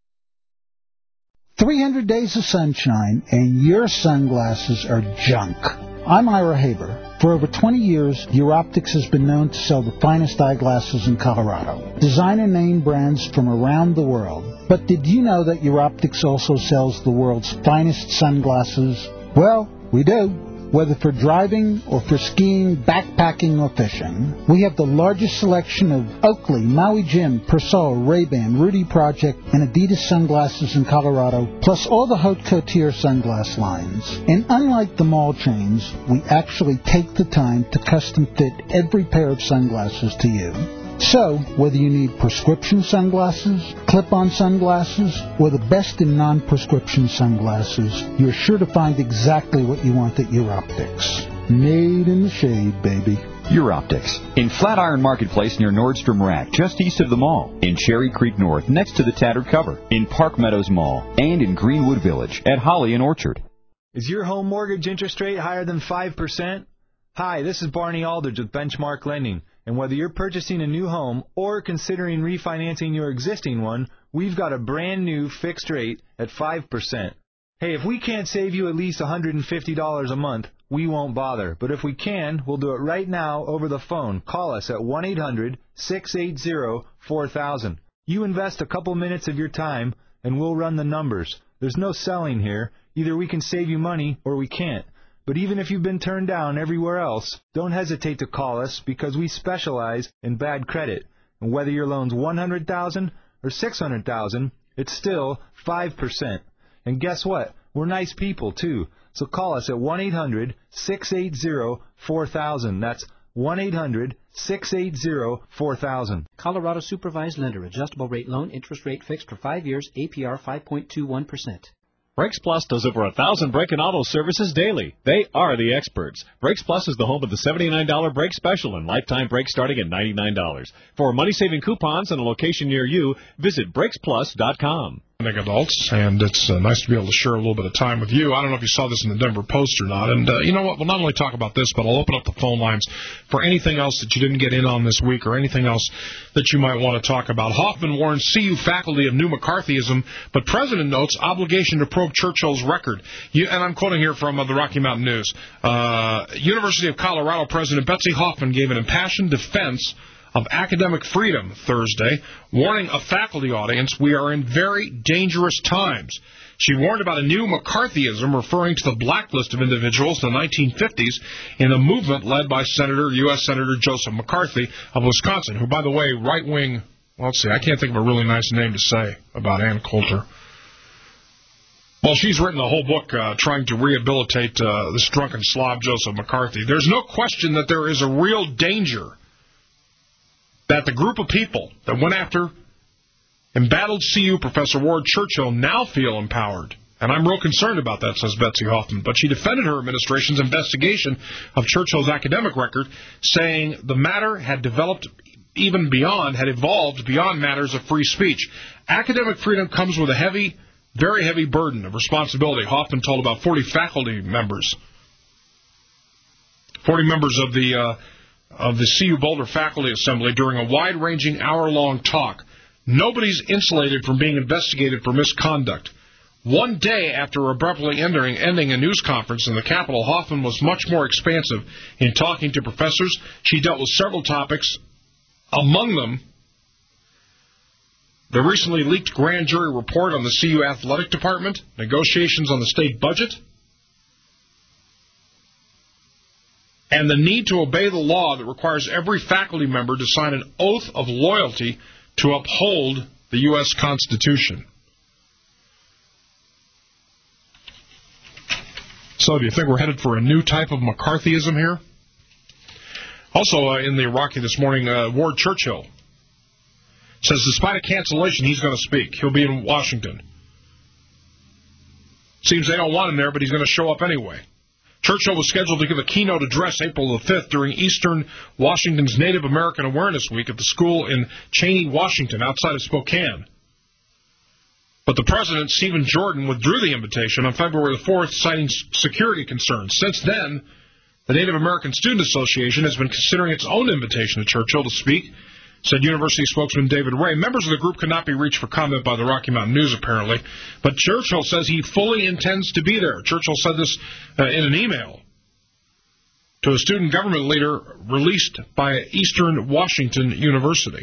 300 days of sunshine and your sunglasses are junk. I'm Ira Haber. For over 20 years, Europtics has been known to sell the finest eyeglasses in Colorado. Designer name brands from around the world. But did you know that Europtics also sells the world's finest sunglasses? Well, we do. Whether for driving or for skiing, backpacking, or fishing, we have the largest selection of Oakley, Maui Jim, Persol, Ray-Ban, Rudy Project, and Adidas sunglasses in Colorado, plus all the Haute Couture sunglass lines. And unlike the mall chains, we actually take the time to custom fit every pair of sunglasses to you. So, whether you need prescription sunglasses, clip-on sunglasses, or the best in non-prescription sunglasses, you're sure to find exactly what you want at Europtics. Made in the shade, baby. Europtics in Flatiron Marketplace near Nordstrom Rack, just east of the mall. In Cherry Creek North, next to the Tattered Cover. In Park Meadows Mall. And in Greenwood Village at Holly and Orchard. Is your home mortgage interest rate higher than 5%? Hi, this is Barney Aldridge with Benchmark Lending. And whether you're purchasing a new home or considering refinancing your existing one, we've got a brand new fixed rate at 5%. Hey, if we can't save you at least $150 a month, we won't bother. But if we can, we'll do it right now over the phone. Call us at 1-800-680-4000. You invest a couple minutes of your time, and we'll run the numbers. There's no selling here. Either we can save you money or we can't. But even if you've been turned down everywhere else, don't hesitate to call us because we specialize in bad credit. And whether your loan's $100,000 or $600,000, it's still 5%. And guess what? We're nice people, too. So call us at 1-800-680-4000. That's 1-800-680-4000. Colorado Supervised Lender. Adjustable rate loan. Interest rate fixed for 5 years. APR 5.21%. Brakes Plus does over 1,000 brake and auto services daily. They are the experts. Brakes Plus is the home of the $79 brake special and lifetime brakes starting at $99. For money-saving coupons and a location near you, visit brakesplus.com. Adults, and it's nice to be able to share a little bit of time with you. I don't know if you saw this in the Denver Post or not, and you know what, we'll not only talk about this, but I'll open up the phone lines for anything else that you didn't get in on this week or anything else that you might want to talk about. Hoffman warns CU faculty of new McCarthyism, but President notes obligation to probe Churchill's record. And I'm quoting here from the Rocky Mountain News. University of Colorado President Betsy Hoffman gave an impassioned defense of academic freedom Thursday, warning a faculty audience we are in very dangerous times. She warned about a new McCarthyism, referring to the blacklist of individuals in the 1950s in a movement led by U.S. Senator Joseph McCarthy of Wisconsin, who, by the way, right-wing, well, let's see, I can't think of a really nice name to say about Ann Coulter. Well, she's written a whole book trying to rehabilitate this drunken slob, Joseph McCarthy. There's no question that there is a real danger that the group of people that went after embattled CU Professor Ward Churchill now feel empowered. And I'm real concerned about that, says Betsy Hoffman. But she defended her administration's investigation of Churchill's academic record, saying the matter had evolved beyond matters of free speech. Academic freedom comes with a heavy, very heavy burden of responsibility. Hoffman told about 40 faculty members, 40 members of the CU Boulder Faculty Assembly during a wide-ranging hour-long talk. Nobody's insulated from being investigated for misconduct. One day after abruptly ending a news conference in the Capitol, Hoffman was much more expansive in talking to professors. She dealt with several topics, among them the recently leaked grand jury report on the CU Athletic Department, negotiations on the state budget, and the need to obey the law that requires every faculty member to sign an oath of loyalty to uphold the U.S. Constitution. So do you think we're headed for a new type of McCarthyism here? Also in the Rocky this morning, Ward Churchill says despite a cancellation, he's going to speak. He'll be in Washington. Seems they don't want him there, but he's going to show up anyway. Churchill was scheduled to give a keynote address April the 5th during Eastern Washington's Native American Awareness Week at the school in Cheney, Washington, outside of Spokane. But the president, Stephen Jordan, withdrew the invitation on February the 4th, citing security concerns. Since then, the Native American Student Association has been considering its own invitation to Churchill to speak, said University spokesman David Ray. Members of the group could not be reached for comment by the Rocky Mountain News, apparently. But Churchill says he fully intends to be there. Churchill said this in an email to a student government leader released by Eastern Washington University.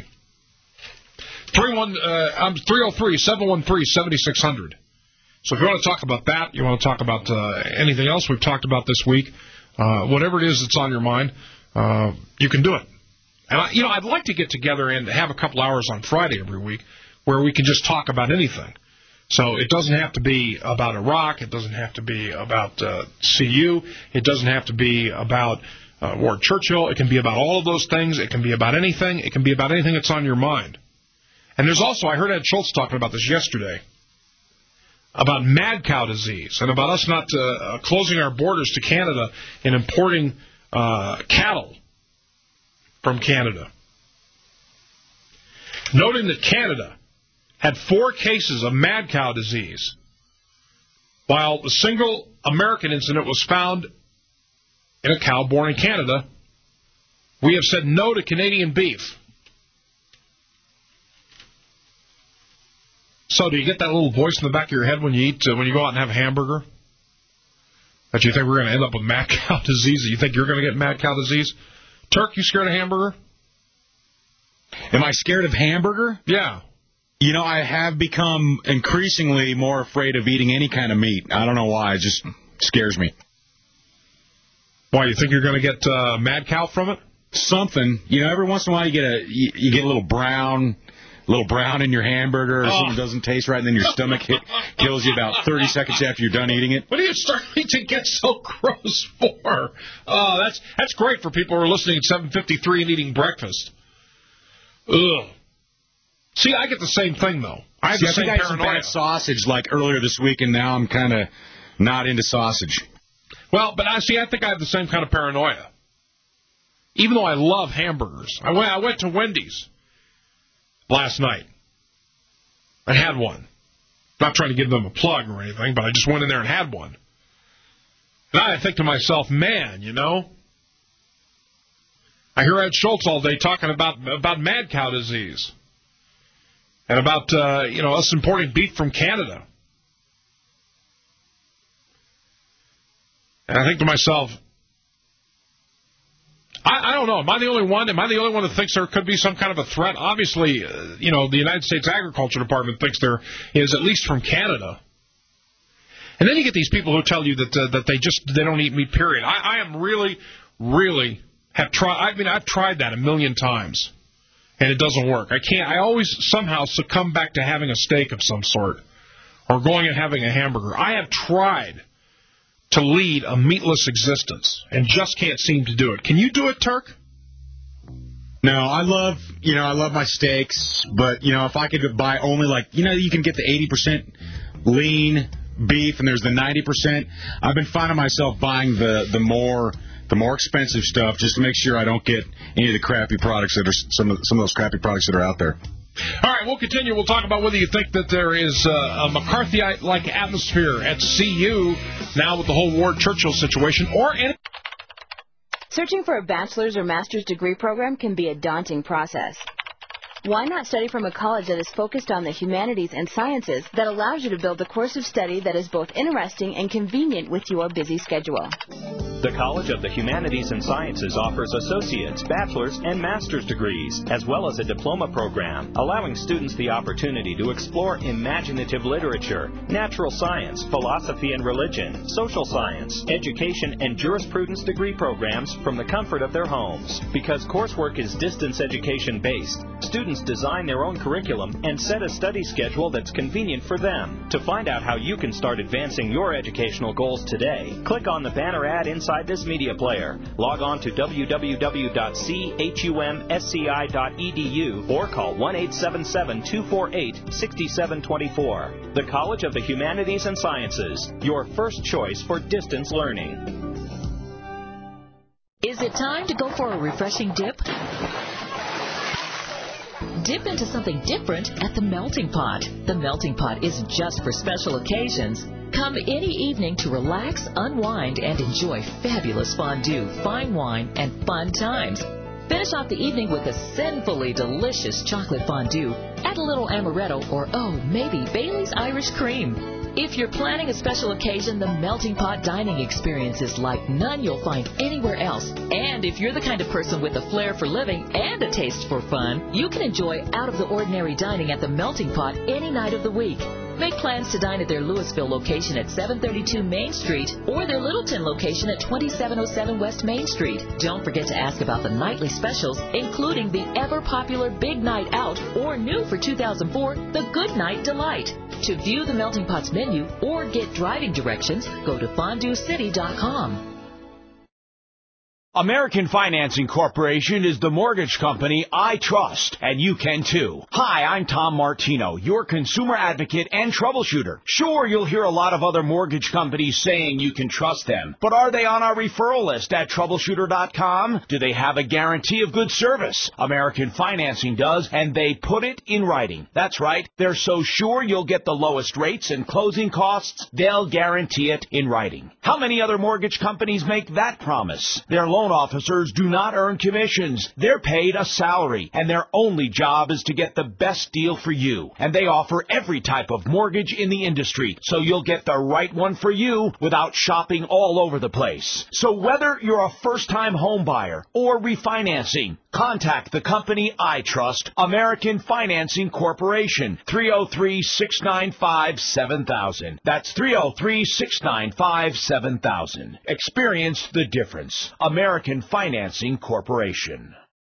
303-713-7600. So if you want to talk about that, you want to talk about anything else we've talked about this week, whatever it is that's on your mind, you can do it. And, I'd like to get together and have a couple hours on Friday every week where we can just talk about anything. So it doesn't have to be about Iraq. It doesn't have to be about CU. It doesn't have to be about Ward Churchill. It can be about all of those things. It can be about anything. It can be about anything that's on your mind. And there's also, I heard Ed Schultz talking about this yesterday, about mad cow disease and about us not closing our borders to Canada and importing cattle from Canada. Noting that Canada had 4 cases of mad cow disease, while the single American incident was found in a cow born in Canada, we have said no to Canadian beef. So do you get that little voice in the back of your head when you go out and have a hamburger? That you think we're going to end up with mad cow disease? That you think you're going to get mad cow disease? Turk, you scared of hamburger? Am I scared of hamburger? Yeah. I have become increasingly more afraid of eating any kind of meat. I don't know why. It just scares me. Why, you think you're going to get mad cow from it? Something. Every once in a while you get a little brown in your hamburger, or something doesn't taste right, and then your stomach kills you about 30 seconds after you're done eating it. What are you starting to get so gross for? That's great for people who are listening at 7:53 and eating breakfast. Ugh. See, I get the same thing, though. I have the same paranoia. I had some bad sausage like earlier this week, and now I'm kind of not into sausage. Well, but I think I have the same kind of paranoia. Even though I love hamburgers. I went to Wendy's last night. I had one. Not trying to give them a plug or anything, but I just went in there and had one. And I think to myself, man, I hear Ed Schultz all day talking about mad cow disease. And about, us importing beef from Canada. And I think to myself, I don't know. Am I the only one? Am I the only one that thinks there could be some kind of a threat? Obviously, the United States Agriculture Department thinks there is, at least from Canada. And then you get these people who tell you that they don't eat meat, period. I am really, really have tried. I've tried that a million times, and it doesn't work. I always somehow succumb back to having a steak of some sort or going and having a hamburger. I have tried to lead a meatless existence and just can't seem to do it. Can you do it, Turk? No, I love my steaks, but, if I could buy only you can get the 80% lean beef and there's the 90%. I've been finding myself buying the more expensive stuff just to make sure I don't get any of the crappy products that are some of those crappy products that are out there. All right, we'll continue. We'll talk about whether you think that there is a McCarthyite-like atmosphere at CU now with the whole Ward Churchill situation, or any. Searching for a bachelor's or master's degree program can be a daunting process. Why not study from a college that is focused on the humanities and sciences that allows you to build a course of study that is both interesting and convenient with your busy schedule? The College of the Humanities and Sciences offers associate's, bachelor's, and master's degrees, as well as a diploma program, allowing students the opportunity to explore imaginative literature, natural science, philosophy and religion, social science, education, and jurisprudence degree programs from the comfort of their homes. Because coursework is distance education based, students design their own curriculum and set a study schedule that's convenient for them. To find out how you can start advancing your educational goals today, click on the banner ad inside inside this media player. Log on to www.chumsci.edu or call 1-877-248-6724. The College of the Humanities and Sciences, your first choice for distance learning. Is it time to go for a refreshing dip? Dip into something different at the Melting Pot. The Melting Pot isn't just for special occasions. Come any evening to relax, unwind, and enjoy fabulous fondue, fine wine, and fun times. Finish off the evening with a sinfully delicious chocolate fondue. Add a little amaretto or, maybe Bailey's Irish Cream. If you're planning a special occasion, the Melting Pot dining experience is like none you'll find anywhere else. And if you're the kind of person with a flair for living and a taste for fun, you can enjoy out-of-the-ordinary dining at the Melting Pot any night of the week. Make plans to dine at their Louisville location at 732 Main Street or their Littleton location at 2707 West Main Street. Don't forget to ask about the nightly specials, including the ever-popular Big Night Out or new for 2004, the Good Night Delight. To view the Melting Pot's menu or get driving directions, go to fonduecity.com. American Financing Corporation is the mortgage company I trust, and you can too. Hi, I'm Tom Martino, your consumer advocate and troubleshooter. Sure, you'll hear a lot of other mortgage companies saying you can trust them, but are they on our referral list at troubleshooter.com? Do they have a guarantee of good service? American Financing does, and they put it in writing. That's right, they're so sure you'll get the lowest rates and closing costs, they'll guarantee it in writing. How many other mortgage companies make that promise? Their loan officers do not earn commissions. They're paid a salary, and their only job is to get the best deal for you. And they offer every type of mortgage in the industry, so you'll get the right one for you without shopping all over the place. So whether you're a first-time home buyer or refinancing, contact the company I trust, American Financing Corporation, 303-695-7000. That's 303-695-7000. Experience the difference. American Financing Corporation.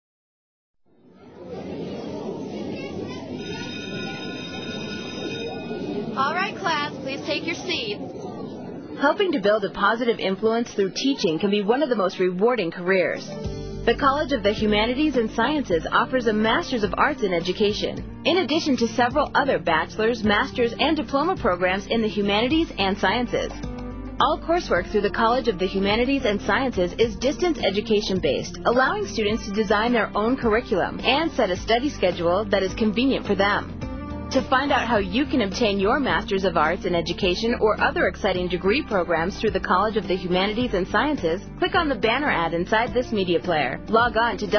All right, class, please take your seats. Helping to build a positive influence through teaching can be one of the most rewarding careers. The College of the Humanities and Sciences offers a Master's of Arts in Education, in addition to several other bachelor's, master's, and diploma programs in the humanities and sciences. All coursework through the College of the Humanities and Sciences is distance education-based, allowing students to design their own curriculum and set a study schedule that is convenient for them. To find out how you can obtain your Master's of Arts in Education or other exciting degree programs through the College of the Humanities and Sciences, click on the banner ad inside this media player. Log on to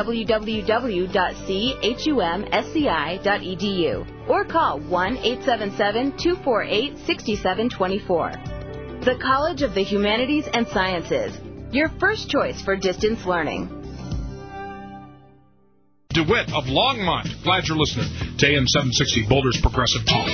www.chumsci.edu or call 1-877-248-6724. The College of the Humanities and Sciences, your first choice for distance learning. DeWitt of Longmont. Glad you're listening to AM 760 Boulder's Progressive Talk.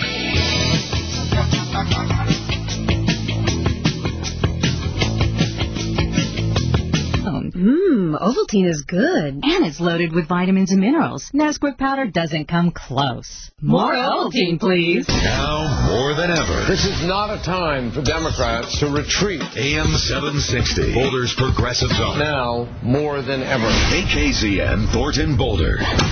Ovaltine is good. And it's loaded with vitamins and minerals. Nesquik powder doesn't come close. More Ovaltine, please. Now, more than ever. This is not a time for Democrats to retreat. AM 760, Boulder's Progressive Talk. Now, more than ever. AKZN Thornton Boulder.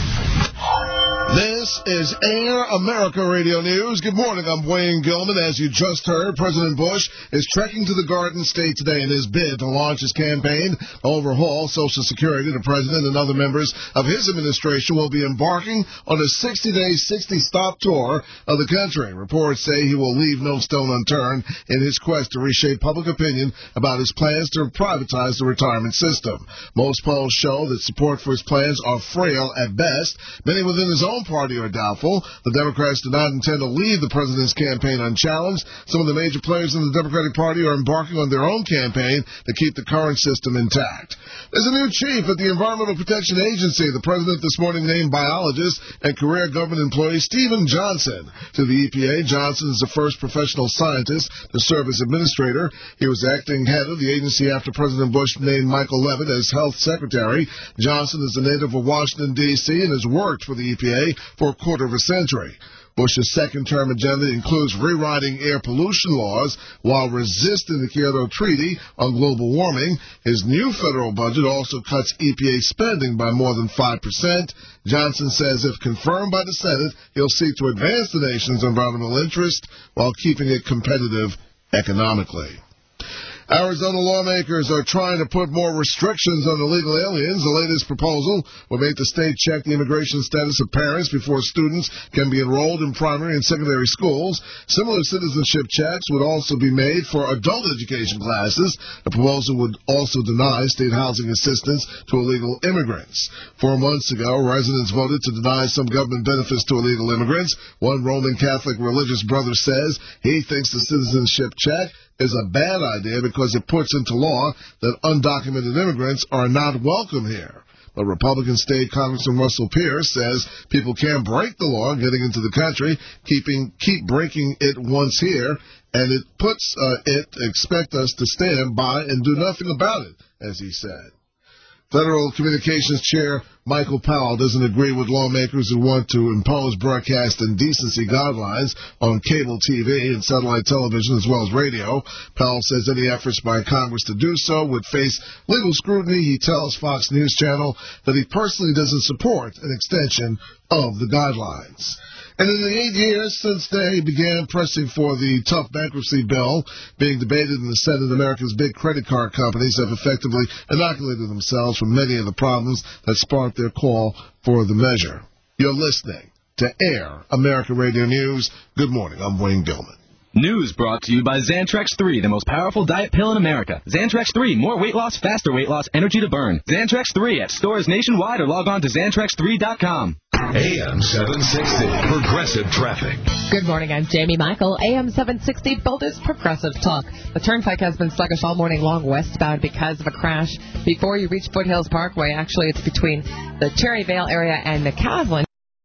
This is Air America Radio News. Good morning, I'm Wayne Gilman. As you just heard, President Bush is trekking to the Garden State today in his bid to launch his campaign to overhaul Social Security. The president and other members of his administration will be embarking on a 60-day, 60-stop tour of the country. Reports say he will leave no stone unturned in his quest to reshape public opinion about his plans to privatize the retirement system. Most polls show that support for his plans are frail at best. Many within his own party are doubtful. The Democrats do not intend to lead the president's campaign unchallenged. Some of the major players in the Democratic Party are embarking on their own campaign to keep the current system intact. There's a new chief at the Environmental Protection Agency. The president this morning named biologist and career government employee Stephen Johnson to the EPA. Johnson is the first professional scientist to serve as administrator. He was acting head of the agency after President Bush named Michael Levitt as health secretary. Johnson is a native of Washington, D.C. and has worked for the EPA for a quarter of a century. Bush's second-term agenda includes rewriting air pollution laws while resisting the Kyoto Treaty on global warming. His new federal budget also cuts EPA spending by more than 5%. Johnson says if confirmed by the Senate, he'll seek to advance the nation's environmental interest while keeping it competitive economically. Arizona lawmakers are trying to put more restrictions on illegal aliens. The latest proposal will make the state check the immigration status of parents before students can be enrolled in primary and secondary schools. Similar citizenship checks would also be made for adult education classes. The proposal would also deny state housing assistance to illegal immigrants. 4 months ago, residents voted to deny some government benefits to illegal immigrants. One Roman Catholic religious brother says he thinks the citizenship check is a bad idea because it puts into law that undocumented immigrants are not welcome here. But Republican State Congressman Russell Pierce says people can't break the law getting into the country, keep breaking it once here, and expect us to stand by and do nothing about it, as he said. Federal Communications Chair Michael Powell doesn't agree with lawmakers who want to impose broadcast indecency guidelines on cable TV and satellite television as well as radio. Powell says any efforts by Congress to do so would face legal scrutiny. He tells Fox News Channel that he personally doesn't support an extension of the guidelines. And in the 8 years since they began pressing for the tough bankruptcy bill being debated in the Senate, America's big credit card companies have effectively inoculated themselves from many of the problems that sparked their call for the measure. You're listening to Air America Radio News. Good morning. I'm Wayne Gilman. News brought to you by Xantrex 3, the most powerful diet pill in America. Xantrex 3, more weight loss, faster weight loss, energy to burn. Xantrex 3 at stores nationwide or log on to Xantrex3.com. AM 760, Progressive Traffic. Good morning, I'm Jamie Michael. AM 760, Boulder's Progressive Talk. The turnpike has been sluggish all morning long westbound because of a crash before you reach Foothills Parkway. Actually, it's between the Cherryvale area and McCaslin.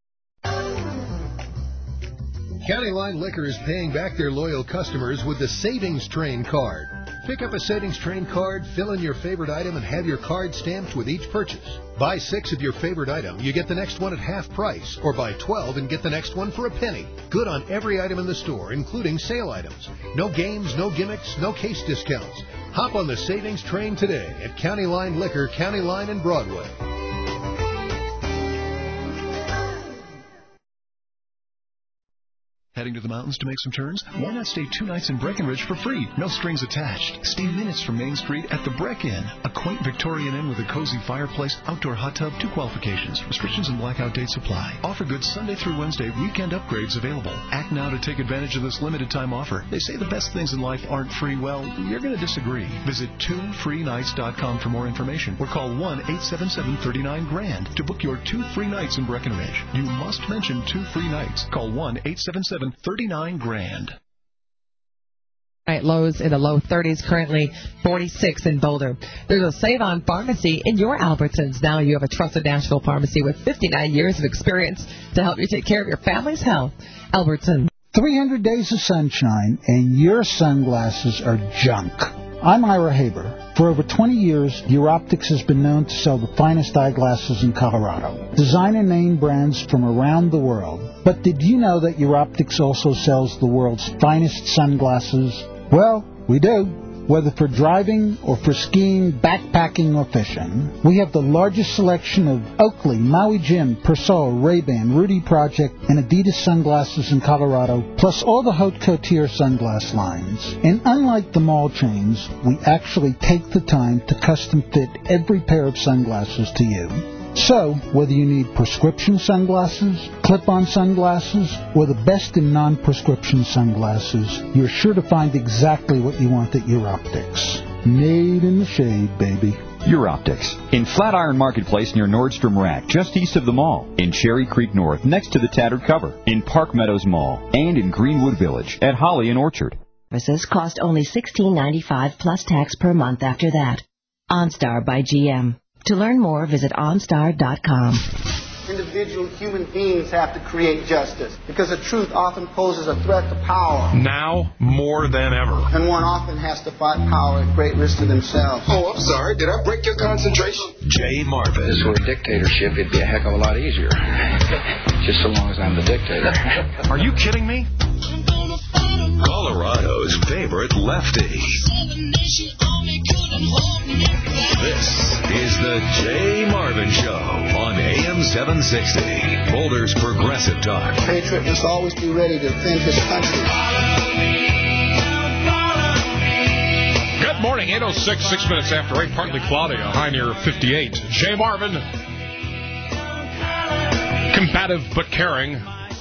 County Line Liquor is paying back their loyal customers with the Savings Train card. Pick up a Savings Train card, fill in your favorite item, and have your card stamped with each purchase. Buy 6 of your favorite item, you get the next one at half price, or buy 12 and get the next one for a penny. Good on every item in the store, including sale items. No games, no gimmicks, no case discounts. Hop on the Savings Train today at County Line Liquor, County Line and Broadway. Heading to the mountains to make some turns? Why not stay 2 nights in Breckenridge for free? No strings attached. Stay minutes from Main Street at the Breck Inn, a quaint Victorian inn with a cozy fireplace, outdoor hot tub, 2 qualifications. Restrictions and blackout dates apply. Offer good Sunday through Wednesday, weekend upgrades available. Act now to take advantage of this limited time offer. They say the best things in life aren't free. Well, you're going to disagree. Visit 2freenights.com for more information or call 1-877-39-GRAND to book your 2 free nights in Breckenridge. You must mention 2 free nights. Call 1-877-39-GRAND. Right, lows in the low 30s, currently 46 in Boulder. There's a Save-On Pharmacy in your Albertsons. Now you have a trusted national pharmacy with 59 years of experience to help you take care of your family's health. Albertsons. 300 days of sunshine and your sunglasses are junk. I'm Ira Haber. For over 20 years, Europtics has been known to sell the finest eyeglasses in Colorado. Design and name brands from around the world. But did you know that Europtics also sells the world's finest sunglasses? Well, we do. Whether for driving or for skiing, backpacking, or fishing, we have the largest selection of Oakley, Maui Jim, Persol, Ray-Ban, Rudy Project, and Adidas sunglasses in Colorado, plus all the Haute Couture sunglass lines. And unlike the mall chains, we actually take the time to custom fit every pair of sunglasses to you. So, whether you need prescription sunglasses, clip-on sunglasses, or the best in non-prescription sunglasses, you're sure to find exactly what you want at Europtics. Made in the shade, baby. Europtics. In Flatiron Marketplace near Nordstrom Rack, just east of the mall. In Cherry Creek North, next to the Tattered Cover. In Park Meadows Mall. And in Greenwood Village at Holly and Orchard. Services cost only $16.95 plus tax per month after that. OnStar by GM. To learn more, visit OnStar.com. individual human beings have to create justice, because the truth often poses a threat to power. Now more than ever. And one often has to fight power at great risk to themselves. Oh, I'm sorry. Did I break your concentration? Jay Marvin. If this were a dictatorship, it'd be a heck of a lot easier. Just so long as I'm the dictator. Are you kidding me? Colorado's favorite lefty. This is the Jay Marvin Show on AM 760. Boulder's Progressive Talk. A patriot must always be ready to defend his country. Good morning, 8:06, 6 minutes after 8, partly cloudy, a high near 58. Jay Marvin, combative but caring.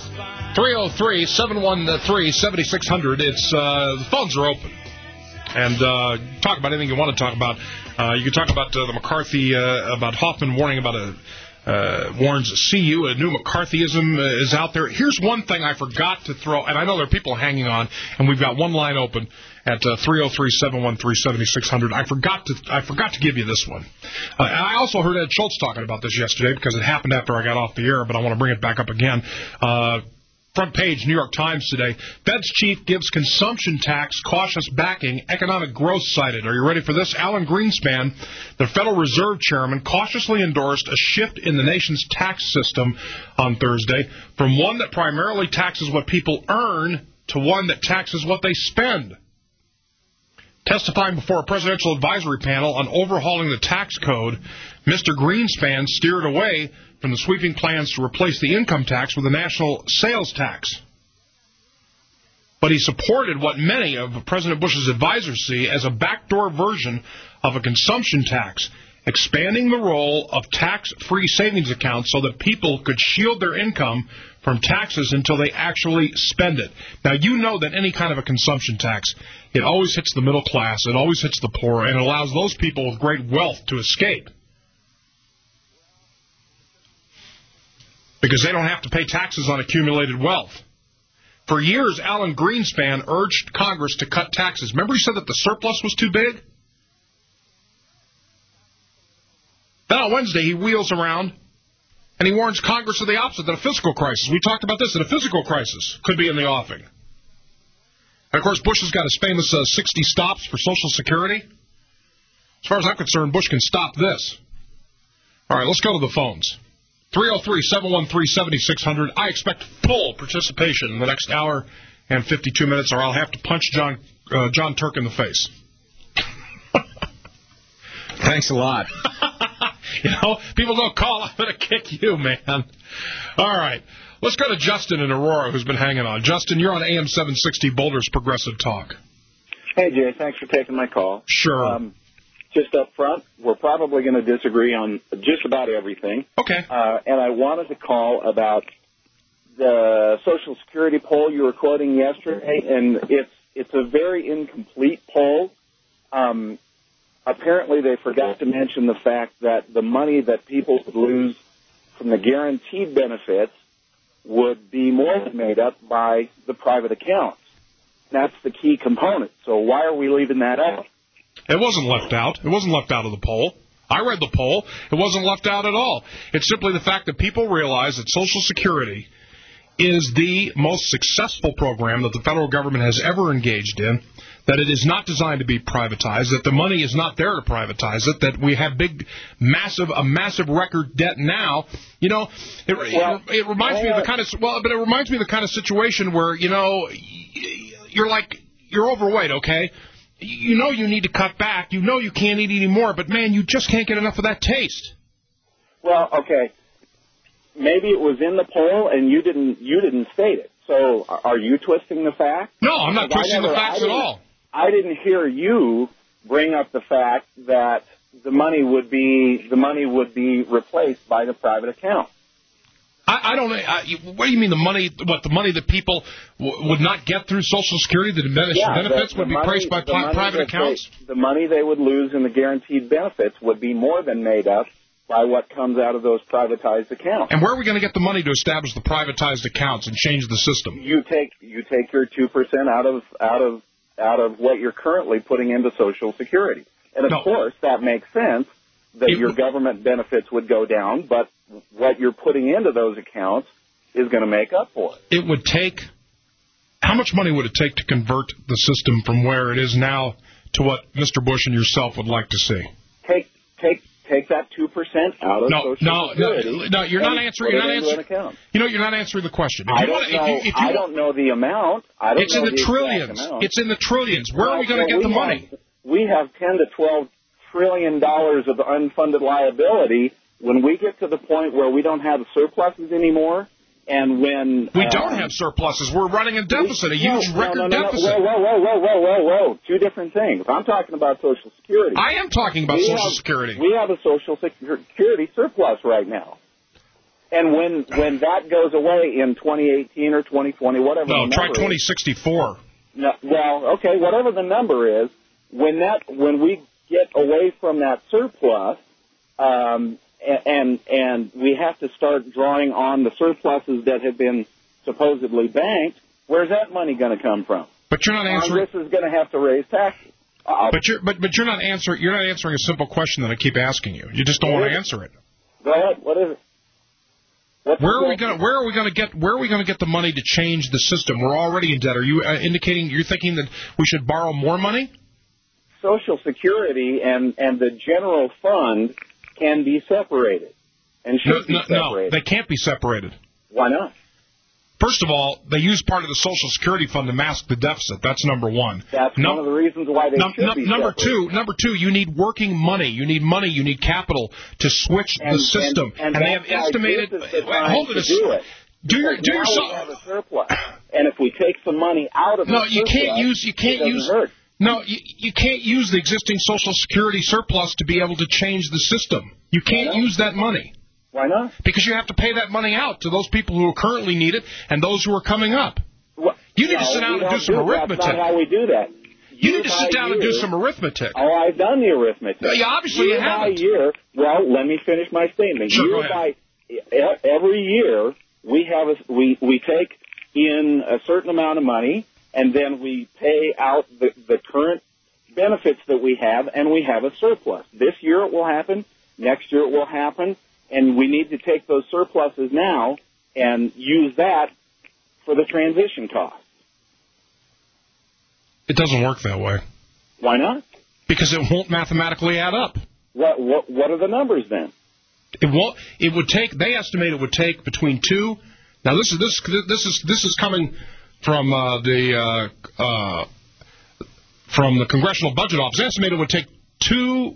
303-713-7600. It's the phones are open. And talk about anything you want to talk about. You can talk about the McCarthy, about Hoffman warning about warns CU, a new McCarthyism is out there. Here's one thing I forgot to throw, and I know there are people hanging on, and we've got one line open at 303-713-7600. I forgot to give you this one. And I also heard Ed Schultz talking about this yesterday because it happened after I got off the air, but I want to bring it back up again. Front page, New York Times today. Fed's chief gives consumption tax cautious backing. Economic growth cited. Are you ready for this? Alan Greenspan, the Federal Reserve chairman, cautiously endorsed a shift in the nation's tax system on Thursday from one that primarily taxes what people earn to one that taxes what they spend. Testifying before a presidential advisory panel on overhauling the tax code, Mr. Greenspan steered away from the sweeping plans to replace the income tax with a national sales tax. But he supported what many of President Bush's advisors see as a backdoor version of a consumption tax, expanding the role of tax-free savings accounts so that people could shield their income from taxes until they actually spend it. Now, you know that any kind of a consumption tax, it always hits the middle class, it always hits the poor, and it allows those people with great wealth to escape. Because they don't have to pay taxes on accumulated wealth. For years, Alan Greenspan urged Congress to cut taxes. Remember he said that the surplus was too big? Then on Wednesday, he wheels around and he warns Congress of the opposite, that a fiscal crisis, we talked about this, that a fiscal crisis could be in the offing. And of course, Bush has got his famous 60 stops for Social Security. As far as I'm concerned, Bush can stop this. All right, let's go to the phones. 303-713-7600. I expect full participation in the next hour and 52 minutes, or I'll have to punch John Turk in the face. Thanks a lot. You know, people don't call, I'm going to kick you, man. All right. Let's go to Justin in Aurora, who's been hanging on. Justin, you're on AM 760, Boulder's Progressive Talk. Hey, Jay, thanks for taking my call. Sure. Just up front, we're probably going to disagree on just about everything. Okay. And I wanted to call about the Social Security poll you were quoting yesterday, and it's a very incomplete poll. Apparently, they forgot to mention the fact that the money that people would lose from the guaranteed benefits would be more than made up by the private accounts. That's the key component. So why are we leaving that out? It wasn't left out. It wasn't left out of the poll. I read the poll. It wasn't left out at all. It's simply the fact that people realize that Social Security is the most successful program that the federal government has ever engaged in, that it is not designed to be privatized, that the money is not there to privatize it, that we have a massive record debt now. You know, it reminds me of the kind of, but it reminds me of the kind of situation where, you know, you're overweight, okay? You know you need to cut back. You know you can't eat anymore, but, man, you just can't get enough of that taste. Well, okay. Maybe it was in the poll and you didn't state it. So are you twisting the facts? No, I'm not twisting the facts at all. I didn't hear you bring up the fact that the money would be replaced by the private account. I don't. What do you mean the money? What, the money that people would not get through Social Security, the benefits would be placed by private accounts? The money they would lose in the guaranteed benefits would be more than made up by what comes out of those privatized accounts. And where are we going to get the money to establish the privatized accounts and change the system? You take your 2% out of what you're currently putting into Social Security, and of course that makes sense that your government benefits would go down, but what you're putting into those accounts is going to make up for it. It would take, how much money would it take to convert the system from where it is now to what Mr. Bush and yourself would like to see? Take that 2% out of Social Security. No, you're not answering. You're not answering. You're not answering the question. I don't know the amount. It's in the trillions. It's in the trillions. Where are we going to get the money? We have $10 to $12 trillion of unfunded liability. When we get to the point where we don't have surpluses anymore, and when we don't have surpluses, we're running a deficit, a huge record deficit. Whoa! Two different things. I'm talking about Social Security. I am talking about Social Security. We have a Social Security surplus right now, and when that goes away in 2018 or 2020, whatever. No, the try number 2064. No, well, okay, whatever the number is, when we get away from that surplus. And we have to start drawing on the surpluses that have been supposedly banked. Where's that money going to come from? But you're not answering. Congress is going to have to raise taxes. But you're not answering. You're not answering a simple question that I keep asking you. You just don't want to answer it. Go ahead. What is it? Where are we going to get the money to change the system? We're already in debt. Are you indicating you're thinking that we should borrow more money? Social Security and the general fund can be separated and should be separated. No, they can't be separated. Why not? First of all, they use part of the Social Security fund to mask the deficit. That's number one. That's one of the reasons why they should be separated. Number two, you need working money. You need money. You need capital to switch the system. And they have estimated. Hold it. Do your have a surplus. And if we take some money out of the surplus, you can't use. No, you can't use the existing Social Security surplus to be able to change the system. You can't use that money. Why not? Because you have to pay that money out to those people who currently need it and those who are coming up. You need to sit down and do some arithmetic. That's not how we do that. You need to sit down and do some arithmetic. Oh, I've done the arithmetic. Yeah, obviously you haven't. Well, let me finish my statement. Sure, go ahead. Every year we take in a certain amount of money, and then we pay out the current benefits that we have, and we have a surplus. This year it will happen. Next year it will happen. And we need to take those surpluses now and use that for the transition costs. It doesn't work that way. Why not? Because it won't mathematically add up. What are the numbers then? It won't. It would take. They estimate it would take between two. Now this is coming from the Congressional Budget Office. They estimate it would take $2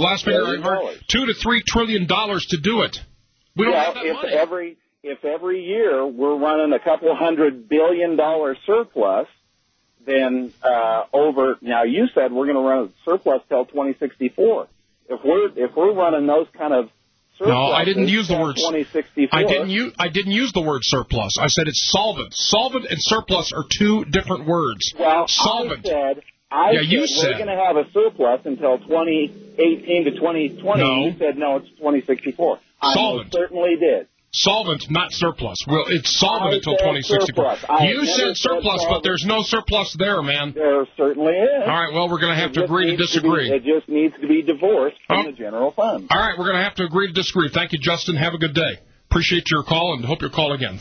to $3 trillion to do it. We don't have that money. If every year we're running a couple $100 billion surplus, then now you said we're going to run a surplus till 2064. If we're running those kind of surpluses, no, I didn't use the word 2064. I didn't use the word surplus. I said it's solvent. Solvent and surplus are two different words. Well, solvent. I said we're going to have a surplus until 2018 to 2020. No. You said no, it's 2064. Solvent. I certainly did. Solvent, not surplus. Well, it's solvent until 2064. You said surplus, but there's no surplus there, man. There certainly is. All right, well, we're going to have to agree to disagree. It just needs to be divorced from the general fund. All right, we're going to have to agree to disagree. Thank you, Justin. Have a good day. Appreciate your call and hope you'll call again.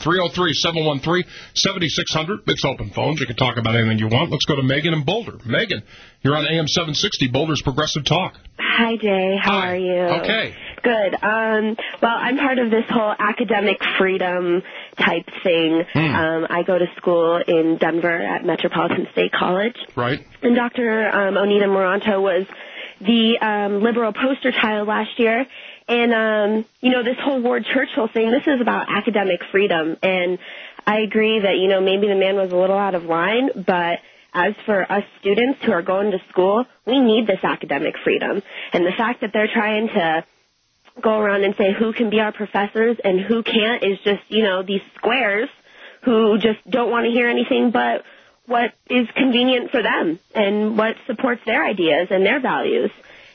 303-713-7600. It's open phones. You can talk about anything you want. Let's go to Megan in Boulder. Megan, you're on AM 760, Boulder's Progressive Talk. Hi, Jay. How are you? Okay. Good. Well, I'm part of this whole academic freedom type thing. I go to school in Denver at Metropolitan State College. Right. And Dr. Onita Moranto was the liberal poster child last year. And, this whole Ward Churchill thing, this is about academic freedom. And I agree that, maybe the man was a little out of line, but as for us students who are going to school, we need this academic freedom. And the fact that they're trying to go around and say who can be our professors and who can't is just, these squares who just don't want to hear anything but what is convenient for them and what supports their ideas and their values.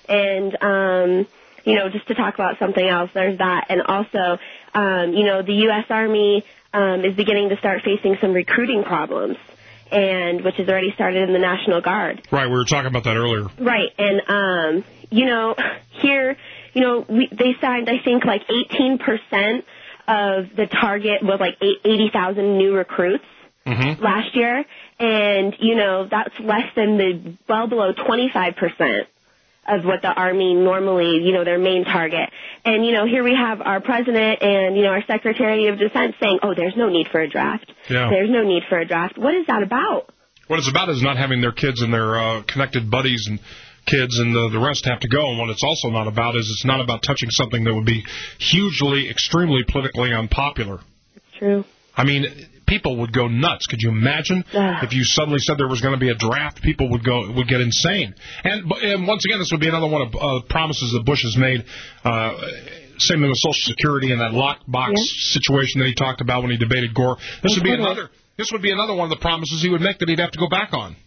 And, just to talk about something else, there's that. And also, the U.S. Army is beginning to start facing some recruiting problems, and which has already started in the National Guard. Right, we were talking about that earlier. Right, and, here, they signed, I think, like 18% of the target was like 80,000 new recruits last year. And, that's less than well below 25% of what the Army normally, their main target. And, here we have our president and, our Secretary of Defense saying, oh, there's no need for a draft. Yeah. There's no need for a draft. What is that about? What it's about is not having their kids and their connected buddies and kids and the rest have to go. And what it's also not about is it's not about touching something that would be hugely, extremely politically unpopular. It's true. I mean, people would go nuts. Could you imagine if you suddenly said there was going to be a draft? People would get insane. And once again, this would be another one of promises that Bush has made. Same thing with Social Security and that lockbox situation that he talked about when he debated Gore. This would be another. This would be another one of the promises he would make that he'd have to go back on.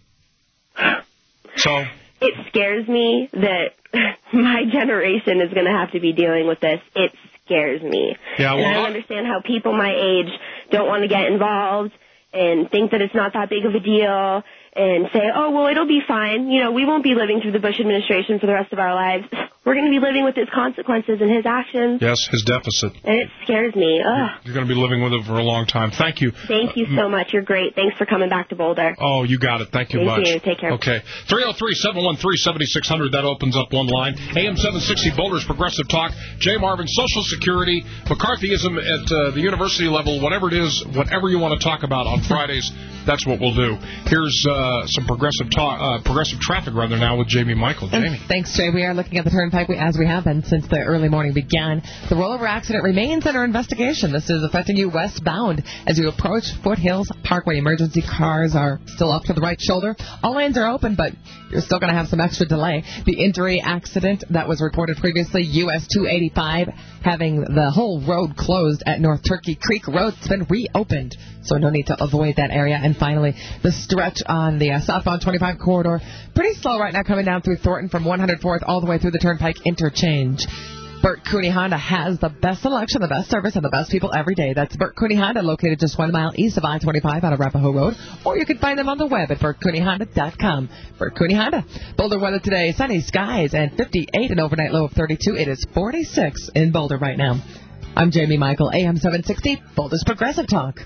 So it scares me that my generation is going to have to be dealing with this. It scares me. Yeah, well, and I don't understand how people my age don't want to get involved and think that it's not that big of a deal and say, oh, well, it'll be fine. We won't be living through the Bush administration for the rest of our lives. We're going to be living with his consequences and his actions. Yes, his deficit. And it scares me. Ugh. You're going to be living with it for a long time. Thank you. Thank you so much. You're great. Thanks for coming back to Boulder. Oh, you got it. Thank you much. Thank you. Take care. Okay. 303-713-7600. That opens up one line. AM 760 Boulder's Progressive Talk. Jay Marvin, Social Security, McCarthyism at the university level, whatever it is, whatever you want to talk about on Fridays, that's what we'll do. Here's some progressive traffic rather now with Jamie Michael. Jamie. Thanks, Jay. We are looking at the turnpike as we have been since the early morning began. The rollover accident remains under investigation. This is affecting you westbound as you approach Foothills Parkway. Emergency cars are still up to the right shoulder. All lanes are open, but you're still going to have some extra delay. The injury accident that was reported previously, US 285, having the whole road closed at North Turkey Creek Road. It's been reopened, so no need to avoid that area. And finally, the stretch on the southbound 25 corridor, pretty slow right now coming down through Thornton from 104th all the way through the Turnpike interchange. Burt Cooney Honda has the best selection, the best service, and the best people every day. That's Burt Cooney Honda, located just 1 mile east of I-25 out of Arapahoe Road. Or you can find them on the web at BurtCooneyHonda.com. Burt Cooney Honda. Boulder weather today, sunny skies and 58, an overnight low of 32. It is 46 in Boulder right now. I'm Jamie Michael, AM 760, Boulder's Progressive Talk.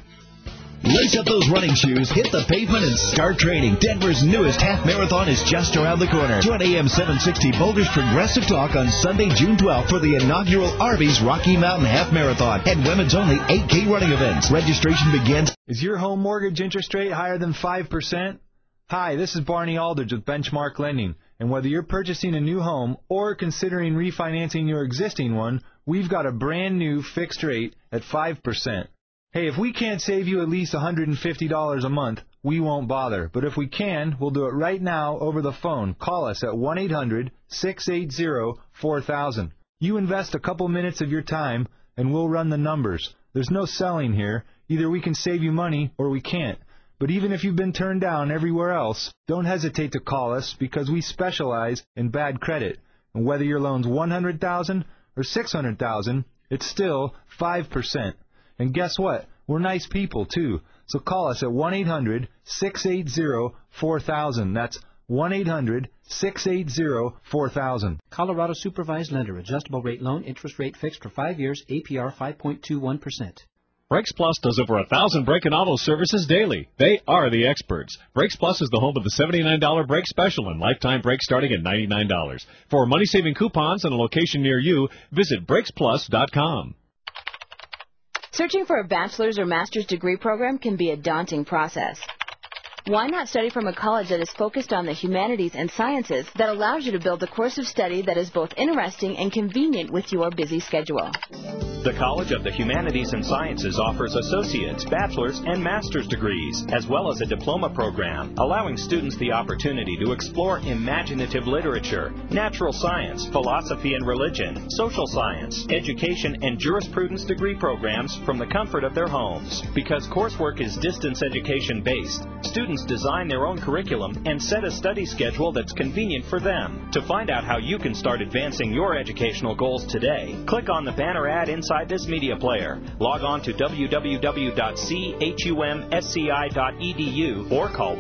Lace up those running shoes, hit the pavement, and start training. Denver's newest half marathon is just around the corner. Join AM 760 Boulder's Progressive Talk on Sunday, June 12th for the inaugural Arby's Rocky Mountain Half Marathon and women's only 8K running events. Registration begins. Is your home mortgage interest rate higher than 5%? Hi, this is Barney Aldridge with Benchmark Lending. And whether you're purchasing a new home or considering refinancing your existing one, we've got a brand new fixed rate at 5%. Hey, if we can't save you at least $150 a month, we won't bother. But if we can, we'll do it right now over the phone. Call us at 1-800-680-4000. You invest a couple minutes of your time, and we'll run the numbers. There's no selling here. Either we can save you money or we can't. But even if you've been turned down everywhere else, don't hesitate to call us because we specialize in bad credit. And whether your loan's $100,000 or $600,000, it's still 5%. And guess what? We're nice people, too. So call us at 1-800-680-4000. That's 1-800-680-4000. Colorado Supervised Lender. Adjustable rate loan. Interest rate fixed for 5 years. APR 5.21%. Brakes Plus does over 1,000 brake and auto services daily. They are the experts. Brakes Plus is the home of the $79 brake special and lifetime brakes starting at $99. For money-saving coupons and a location near you, visit BrakesPlus.com. Searching for a bachelor's or master's degree program can be a daunting process. Why not study from a college that is focused on the humanities and sciences that allows you to build a course of study that is both interesting and convenient with your busy schedule? The College of the Humanities and Sciences offers associate's, bachelor's, and master's degrees, as well as a diploma program, allowing students the opportunity to explore imaginative literature, natural science, philosophy and religion, social science, education, and jurisprudence degree programs from the comfort of their homes. Because coursework is distance education based, students students design their own curriculum and set a study schedule that's convenient for them. To find out how you can start advancing your educational goals today, click on the banner ad inside this media player. Log on to www.chumsci.edu or call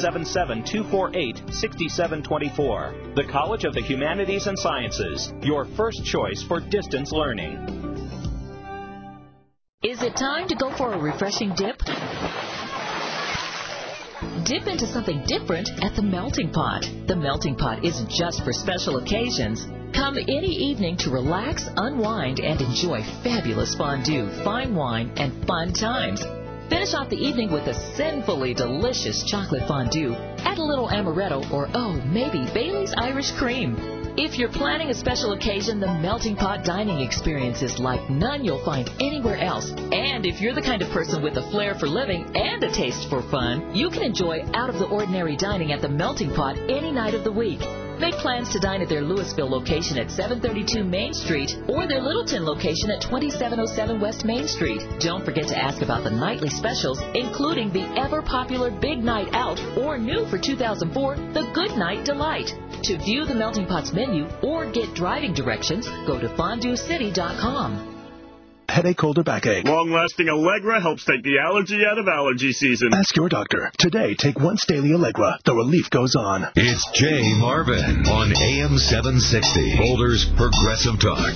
1-877-248-6724. The College of the Humanities and Sciences, your first choice for distance learning. Is it time to go for a refreshing dip? Dip into something different at the Melting Pot. The Melting Pot isn't just for special occasions. Come any evening to relax, unwind, and enjoy fabulous fondue, fine wine, and fun times. Finish off the evening with a sinfully delicious chocolate fondue. Add a little amaretto or, maybe Bailey's Irish Cream. If you're planning a special occasion, the Melting Pot dining experience is like none you'll find anywhere else. And if you're the kind of person with a flair for living and a taste for fun, you can enjoy out-of-the-ordinary dining at the Melting Pot any night of the week. Make plans to dine at their Louisville location at 732 Main Street or their Littleton location at 2707 West Main Street. Don't forget to ask about the nightly specials, including the ever-popular Big Night Out or new for 2004, the Good Night Delight. To view the Melting Pot's menu or get driving directions, go to fonduecity.com. Headache, cold, or backache. Long-lasting Allegra helps take the allergy out of allergy season. Ask your doctor. Today, take once daily Allegra. The relief goes on. It's Jay Marvin on AM 760. Boulder's Progressive Talk.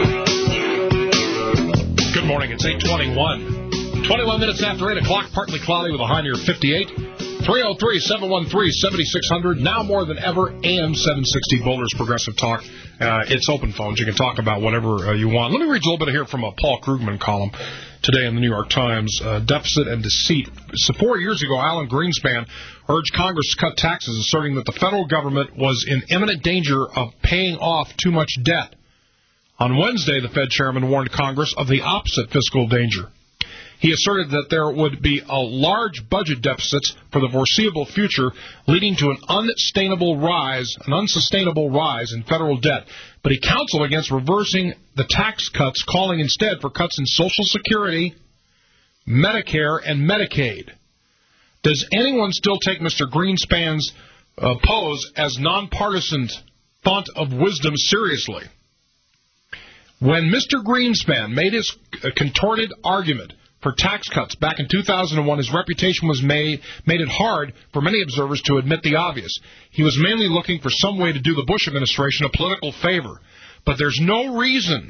Good morning. It's 8:21. 21 minutes after 8 o'clock, partly cloudy with a high near 58. 303-713-7600. Now more than ever, AM 760 Boulder's Progressive Talk. It's open phones. You can talk about whatever you want. Let me read a little bit here from a Paul Krugman column today in the New York Times. Deficit and deceit. So 4 years ago, Alan Greenspan urged Congress to cut taxes, asserting that the federal government was in imminent danger of paying off too much debt. On Wednesday, the Fed chairman warned Congress of the opposite fiscal danger. He asserted that there would be a large budget deficits for the foreseeable future, leading to an unsustainable rise in federal debt. But he counseled against reversing the tax cuts, calling instead for cuts in Social Security, Medicare, and Medicaid. Does anyone still take Mr. Greenspan's pose as nonpartisan font of wisdom seriously? When Mr. Greenspan made his contorted argument for tax cuts back in 2001, his reputation was made it hard for many observers to admit the obvious. He was mainly looking for some way to do the Bush administration a political favor. But there's no reason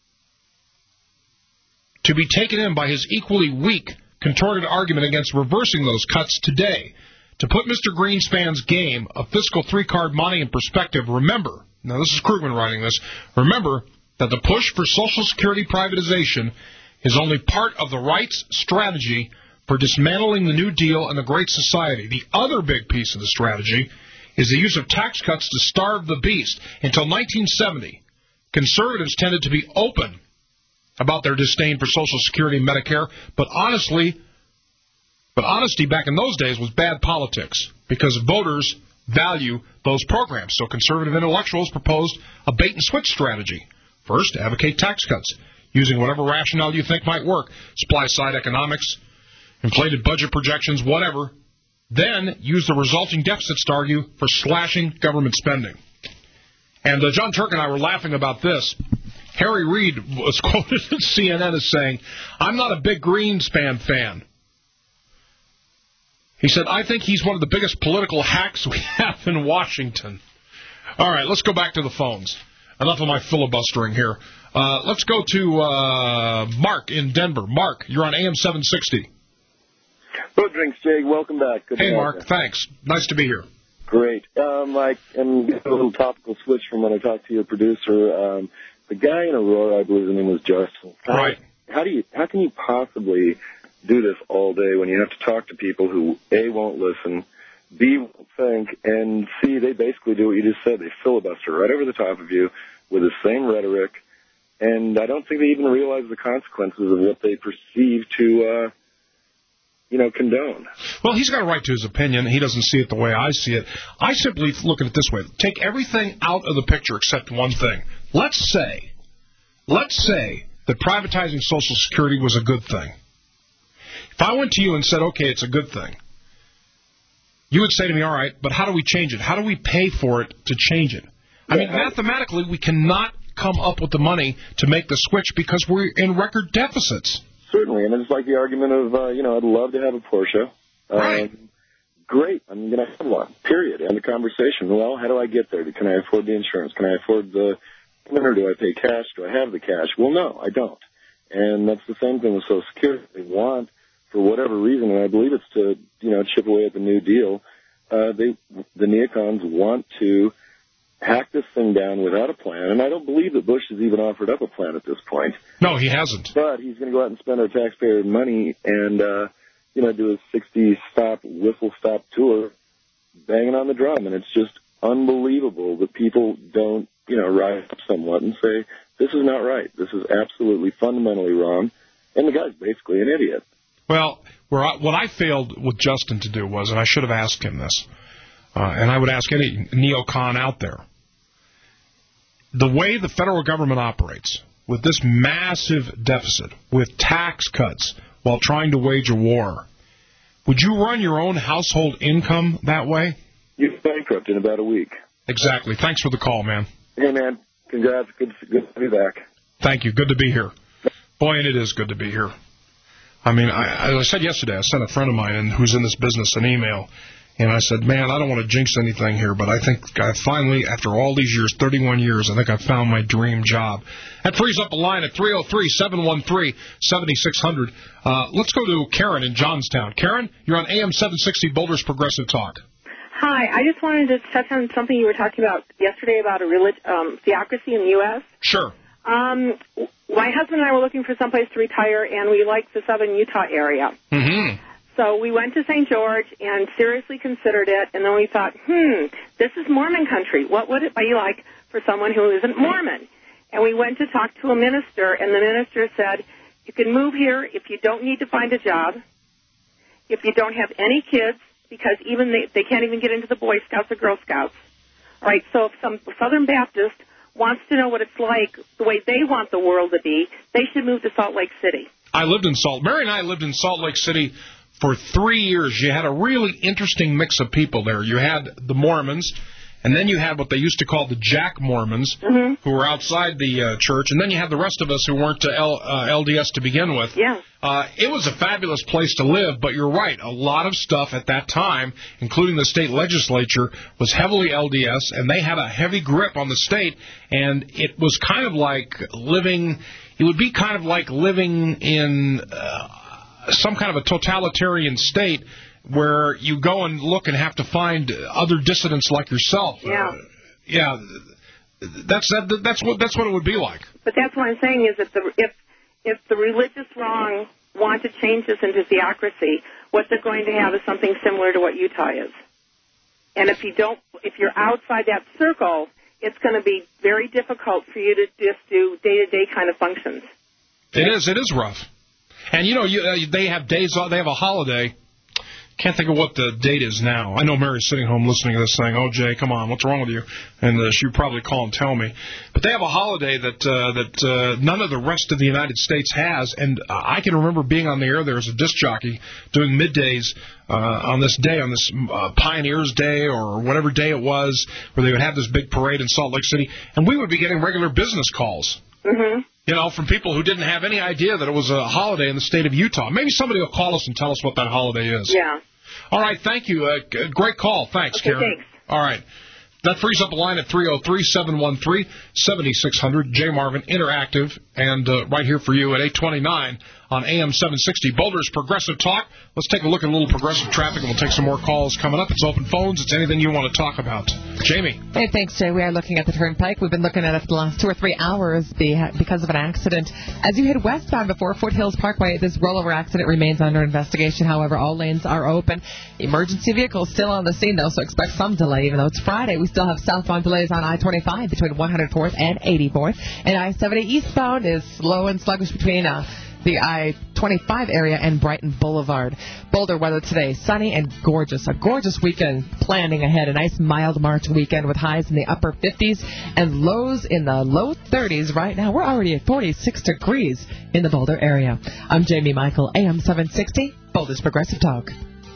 to be taken in by his equally weak, contorted argument against reversing those cuts today. To put Mr. Greenspan's game of fiscal three-card money in perspective, remember, now this is Krugman writing this, remember that the push for Social Security privatization is only part of the right's strategy for dismantling the New Deal and the Great Society. The other big piece of the strategy is the use of tax cuts to starve the beast. Until 1970, conservatives tended to be open about their disdain for Social Security and Medicare, but honesty back in those days was bad politics because voters value those programs. So conservative intellectuals proposed a bait-and-switch strategy. First, advocate tax cuts, using whatever rationale you think might work, supply-side economics, inflated budget projections, whatever. Then use the resulting deficits to argue for slashing government spending. And John Turk and I were laughing about this. Harry Reid was quoted at CNN as saying, "I'm not a big Greenspan fan." He said, "I think he's one of the biggest political hacks we have in Washington." All right, let's go back to the phones. Enough of my filibustering here. Let's go to Mark in Denver. Mark, you're on AM 760. Good drinks, Jay. Welcome back. Good hey, morning. Mark. Thanks. Nice to be here. Great. I am getting a little topical switch from when I talked to your producer. The guy in Aurora, I believe his name was Justin. Right. How can you possibly do this all day when you have to talk to people who, A, won't listen, B, won't think, and C, they basically do what you just said. They filibuster right over the top of you with the same rhetoric, and I don't think they even realize the consequences of what they perceive to, condone. Well, he's got a right to his opinion. He doesn't see it the way I see it. I simply look at it this way. Take everything out of the picture except one thing. Let's say that privatizing Social Security was a good thing. If I went to you and said, okay, it's a good thing, you would say to me, all right, but how do we change it? How do we pay for it to change it? I mean, mathematically, we cannot come up with the money to make the switch because we're in record deficits. Certainly, and it's like the argument of, I'd love to have a Porsche. Right. Great, I'm going to have one, period. End the conversation. Well, how do I get there? Can I afford the insurance? Can I afford the payment, or do I pay cash? Do I have the cash? Well, no, I don't. And that's the same thing with Social Security. They want, for whatever reason, and I believe it's to, chip away at the New Deal, the neocons want to hack this thing down without a plan, and I don't believe that Bush has even offered up a plan at this point. No, he hasn't. But he's going to go out and spend our taxpayer money and, do a 60-stop, whistle-stop tour, banging on the drum, and it's just unbelievable that people don't, rise up somewhat and say, this is not right. This is absolutely fundamentally wrong, and the guy's basically an idiot. Well, what I failed with Justin to do was, and I should have asked him this, and I would ask any neocon out there, the way the federal government operates, with this massive deficit, with tax cuts, while trying to wage a war, would you run your own household income that way? You're bankrupt in about a week. Exactly. Thanks for the call, man. Hey, man. Congrats. Good to be back. Thank you. Good to be here. Boy, and it is good to be here. I mean, as I said yesterday, I sent a friend of mine who's in this business an email, and I said, man, I don't want to jinx anything here, but I think I finally, after all these years, 31 years, I think I found my dream job. That frees up a line at 303-713-7600. Let's go to Karen in Johnstown. Karen, you're on AM 760 Boulder's Progressive Talk. Hi, I just wanted to touch on something you were talking about yesterday about a theocracy in the U.S. Sure. My husband and I were looking for someplace to retire, and we liked the southern Utah area. Mm-hmm. So we went to St. George and seriously considered it, and then we thought, this is Mormon country. What would it be like for someone who isn't Mormon? And we went to talk to a minister, and the minister said, you can move here if you don't need to find a job, if you don't have any kids, because even they can't even get into the Boy Scouts or Girl Scouts. All right, so if some Southern Baptist wants to know what it's like, the way they want the world to be, they should move to Salt Lake City. Mary and I lived in Salt Lake City for 3 years. You had a really interesting mix of people there. You had the Mormons, and then you had what they used to call the Jack Mormons, who were outside the church, and then you had the rest of us who weren't LDS to begin with. Yeah. It was a fabulous place to live, but you're right. A lot of stuff at that time, including the state legislature, was heavily LDS, and they had a heavy grip on the state, and it was kind of like living in some kind of a totalitarian state where you go and look and have to find other dissidents like yourself. Yeah. That's what it would be like. But that's what I'm saying is that if the religious wrong want to change this into theocracy, what they're going to have is something similar to what Utah is. And if you're outside that circle, it's going to be very difficult for you to just do day-to-day kind of functions. It is rough. And, they have days off. They have a holiday. Can't think of what the date is now. I know Mary's sitting home listening to this saying, oh, Jay, come on, what's wrong with you? And she'd probably call and tell me. But they have a holiday that none of the rest of the United States has. And I can remember being on the air there as a disc jockey doing middays on this day, on this Pioneers Day or whatever day it was, where they would have this big parade in Salt Lake City. And we would be getting regular business calls. Mm-hmm. From people who didn't have any idea that it was a holiday in the state of Utah. Maybe somebody will call us and tell us what that holiday is. Yeah. All right, thank you. Great call. Thanks, okay, Karen. Thanks. All right. That frees up a line at 303-713-7600. Jay Marvin, Interactive, and right here for you at 829 on AM 760. Boulder's Progressive Talk. Let's take a look at a little progressive traffic, and we'll take some more calls coming up. It's open phones. It's anything you want to talk about. Jamie. Hey, thanks, Jay. We are looking at the Turnpike. We've been looking at it for the last 2 or 3 hours because of an accident. As you head westbound before Foothills Parkway, this rollover accident remains under investigation. However, all lanes are open. Emergency vehicles still on the scene, though, so expect some delay. Even though it's Friday, we still have southbound delays on I-25 between 104th and 84th. And I-70 eastbound is slow and sluggish between the I-25 area and Brighton Boulevard. Boulder weather today, sunny and gorgeous. A gorgeous weekend planning ahead. A nice mild March weekend with highs in the upper 50s and lows in the low 30s. Right now, we're already at 46 degrees in the Boulder area. I'm Jamie Michael, AM 760, Boulder's Progressive Talk.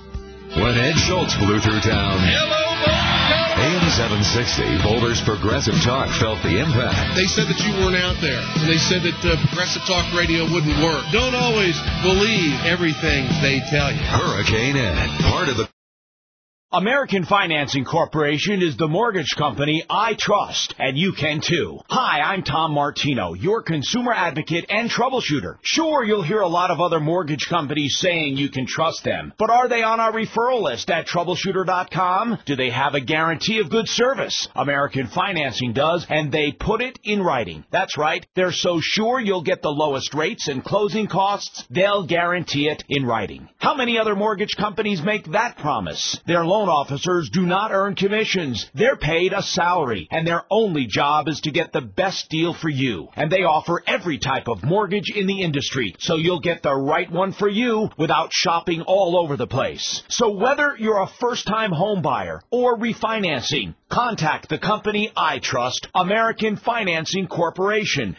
When Ed Schultz blew through town, AM 760, Boulder's Progressive Talk felt the impact. They said that you weren't out there, and they said that Progressive Talk Radio wouldn't work. Don't always believe everything they tell you. Hurricane Ed, part of the... American Financing Corporation is the mortgage company I trust, and you can too. Hi, I'm Tom Martino, your consumer advocate and troubleshooter. Sure, you'll hear a lot of other mortgage companies saying you can trust them, but are they on our referral list at troubleshooter.com? Do they have a guarantee of good service? American Financing does, and they put it in writing. That's right, they're so sure you'll get the lowest rates and closing costs, they'll guarantee it in writing. How many other mortgage companies make that promise? Their loan officers do not earn commissions. They're paid a salary, and their only job is to get the best deal for you. And they offer every type of mortgage in the industry, so you'll get the right one for you without shopping all over the place. So whether you're a first-time home buyer or refinancing, contact the company I trust, American Financing Corporation,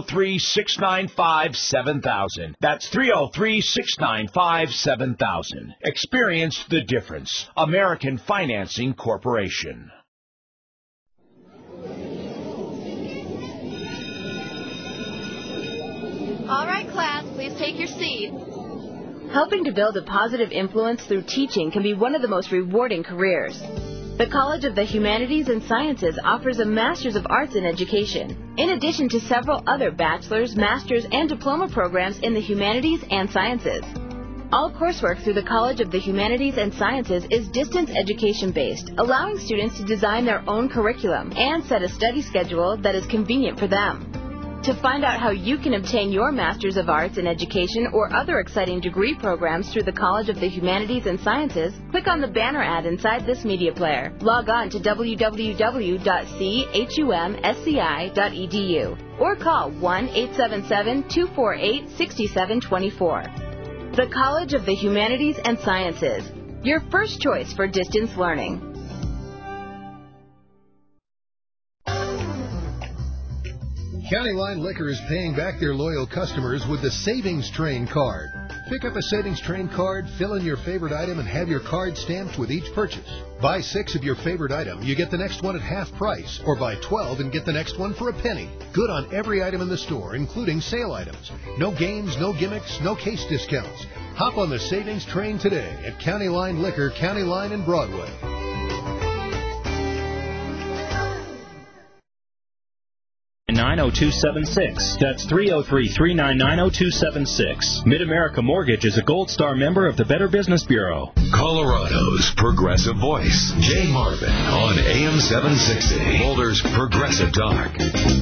303-695-7000. That's 303-695-7000. Experience the difference. American Financing Corporation. All right, class, please take your seat. Helping to build a positive influence through teaching can be one of the most rewarding careers. The College of the Humanities and Sciences offers a Master's of Arts in Education, in addition to several other bachelor's, master's, and diploma programs in the humanities and sciences. All coursework through the College of the Humanities and Sciences is distance education based, allowing students to design their own curriculum and set a study schedule that is convenient for them. To find out how you can obtain your Master's of Arts in Education or other exciting degree programs through the College of the Humanities and Sciences, click on the banner ad inside this media player. Log on to www.chumsci.edu or call 1-877-248-6724. The College of the Humanities and Sciences, your first choice for distance learning. County Line Liquor is paying back their loyal customers with the Savings Train card. Pick up a Savings Train card, fill in your favorite item, and have your card stamped with each purchase. Buy 6 of your favorite item, you get the next one at half price, or buy 12 and get the next one for a penny. Good on every item in the store, including sale items. No games, no gimmicks, no case discounts. Hop on the Savings Train today at County Line Liquor, County Line and Broadway. 90276. That's 303-399-0276. Mid-America Mortgage is a Gold Star member of the Better Business Bureau. Colorado's Progressive Voice. Jay Marvin on AM 760. Boulder's Progressive Talk.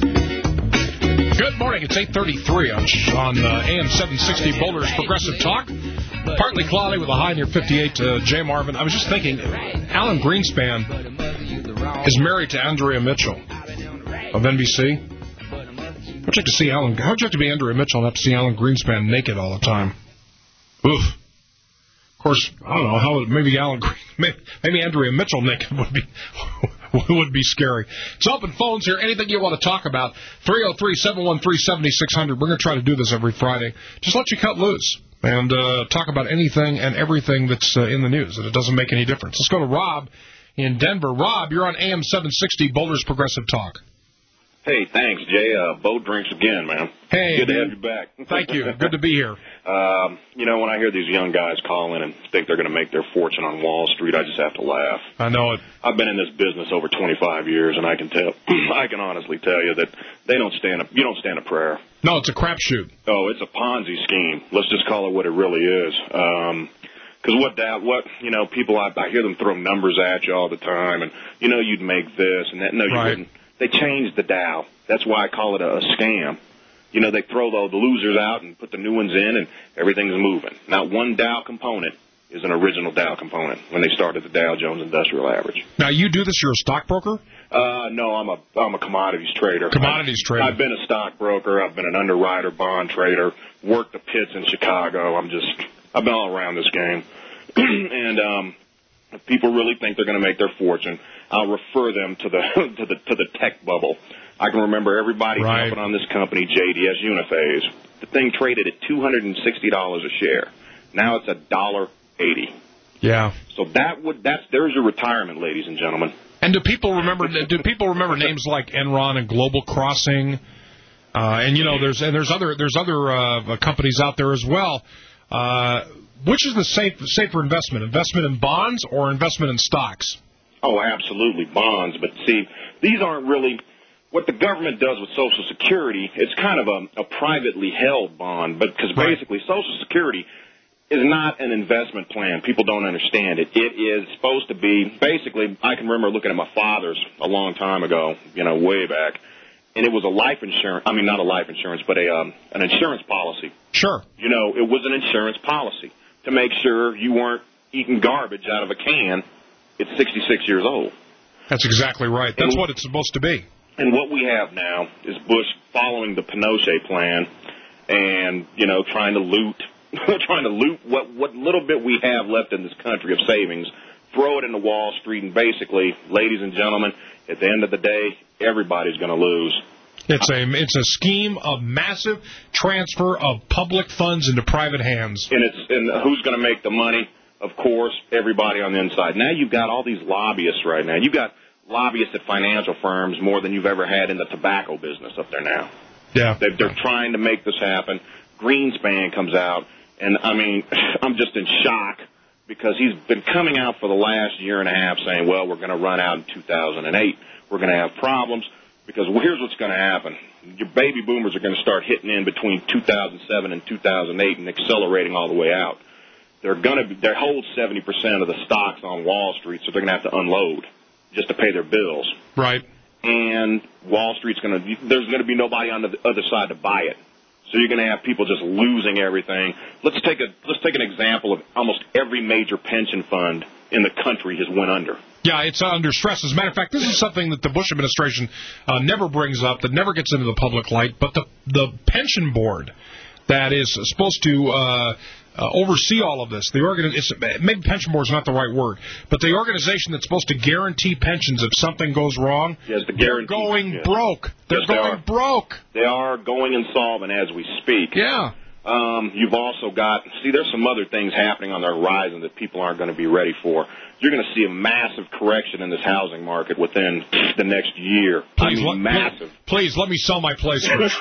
Good morning. It's 8:33 on AM 760 Boulder's Progressive Talk. Partly cloudy with a high near 58. Jay Marvin. I was just thinking, Alan Greenspan is married to Andrea Mitchell of NBC. How'd you have to be Andrea Mitchell and have to see Alan Greenspan naked all the time? Oof. Of course, I don't know how. Maybe Andrea Mitchell naked would be scary. It's open phones here. Anything you want to talk about? 303-713-7600. We're going to try to do this every Friday. Just let you cut loose and talk about anything and everything that's in the news. And it doesn't make any difference. Let's go to Rob in Denver. Rob, you're on AM 760 Boulder's Progressive Talk. Hey, thanks, Jay. Bo drinks again, man. Hey, good to have you back. Thank you. Good to be here. When I hear these young guys call in and think they're going to make their fortune on Wall Street, I just have to laugh. I know it. I've been in this business over 25 years, and I can honestly tell you that you don't stand a prayer. No, it's a crapshoot. Oh, it's a Ponzi scheme. Let's just call it what it really is. Because people, I hear them throw numbers at you all the time, and you'd make this and that. No, you wouldn't. They changed the Dow. That's why I call it a scam. They throw the losers out and put the new ones in, and everything's moving. Not one Dow component is an original Dow component when they started the Dow Jones Industrial Average. Now, you do this? You're a stockbroker? No, I'm a commodities trader. Commodities trader. I've been a stockbroker. I've been an underwriter, bond trader. Worked the pits in Chicago. I've been all around this game. And if people really think they're going to make their fortune, I'll refer them to the tech bubble. I can remember everybody jumping on this company, JDS Uniphase. The thing traded at $260 a share. Now it's $1.80. Yeah. So there's your retirement, ladies and gentlemen. And do people remember names like Enron and Global Crossing? And there's other companies out there as well. Which is the safer investment? Investment in bonds or investment in stocks? Oh, absolutely, bonds. But see, these aren't really what the government does with Social Security. It's kind of a privately held bond, because basically Social Security is not an investment plan. People don't understand it. It is supposed to be, basically, I can remember looking at my father's a long time ago, way back, and it was a life insurance, not a life insurance, but an insurance policy. Sure. It was an insurance policy to make sure you weren't eating garbage out of a can at 66 years old. That's exactly right. That's what it's supposed to be. And what we have now is Bush following the Pinochet plan and, trying to loot what little bit we have left in this country of savings, throw it into Wall Street, and basically, ladies and gentlemen, at the end of the day, everybody's going to lose. It's a scheme of massive transfer of public funds into private hands. And who's going to make the money? Of course, everybody on the inside. Now you've got all these lobbyists right now. You've got lobbyists at financial firms more than you've ever had in the tobacco business up there now. Yeah. They're trying to make this happen. Greenspan comes out, and, I'm just in shock because he's been coming out for the last year and a half saying, well, we're going to run out in 2008. We're going to have problems because here's what's going to happen. Your baby boomers are going to start hitting in between 2007 and 2008 and accelerating all the way out. They hold 70% of the stocks on Wall Street, so they're going to have to unload just to pay their bills. Right. And Wall Street's there's going to be nobody on the other side to buy it. So you're going to have people just losing everything. Let's take an example of almost every major pension fund in the country has went under. Yeah, it's under stress. As a matter of fact, this is something that the Bush administration never brings up, that never gets into the public light. But the pension board that is supposed to oversee all of this, maybe pension board is not the right word, but the organization that's supposed to guarantee pensions if something goes wrong, they're going broke. They're going broke. They are going insolvent as we speak. Yeah. You've also got, there's some other things happening on the horizon that people aren't going to be ready for. You're going to see a massive correction in this housing market within the next year. Massive. Please, let me sell my place first.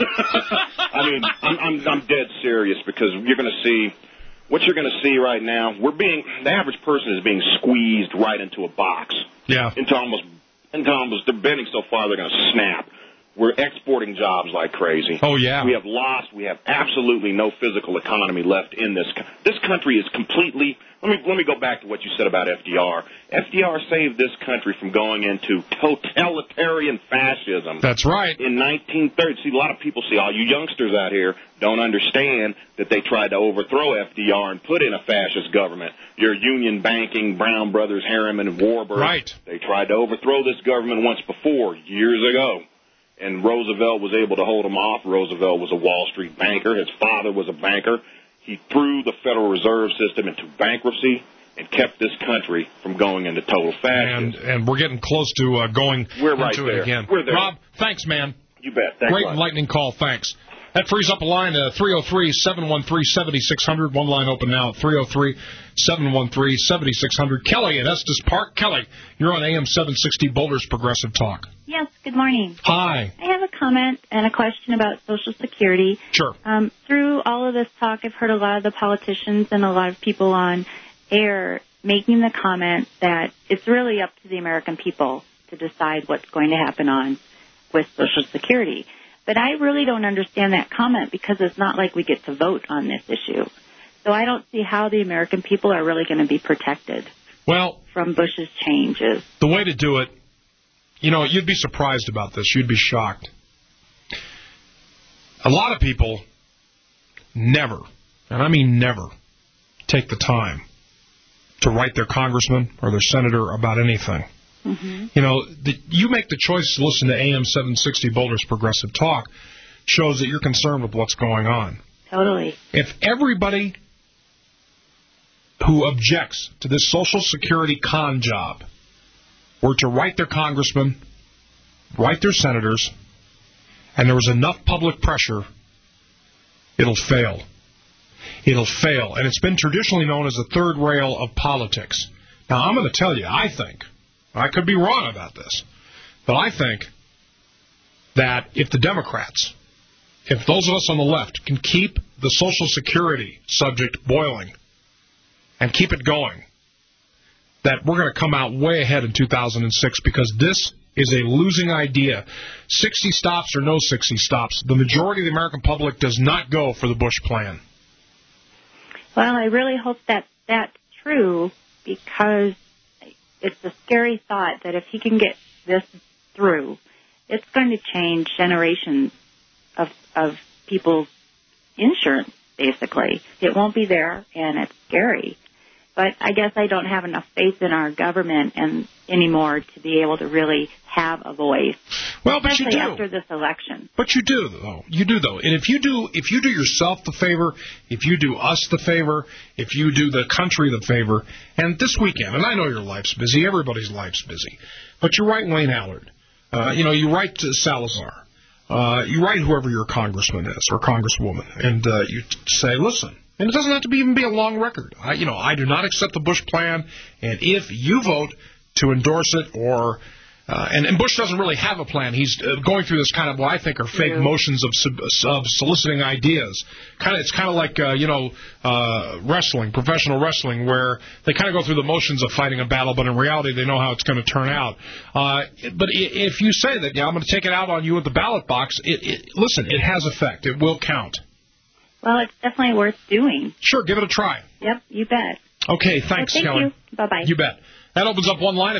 I'm dead serious because you're going to see, what you're going to see right now, the average person is being squeezed right into a box. Yeah. Into almost, they're bending so far they're going to snap. We're exporting jobs like crazy. Oh, yeah. We have absolutely no physical economy left in this. This country is completely, let me go back to what you said about FDR. FDR saved this country from going into totalitarian fascism. That's right. In 1930. See, a lot of people all you youngsters out here don't understand that they tried to overthrow FDR and put in a fascist government. Your union banking, Brown Brothers, Harriman, and Warburg. Right. They tried to overthrow this government once before, years ago. And Roosevelt was able to hold him off. Roosevelt was a Wall Street banker. His father was a banker. He threw the Federal Reserve System into bankruptcy and kept this country from going into total fascism. And we're getting close to going into it again. We're there. Rob, thanks, man. You bet. Thanks. Great enlightening call. Thanks. That frees up a line, 303-713-7600. One line open now, 303-713-7600. Kelly at Estes Park. Kelly, you're on AM 760 Boulder's Progressive Talk. Yes, good morning. Hi. I have a comment and a question about Social Security. Sure. Through all of this talk, I've heard a lot of the politicians and a lot of people on air making the comment that it's really up to the American people to decide what's going to happen on with Social Security. But I really don't understand that comment because it's not like we get to vote on this issue. So I don't see how the American people are really going to be protected from Bush's changes. The way to do it, you'd be surprised about this. You'd be shocked. A lot of people never, and I mean never, take the time to write their congressman or their senator about anything. Mm-hmm. You make the choice to listen to AM 760 Boulder's Progressive Talk shows that you're concerned with what's going on. Totally. If everybody who objects to this Social Security con job were to write their congressman, write their senators, and there was enough public pressure, it'll fail. it'll fail. And it's been traditionally known as the third rail of politics. Now, I'm going to tell you, I think, I could be wrong about this, but I think that if the Democrats, if those of us on the left can keep the Social Security subject boiling and keep it going, that we're going to come out way ahead in 2006, because this is a losing idea. 60 stops or no 60 stops, the majority of the American public does not go for the Bush plan. Well, I really hope that that's true, because it's a scary thought that if he can get this through, it's going to change generations of people's insurance, basically. It won't be there, and it's scary. But I guess I don't have enough faith in our government anymore to be able to really have a voice. Well, but especially you do. after this election. But you do, though. You do, though. And if you do yourself the favor, if you do us the favor, if you do the country the favor, and this weekend, and I know your life's busy, everybody's life's busy, but you write Wayne Allard. You write to Salazar. You write whoever your congressman is or congresswoman, and you say, listen. And it doesn't have to even be a long record. I do not accept the Bush plan, and if you vote to endorse it, or and Bush doesn't really have a plan. He's going through this kind of what I think are fake motions of soliciting ideas. It's kind of like wrestling, professional wrestling, where they kind of go through the motions of fighting a battle, but in reality they know how it's going to turn out. But if you say that, I'm going to take it out on you at the ballot box, listen, it has effect. It will count. Well, it's definitely worth doing. Sure, give it a try. Yep, you bet. Okay, thanks, well, Kelly. Thank you. Bye-bye. You bet. That opens up one line at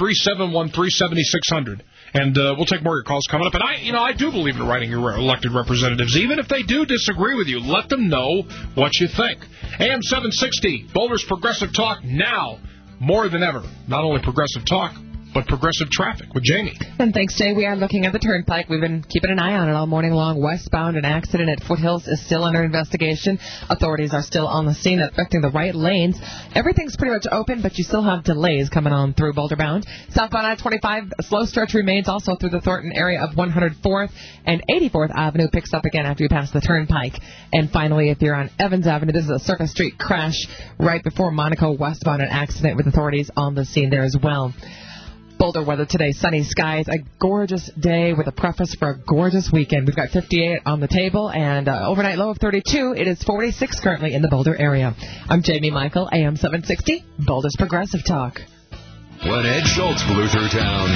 303-713-7600. And we'll take more of your calls coming up. And I do believe in writing your elected representatives. Even if they do disagree with you, let them know what you think. AM 760, Boulder's Progressive Talk, now more than ever. Not only progressive talk, but progressive traffic with Jamie. And thanks, Jay. We are looking at the Turnpike. We've been keeping an eye on it all morning long. Westbound, an accident at Foothills is still under investigation. Authorities are still on the scene, affecting the right lanes. Everything's pretty much open, but you still have delays coming on through Boulder bound. Southbound I-25, a slow stretch remains also through the Thornton area of 104th and 84th Avenue picks up again after you pass the Turnpike. And finally, if you're on Evans Avenue, this is a Circus Street crash right before Monaco westbound, an accident with authorities on the scene there as well. Boulder weather today, sunny skies, a gorgeous day with a preface for a gorgeous weekend. We've got 58 on the table and overnight low of 32. It is 46 currently in the Boulder area. I'm Jamie Michael, AM 760, Boulder's Progressive Talk. When Ed Schultz blew through town,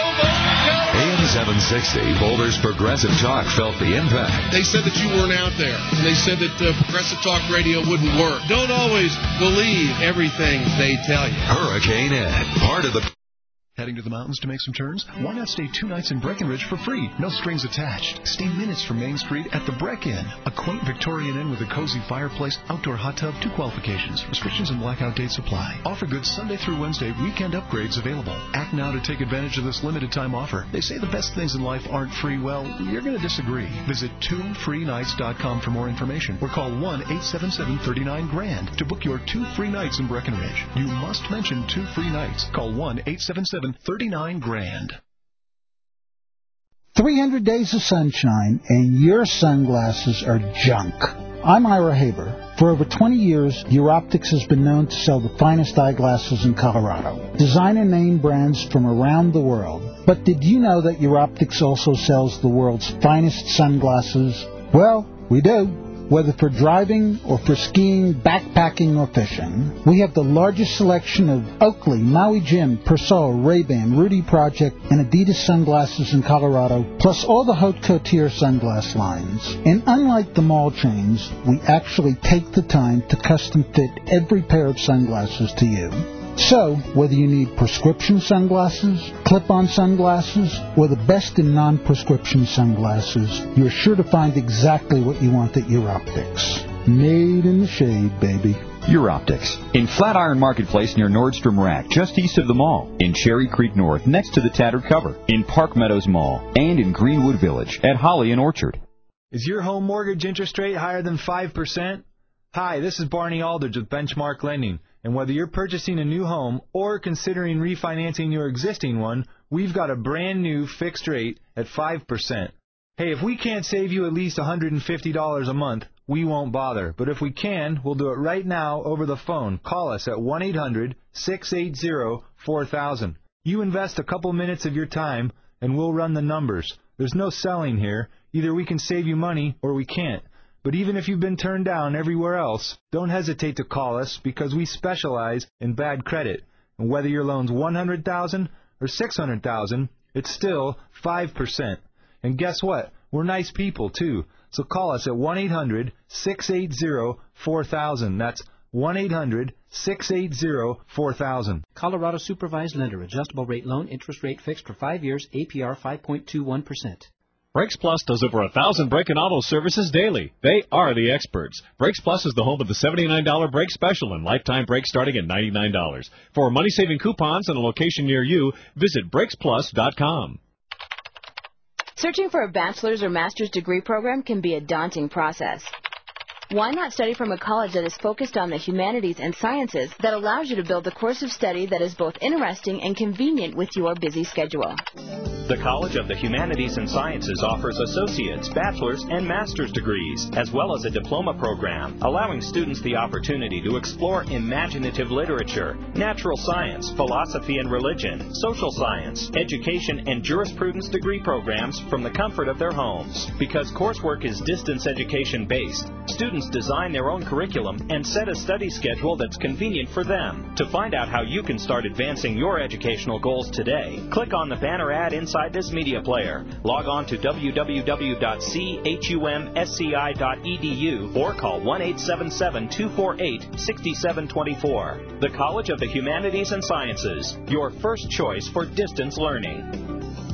AM 760, Boulder's Progressive Talk felt the impact. They said that you weren't out there, and they said that Progressive Talk Radio wouldn't work. Don't always believe everything they tell you. Hurricane Ed, part of the... Heading to the mountains to make some turns? Why not stay 2 nights in Breckenridge for free? No strings attached. Stay minutes from Main Street at the Breck Inn, a quaint Victorian inn with a cozy fireplace, outdoor hot tub, 2 qualifications. Restrictions and blackout dates apply. Offer good Sunday through Wednesday, weekend upgrades available. Act now to take advantage of this limited time offer. They say the best things in life aren't free. Well, you're going to disagree. Visit 2freenights.com for more information or call 1-877-39-GRAND to book your 2 free nights in Breckenridge. You must mention 2 free nights. Call 1-877-39-GRAND. 300 days of sunshine and your sunglasses are junk. I'm Ira Haber. For over 20 years, Europtics has been known to sell the finest eyeglasses in Colorado. Designer name brands from around the world. But did you know that Europtics also sells the world's finest sunglasses? Well, we do. Whether for driving or for skiing, backpacking, or fishing, we have the largest selection of Oakley, Maui Jim, Persol, Ray-Ban, Rudy Project, and Adidas sunglasses in Colorado, plus all the Haute Couture sunglass lines. And unlike the mall chains, we actually take the time to custom fit every pair of sunglasses to you. So, whether you need prescription sunglasses, clip-on sunglasses, or the best in non-prescription sunglasses, you're sure to find exactly what you want at Europtics. Made in the shade, baby. Europtics, in Flatiron Marketplace near Nordstrom Rack, just east of the mall, in Cherry Creek North, next to the Tattered Cover, in Park Meadows Mall, and in Greenwood Village at Holly and Orchard. Is your home mortgage interest rate higher than 5%? Hi, this is Barney Aldridge with Benchmark Lending. And whether you're purchasing a new home or considering refinancing your existing one, we've got a brand new fixed rate at 5%. Hey, if we can't save you at least $150 a month, we won't bother. But if we can, we'll do it right now over the phone. Call us at 1-800-680-4000. You invest a couple minutes of your time, and we'll run the numbers. There's no selling here. Either we can save you money or we can't. But even if you've been turned down everywhere else, don't hesitate to call us because we specialize in bad credit. And whether your loan's $100,000 or $600,000, it's still 5%. And guess what? We're nice people, too. So call us at 1-800-680-4000. That's 1-800-680-4000. Colorado Supervised Lender. Adjustable rate loan. Interest rate fixed for 5 years. APR 5.21%. Brakes Plus does over 1,000 brake and auto services daily. They are the experts. Brakes Plus is the home of the $79 brake special and lifetime brakes starting at $99. For money-saving coupons and a location near you, visit brakesplus.com. Searching for a bachelor's or master's degree program can be a daunting process. Why not study from a college that is focused on the humanities and sciences that allows you to build a course of study that is both interesting and convenient with your busy schedule? The College of the Humanities and Sciences offers associate's, bachelor's, and master's degrees, as well as a diploma program, allowing students the opportunity to explore imaginative literature, natural science, philosophy and religion, social science, education, and jurisprudence degree programs from the comfort of their homes. Because coursework is distance education based, students design their own curriculum and set a study schedule that's convenient for them. To find out how you can start advancing your educational goals today, click on the banner ad inside this media player. Log on to www.chumsci.edu or call 1-877-248-6724. The College of the Humanities and Sciences, your first choice for distance learning.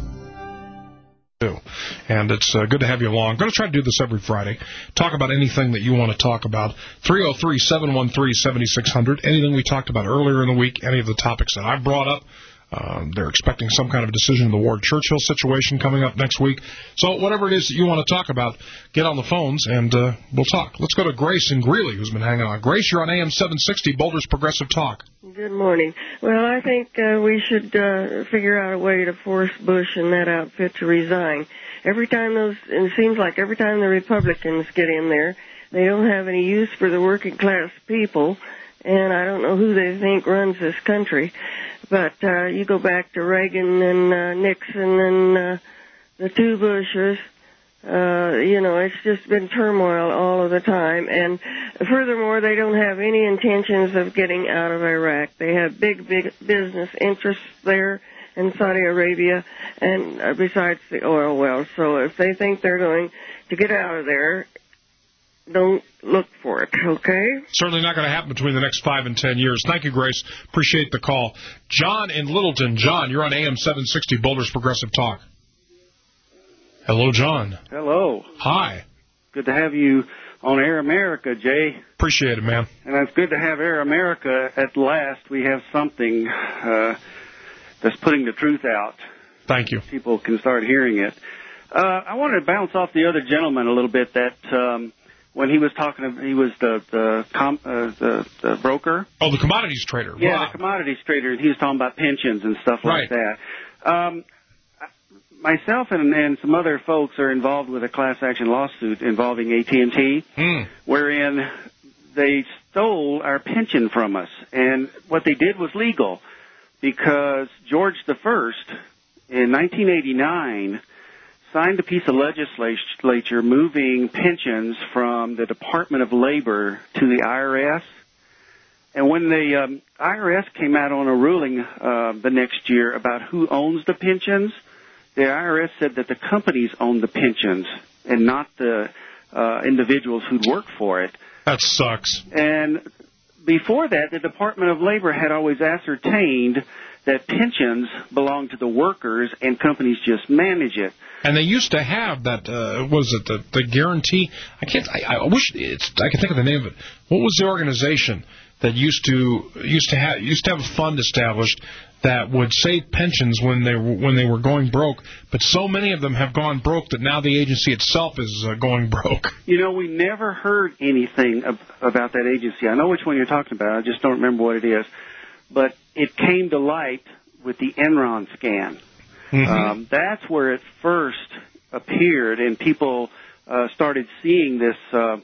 And it's good to have you along. I'm going to try to do this every Friday. Talk about anything that you want to talk about. 303-713-7600. Anything we talked about earlier in the week, any of the topics that I brought up. They're expecting some kind of a decision in the Ward Churchill situation coming up next week. So whatever it is that you want to talk about, get on the phones and we'll talk. Let's go to Grace in Greeley, who's been hanging on. Grace, you're on AM 760, Boulder's Progressive Talk. Good morning. Well, I think we should figure out a way to force Bush and that outfit to resign. It seems like every time the Republicans get in there, they don't have any use for the working class people, and I don't know who they think runs this country. But you go back to Reagan and Nixon and the two Bushes, it's just been turmoil all of the time. And furthermore, they don't have any intentions of getting out of Iraq. They have big business interests there in Saudi Arabia and besides the oil wells. So if they think they're going to get out of there, don't look for it, okay? Certainly not going to happen between the next 5 and 10 years. Thank you, Grace. Appreciate the call. John in Littleton. John, you're on AM 760, Boulder's Progressive Talk. Hello, John. Hello. Hi. Good to have you on Air America, Jay. Appreciate it, man. And it's good to have Air America at last. We have something that's putting the truth out. Thank you. People can start hearing it. I wanted to bounce off the other gentleman a little bit that... when he was talking, he was the broker. Oh, the commodities trader. Yeah, Rob. the commodities trader. He was talking about pensions and stuff like that. Myself and some other folks are involved with a class action lawsuit involving AT&T, wherein they stole our pension from us. And what they did was legal because George I, in 1989, signed a piece of legislature moving pensions from the Department of Labor to the IRS. And when the IRS came out on a ruling the next year about who owns the pensions, the IRS said that the companies own the pensions and not the individuals who'd work for it. That sucks. And before that, the Department of Labor had always ascertained that pensions belong to the workers and companies just manage it. And they used to have that, the guarantee? I wish I could think of the name of it. What was the organization that used to have a fund established that would save pensions when they were going broke? But so many of them have gone broke that now the agency itself is going broke. We never heard anything about that agency. I know which one you're talking about. I just don't remember what it is. But it came to light with the Enron scan. Mm-hmm. That's where it first appeared, and people started seeing this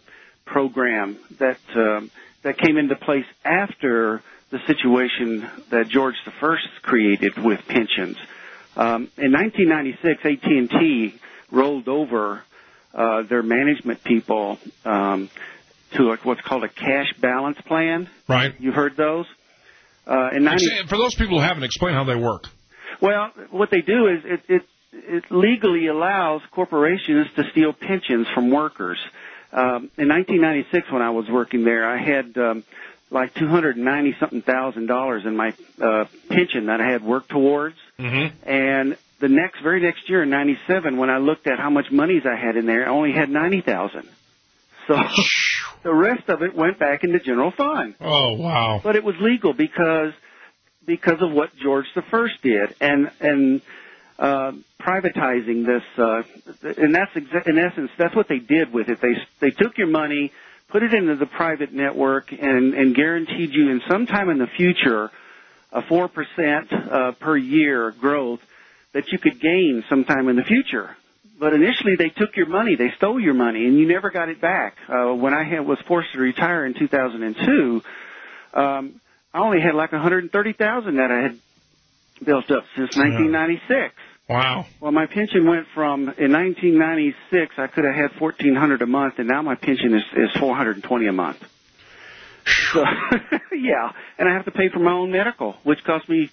program that came into place after the situation that George I created with pensions. In 1996, AT&T rolled over their management people to what's called a cash balance plan. Right. You heard those? For those people who haven't, explain how they work. Well, what they do is it legally allows corporations to steal pensions from workers. In 1996, when I was working there, I had like $290-something thousand in my pension that I had worked towards. Mm-hmm. And the very next year, in 97, when I looked at how much monies I had in there, I only had $90,000. So the rest of it went back in the general fund. Oh, wow. But it was legal because of what George I did. And privatizing this, and that's in essence, that's what they did with it. They took your money, put it into the private network, and guaranteed you in some time in the future a 4% per year growth that you could gain sometime in the future. But initially, they took your money, they stole your money, and you never got it back. When I was forced to retire in 2002, I only had like $130,000 that I had built up since 1996. Wow. Well, my pension went from, in 1996, I could have had $1,400 a month, and now my pension is $420 a month. So, yeah, and I have to pay for my own medical, which costs me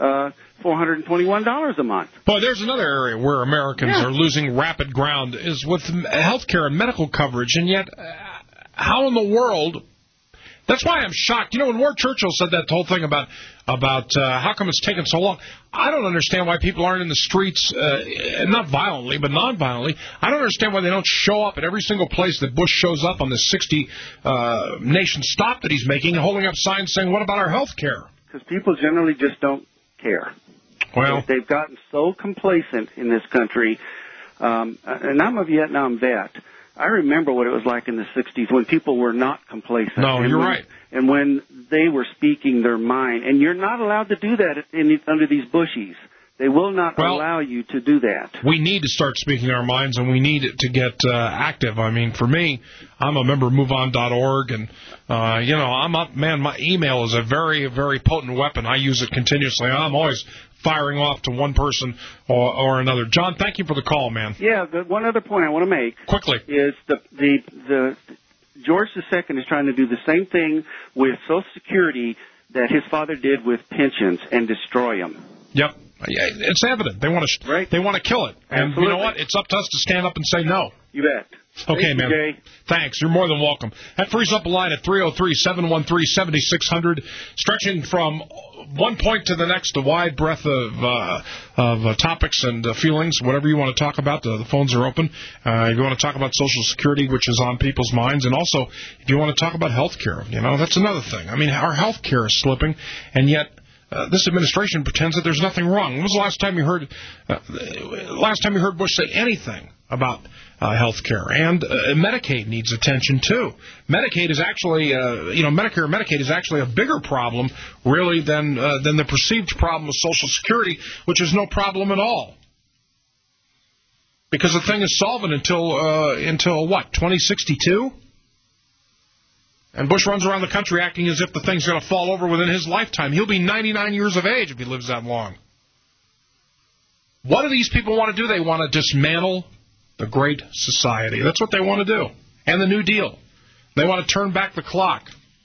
$421 a month. Boy, there's another area where Americans are losing rapid ground is with health care and medical coverage, and yet how in the world... That's why I'm shocked. You know, when Ward Churchill said that whole thing about how come it's taken so long, I don't understand why people aren't in the streets, not violently, but non-violently. I don't understand why they don't show up at every single place that Bush shows up on the 60-nation stop that he's making, holding up signs saying, what about our health care? Because people generally just don't care. Well, they've gotten so complacent in this country, and I'm a Vietnam vet. I remember what it was like in the 60s when people were not complacent. No, you're right. And when they were speaking their mind. And you're not allowed to do that under these bushies. They will not allow you to do that. We need to start speaking our minds, and we need to get active. I mean, for me, I'm a member of MoveOn.org, and, I'm up. Man, my email is a very, very potent weapon. I use it continuously. I'm always firing off to one person or another. John, thank you for the call, man. Yeah, one other point I want to make quickly is the George II is trying to do the same thing with Social Security that his father did with pensions and destroy them. Yep. It's evident. They want to kill it. And Absolutely. You know what? It's up to us to stand up and say no. You bet. Okay, Thank man. You, Jay. Thanks. You're more than welcome. That frees up a line at 303-713-7600, stretching from one point to the next, a wide breadth of topics and feelings, whatever you want to talk about. The phones are open. If you want to talk about Social Security, which is on people's minds, and also if you want to talk about health care, that's another thing. I mean, our health care is slipping, and yet this administration pretends that there's nothing wrong. When was the last time you heard Bush say anything about health care? And Medicaid needs attention too. Medicaid is actually, Medicare and Medicaid is actually a bigger problem, really, than the perceived problem of Social Security, which is no problem at all. Because the thing is solvent until what, 2062? And Bush runs around the country acting as if the thing's going to fall over within his lifetime. He'll be 99 years of age if he lives that long. What do these people want to do? They want to dismantle the Great Society. That's what they want to do. And the New Deal. They want to turn back the clock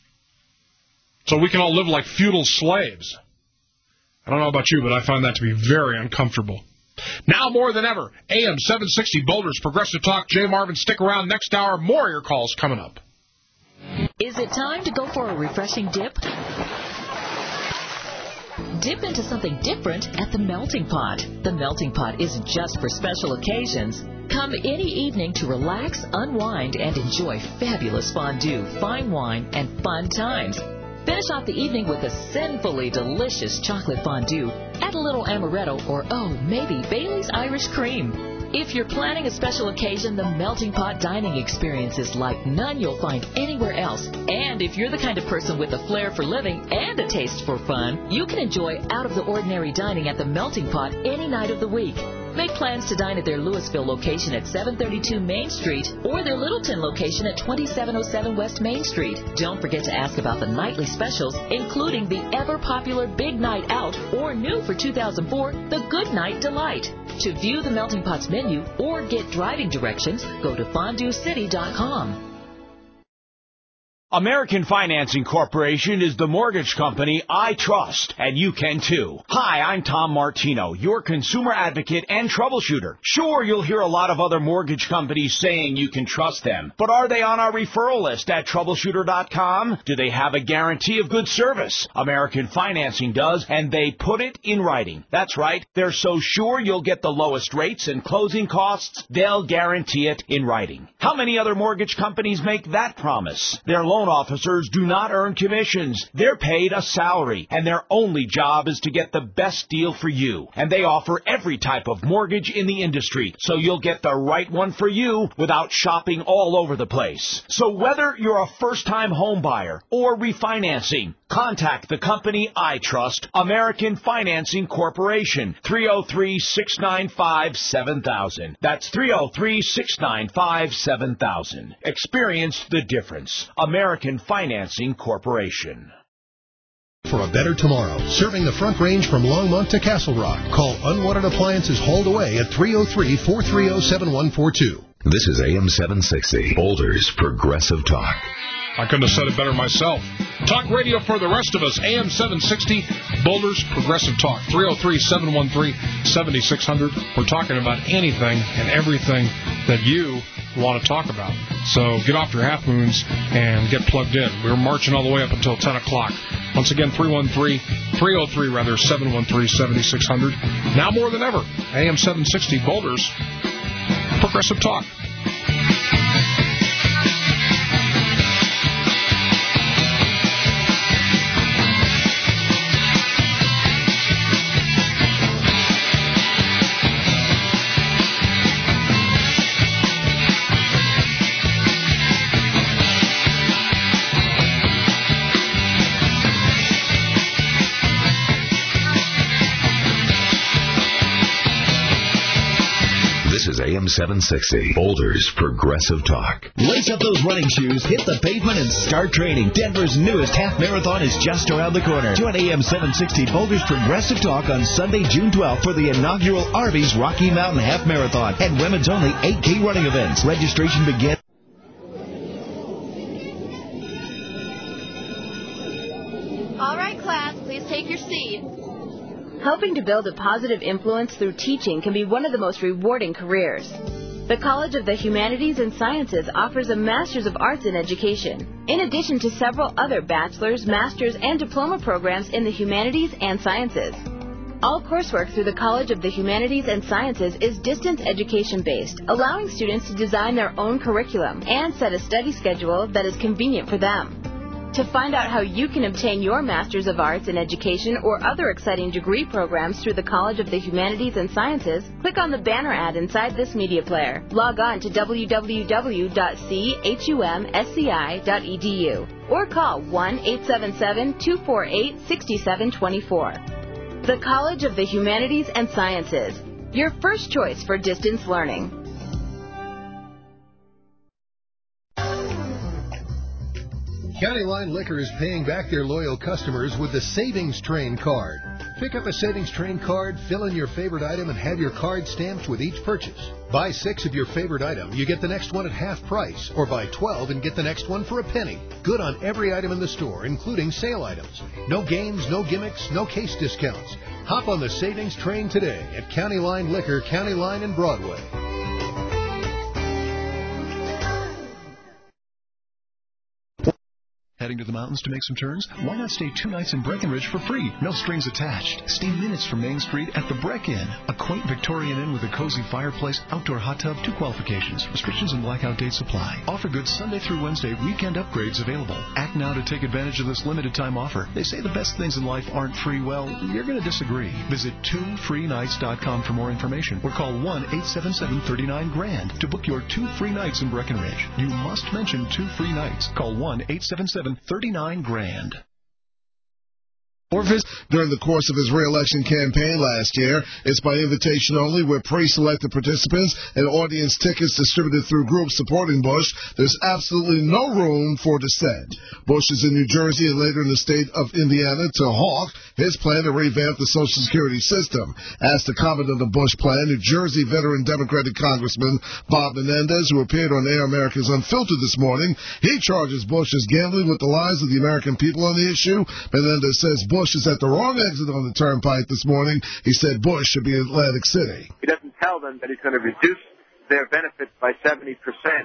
so we can all live like feudal slaves. I don't know about you, but I find that to be very uncomfortable. Now more than ever, AM 760 Boulder's Progressive Talk. Jay Marvin, stick around. Next hour, more of your calls coming up. Is it time to go for a refreshing dip? Dip into something different at the Melting Pot. The Melting Pot isn't just for special occasions. Come any evening to relax, unwind, and enjoy fabulous fondue, fine wine, and fun times. Finish off the evening with a sinfully delicious chocolate fondue. Add a little amaretto or, maybe Bailey's Irish Cream. If you're planning a special occasion, the Melting Pot dining experience is like none you'll find anywhere else. And if you're the kind of person with a flair for living and a taste for fun, you can enjoy out-of-the-ordinary dining at the Melting Pot any night of the week. Make plans to dine at their Louisville location at 732 Main Street or their Littleton location at 2707 West Main Street. Don't forget to ask about the nightly specials, including the ever-popular Big Night Out or new for 2004, the Good Night Delight. To view the Melting Pot's menu or get driving directions, go to fonduecity.com. American Financing Corporation is the mortgage company I trust, and you can too. Hi, I'm Tom Martino, your consumer advocate and troubleshooter. Sure, you'll hear a lot of other mortgage companies saying you can trust them, but are they on our referral list at troubleshooter.com? Do they have a guarantee of good service? American Financing does, and they put it in writing. That's right, they're so sure you'll get the lowest rates and closing costs, they'll guarantee it in writing. How many other mortgage companies make that promise? Their loan officers do not earn commissions. They're paid a salary, and their only job is to get the best deal for you. And they offer every type of mortgage in the industry, so you'll get the right one for you without shopping all over the place. So whether you're a first-time home buyer or refinancing, contact the company I trust, American Financing Corporation, 303-695-7000. That's 303-695-7000. Experience the difference. American Financing Corporation. For a better tomorrow, serving the Front Range from Longmont to Castle Rock. Call Unwanted Appliances Hauled Away at 303-430-7142. This is AM 760, Boulder's Progressive Talk. I couldn't have said it better myself. Talk radio for the rest of us. AM 760, Boulder's Progressive Talk. 303-713-7600. We're talking about anything and everything that you want to talk about. So get off your half moons and get plugged in. We're marching all the way up until 10 o'clock. Once again, 303-713-7600. Now more than ever, AM 760, Boulder's Progressive Talk. This is AM 760, Boulder's Progressive Talk. Lace up those running shoes, hit the pavement, and start training. Denver's newest half marathon is just around the corner. Join AM 760 Boulder's Progressive Talk on Sunday, June 12th for the inaugural Arby's Rocky Mountain Half Marathon and women's only 8K running events. Registration begins. All right, class, please take your seat. Helping to build a positive influence through teaching can be one of the most rewarding careers. The College of the Humanities and Sciences offers a Master's of Arts in Education, in addition to several other bachelor's, master's, and diploma programs in the humanities and sciences. All coursework through the College of the Humanities and Sciences is distance education-based, allowing students to design their own curriculum and set a study schedule that is convenient for them. To find out how you can obtain your Master's of Arts in Education or other exciting degree programs through the College of the Humanities and Sciences, click on the banner ad inside this media player. Log on to www.chumsci.edu or call 1-877-248-6724. The College of the Humanities and Sciences, your first choice for distance learning. County Line Liquor is paying back their loyal customers with the Savings Train card. Pick up a Savings Train card, fill in your favorite item, and have your card stamped with each purchase. Buy 6 of your favorite item, you get the next one at half price, or buy 12 and get the next one for a penny. Good on every item in the store, including sale items. No games, no gimmicks, no case discounts. Hop on the Savings Train today at County Line Liquor, County Line and Broadway. Heading to the mountains to make some turns? Why not stay 2 nights in Breckenridge for free? No strings attached. Stay minutes from Main Street at the Breck Inn, a quaint Victorian inn with a cozy fireplace, outdoor hot tub, 2 qualifications. Restrictions and blackout dates apply. Offer good Sunday through Wednesday, weekend upgrades available. Act now to take advantage of this limited time offer. They say the best things in life aren't free. Well, you're going to disagree. Visit 2freenights.com for more information or call 1-877-39-GRAND to book your 2 free nights in Breckenridge. You must mention 2 free nights. Call 1-877-39-GRAND. During the course of his re-election campaign last year. It's by invitation only, with pre-selected participants and audience tickets distributed through groups supporting Bush. There's absolutely no room for dissent. Bush is in New Jersey and later in the state of Indiana to hawk his plan to revamp the Social Security system. Asked to comment on the Bush plan, New Jersey veteran Democratic Congressman Bob Menendez, who appeared on Air America's Unfiltered this morning, he charges Bush as gambling with the lives of the American people on the issue. Menendez says Bush is at the wrong exit on the turnpike this morning. He said Bush should be in Atlantic City. He doesn't tell them that he's going to reduce their benefits by 70%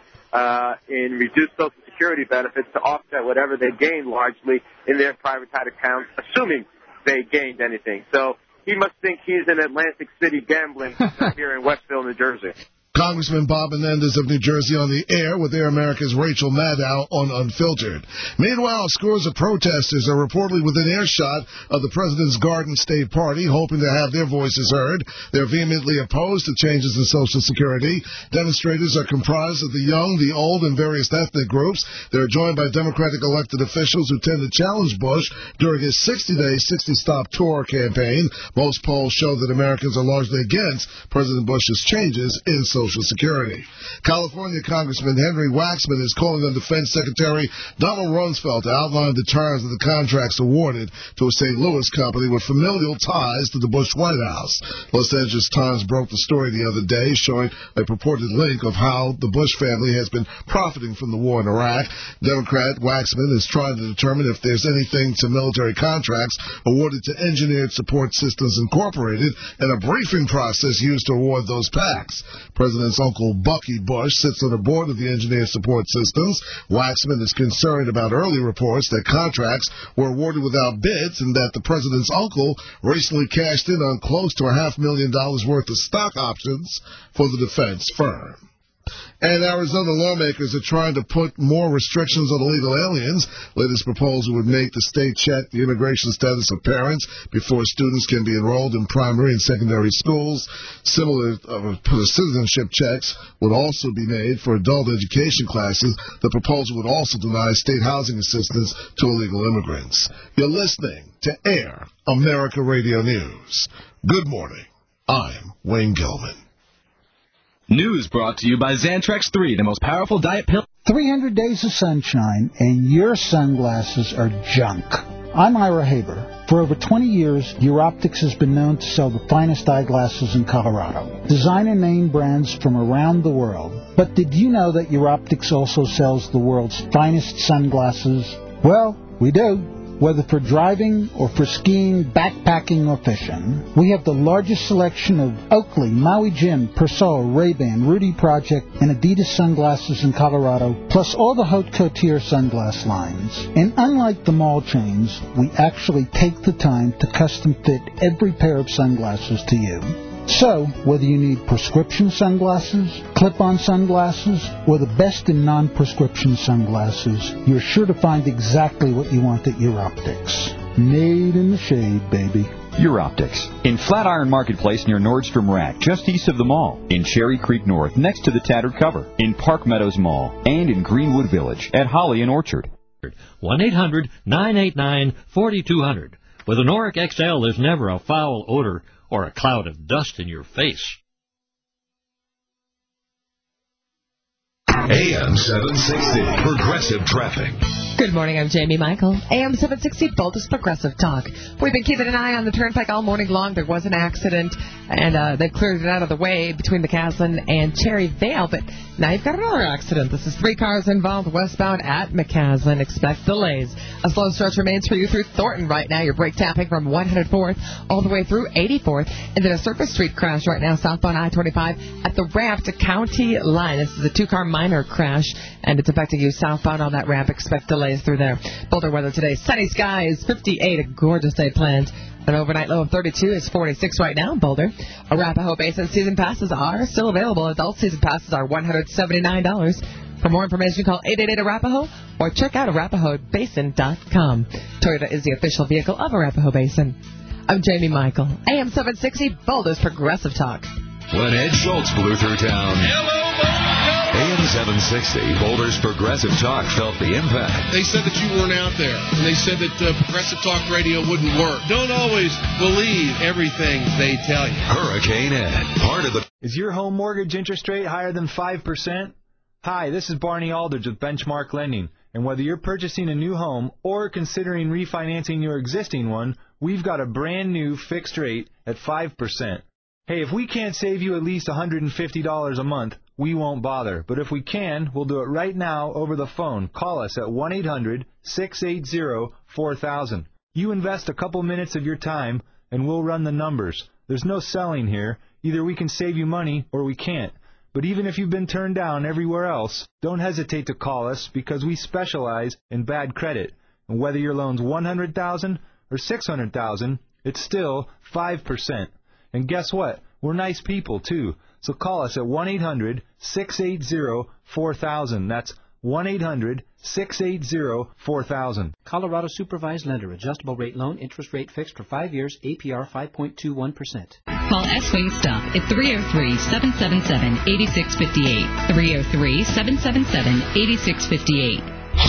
in reduced Social Security benefits to offset whatever they gain largely in their privatized accounts, assuming they gained anything. So he must think he's in Atlantic City gambling here in Westville, New Jersey. Congressman Bob Menendez of New Jersey on the air with Air America's Rachel Maddow on Unfiltered. Meanwhile, scores of protesters are reportedly within earshot of the President's Garden State Party, hoping to have their voices heard. They're vehemently opposed to changes in Social Security. Demonstrators are comprised of the young, the old, and various ethnic groups. They're joined by Democratic elected officials who tend to challenge Bush during his 60-day, 60-stop tour campaign. Most polls show that Americans are largely against President Bush's changes in Social Security. California Congressman Henry Waxman is calling on Defense Secretary Donald Rumsfeld to outline the terms of the contracts awarded to a St. Louis company with familial ties to the Bush White House. Los Angeles Times broke the story the other day, showing a purported link of how the Bush family has been profiting from the war in Iraq. Democrat Waxman is trying to determine if there's anything to military contracts awarded to Engineered Support Systems Incorporated and a briefing process used to award those PACs. President's uncle Bucky Bush sits on the board of the Engineered Support Systems. Waxman is concerned about early reports that contracts were awarded without bids and that the president's uncle recently cashed in on close to $500,000 worth of stock options for the defense firm. And Arizona lawmakers are trying to put more restrictions on illegal aliens. Latest proposal would make the state check the immigration status of parents before students can be enrolled in primary and secondary schools. Similar citizenship checks would also be made for adult education classes. The proposal would also deny state housing assistance to illegal immigrants. You're listening to Air America Radio News. Good morning. I'm Wayne Gilman. News brought to you by Xantrex 3, the most powerful diet pill. 300 days of sunshine, and your sunglasses are junk. I'm Ira Haber. For over 20 years, Europtics has been known to sell the finest eyeglasses in Colorado. Designer name brands from around the world. But did you know that Europtics also sells the world's finest sunglasses? Well, we do. Whether for driving or for skiing, backpacking, or fishing, we have the largest selection of Oakley, Maui Jim, Persol, Ray-Ban, Rudy Project, and Adidas sunglasses in Colorado, plus all the Haute Couture sunglass lines. And unlike the mall chains, we actually take the time to custom fit every pair of sunglasses to you. So, whether you need prescription sunglasses, clip-on sunglasses, or the best in non-prescription sunglasses, you're sure to find exactly what you want at Europtics. Made in the shade, baby. Europtics. In Flatiron Marketplace near Nordstrom Rack, just east of the mall. In Cherry Creek North, next to the Tattered Cover. In Park Meadows Mall. And in Greenwood Village at Holly and Orchard. 1-800-989-4200. With an Auric XL, there's never a foul odor or a cloud of dust in your face. AM 760, Progressive Traffic. Good morning, I'm Jamie Michael. AM 760, Boldest Progressive Talk. We've been keeping an eye on the turnpike all morning long. There was an accident, and they've cleared it out of the way between McCaslin and Cherry Vale, but now you've got another accident. This is 3 cars involved westbound at McCaslin. Expect delays. A slow stretch remains for you through Thornton right now. You're brake tapping from 104th all the way through 84th, and then a surface street crash right now southbound I-25 at the ramp to County Line. This is a 2-car minor crash, and it's affecting you southbound on that ramp. Expect delays through there. Boulder weather today. Sunny skies, 58, a gorgeous day planned. An overnight low of 32 is 46 right now in Boulder. Arapahoe Basin season passes are still available. Adult season passes are $179. For more information, call 888-ARAPAHOE or check out arapahoebasin.com. Toyota is the official vehicle of Arapahoe Basin. I'm Jamie Michael. AM 760, Boulder's Progressive Talk. When Ed Schultz blew through town. Hello, AM 760, Boulder's Progressive Talk felt the impact. They said that you weren't out there, and they said that Progressive Talk Radio wouldn't work. Don't always believe everything they tell you. Hurricane Ed, part of the... Is your home mortgage interest rate higher than 5%? Hi, this is Barney Aldridge with Benchmark Lending. And whether you're purchasing a new home or considering refinancing your existing one, we've got a brand new fixed rate at 5%. Hey, if we can't save you at least $150 a month, we won't bother. But if we can, we'll do it right now over the phone. Call us at 1-800-680-4000. You invest a couple minutes of your time, and we'll run the numbers. There's no selling here. Either we can save you money or we can't. But even if you've been turned down everywhere else, don't hesitate to call us because we specialize in bad credit. And whether your loan's $100,000 or $600,000, it's still 5%. And guess what? We're nice people, too. So call us at 1-800-680-4000. That's 1-800-680-4000. Colorado Supervised Lender. Adjustable rate loan. Interest rate fixed for 5 years. APR 5.21%. Call S-Wing Stock at 303-777-8658. 303-777-8658.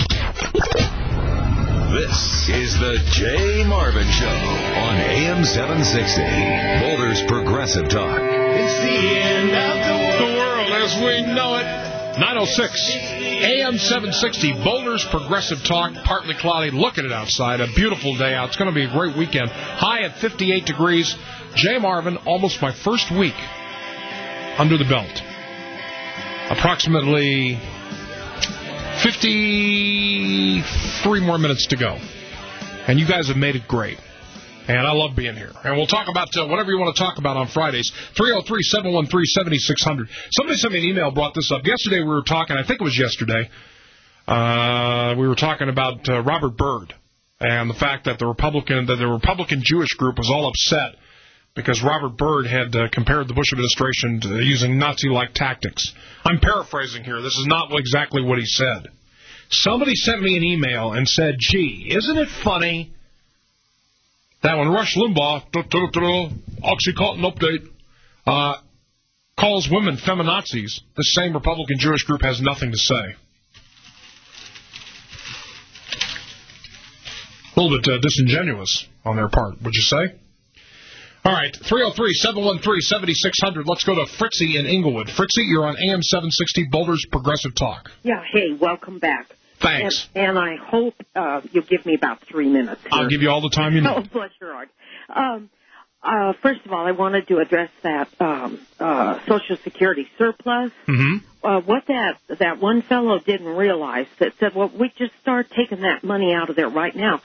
This is the Jay Marvin Show on AM 760, Boulder's Progressive Talk. It's the end of the world as we know it. 906 AM 760, Boulder's Progressive Talk. Partly cloudy. Look at it outside. A beautiful day out. It's going to be a great weekend. High at 58 degrees. Jay Marvin, almost my first week under the belt. Approximately 53 more minutes to go. And you guys have made it great. And I love being here. And we'll talk about whatever you want to talk about on Fridays. 303-713-7600. Somebody sent me an email, brought this up. Yesterday we were talking, I think it was yesterday, we were talking about Robert Byrd and the fact that the Republican Jewish group was all upset because Robert Byrd had compared the Bush administration to using Nazi-like tactics. I'm paraphrasing here. This is not exactly what he said. Somebody sent me an email and said, gee, isn't it funny that when Rush Limbaugh, Oxycontin update, calls women feminazis, the same Republican Jewish group has nothing to say. A little bit disingenuous on their part, would you say? All right, 303-713-7600. Let's go to Fritzy in Inglewood. Fritzy, you're on AM 760, Boulder's Progressive Talk. Yeah, hey, welcome back. Thanks. And I hope you'll give me about 3 minutes here. I'll give you all the time you need. Oh, bless your heart. First of all, I wanted to address that Social Security surplus. Mm-hmm. What that one fellow didn't realize that said, well, we just start taking that money out of there right now.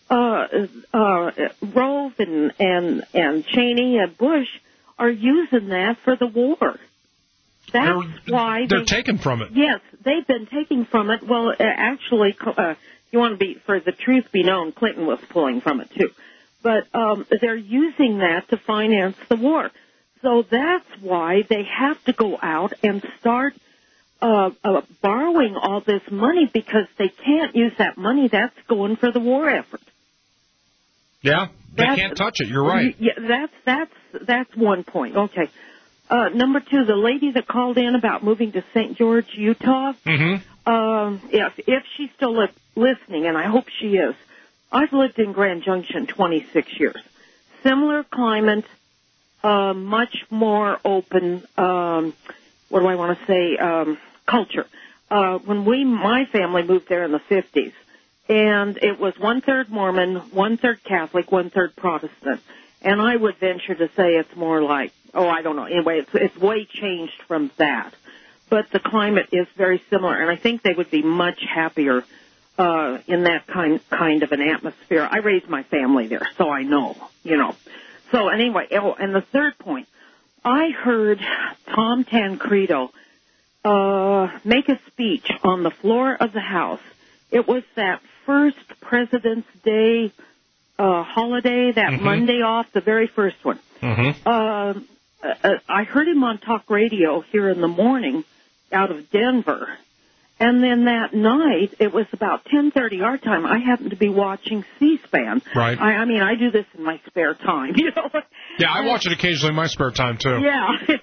Rove and Cheney and Bush are using that for the war. That's why they're taking from it. Yes, they've been taking from it. Well, actually, you want to be, for the truth be known, Clinton was pulling from it too. But they're using that to finance the war. So that's why they have to go out and start borrowing all this money because they can't use that money that's going for the war effort. Yeah, they can't touch it. You're right. Yeah, that's one point. Okay. Number two, the lady that called in about moving to St. George, Utah. Mm-hmm. If she's still listening, and I hope she is, I've lived in Grand Junction 26 years. Similar climate, much more open. What do I want to say? Culture. When my family moved there in the 50s, and it was 1/3 Mormon, 1/3 Catholic, 1/3 Protestant. And I would venture to say it's more like, I don't know. Anyway, it's way changed from that. But the climate is very similar, and I think they would be much happier in that kind of an atmosphere. I raised my family there, so I know, So anyway, and the third point, I heard Tom Tancredo make a speech on the floor of the House. It was that first President's Day holiday, that mm-hmm. Monday off, the very first one. Mm-hmm. I heard him on talk radio here in the morning out of Denver. And then that night, it was about 10:30 our time, I happened to be watching C-SPAN. Right. I mean, I do this in my spare time, Yeah, I watch it occasionally in my spare time, too. Yeah.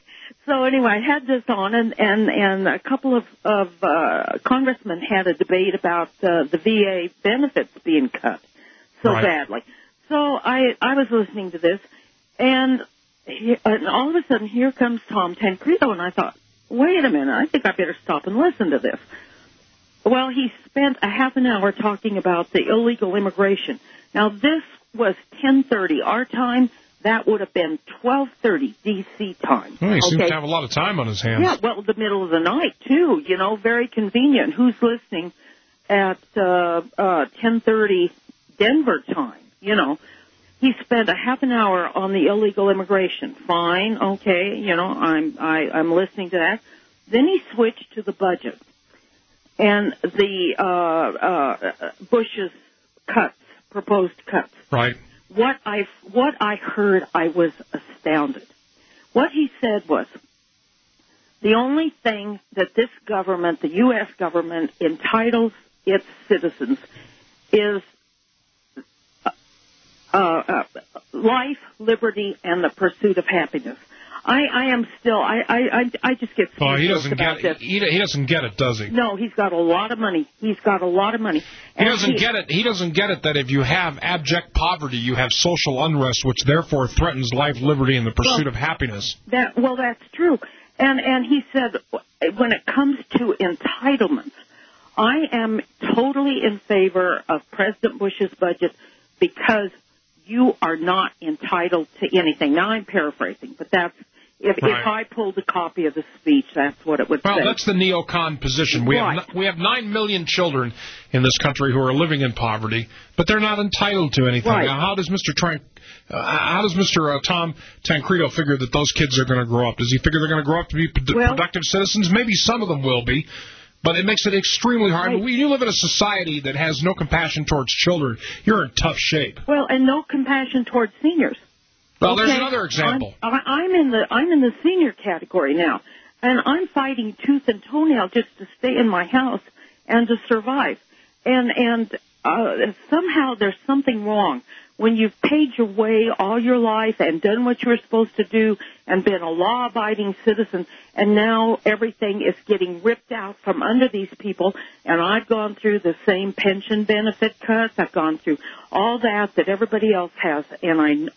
So anyway, I had this on, and a couple of congressmen had a debate about the VA benefits being cut so badly. So I was listening to this, and all of a sudden here comes Tom Tancredo, and I thought, wait a minute, I think I better stop and listen to this. Well, he spent a half an hour talking about the illegal immigration. Now, this was 10:30 our time. That would have been 12:30 D.C. time. Well, he seems to have a lot of time on his hands. Yeah, well, the middle of the night, too, very convenient. Who's listening at 10:30 Denver time, He spent a half an hour on the illegal immigration. Fine, okay, I'm listening to that. Then he switched to the budget and the Bush's cuts, proposed cuts. Right. What I heard, I was astounded. What he said was, the only thing that this government, the U.S. government, entitles its citizens is life, liberty, and the pursuit of happiness. I am still, I just get he doesn't about get it. He doesn't get it, does he? No, he's got a lot of money. He's got a lot of money. He doesn't get it. He doesn't get it that if you have abject poverty, you have social unrest, which therefore threatens life, liberty, and the pursuit of happiness. That's true. And he said, when it comes to entitlements, I am totally in favor of President Bush's budget because you are not entitled to anything. Now, I'm paraphrasing, but that's, if I pulled a copy of the speech, that's what it would say. Well, that's the neocon position. We have 9 million children in this country who are living in poverty, but they're not entitled to anything. Right. Now, how does Mr. Tom Tancredo figure that those kids are going to grow up? Does he figure they're going to grow up to be productive citizens? Maybe some of them will be. But it makes it extremely hard. Right. When you live in a society that has no compassion towards children, you're in tough shape. Well, and no compassion towards seniors. Well, there's another example. I'm in the senior category now, and I'm fighting tooth and toenail just to stay in my house and to survive. And somehow there's something wrong when you've paid your way all your life and done what you were supposed to do and been a law-abiding citizen, and now everything is getting ripped out from under these people, and I've gone through the same pension benefit cuts. I've gone through all that everybody else has, and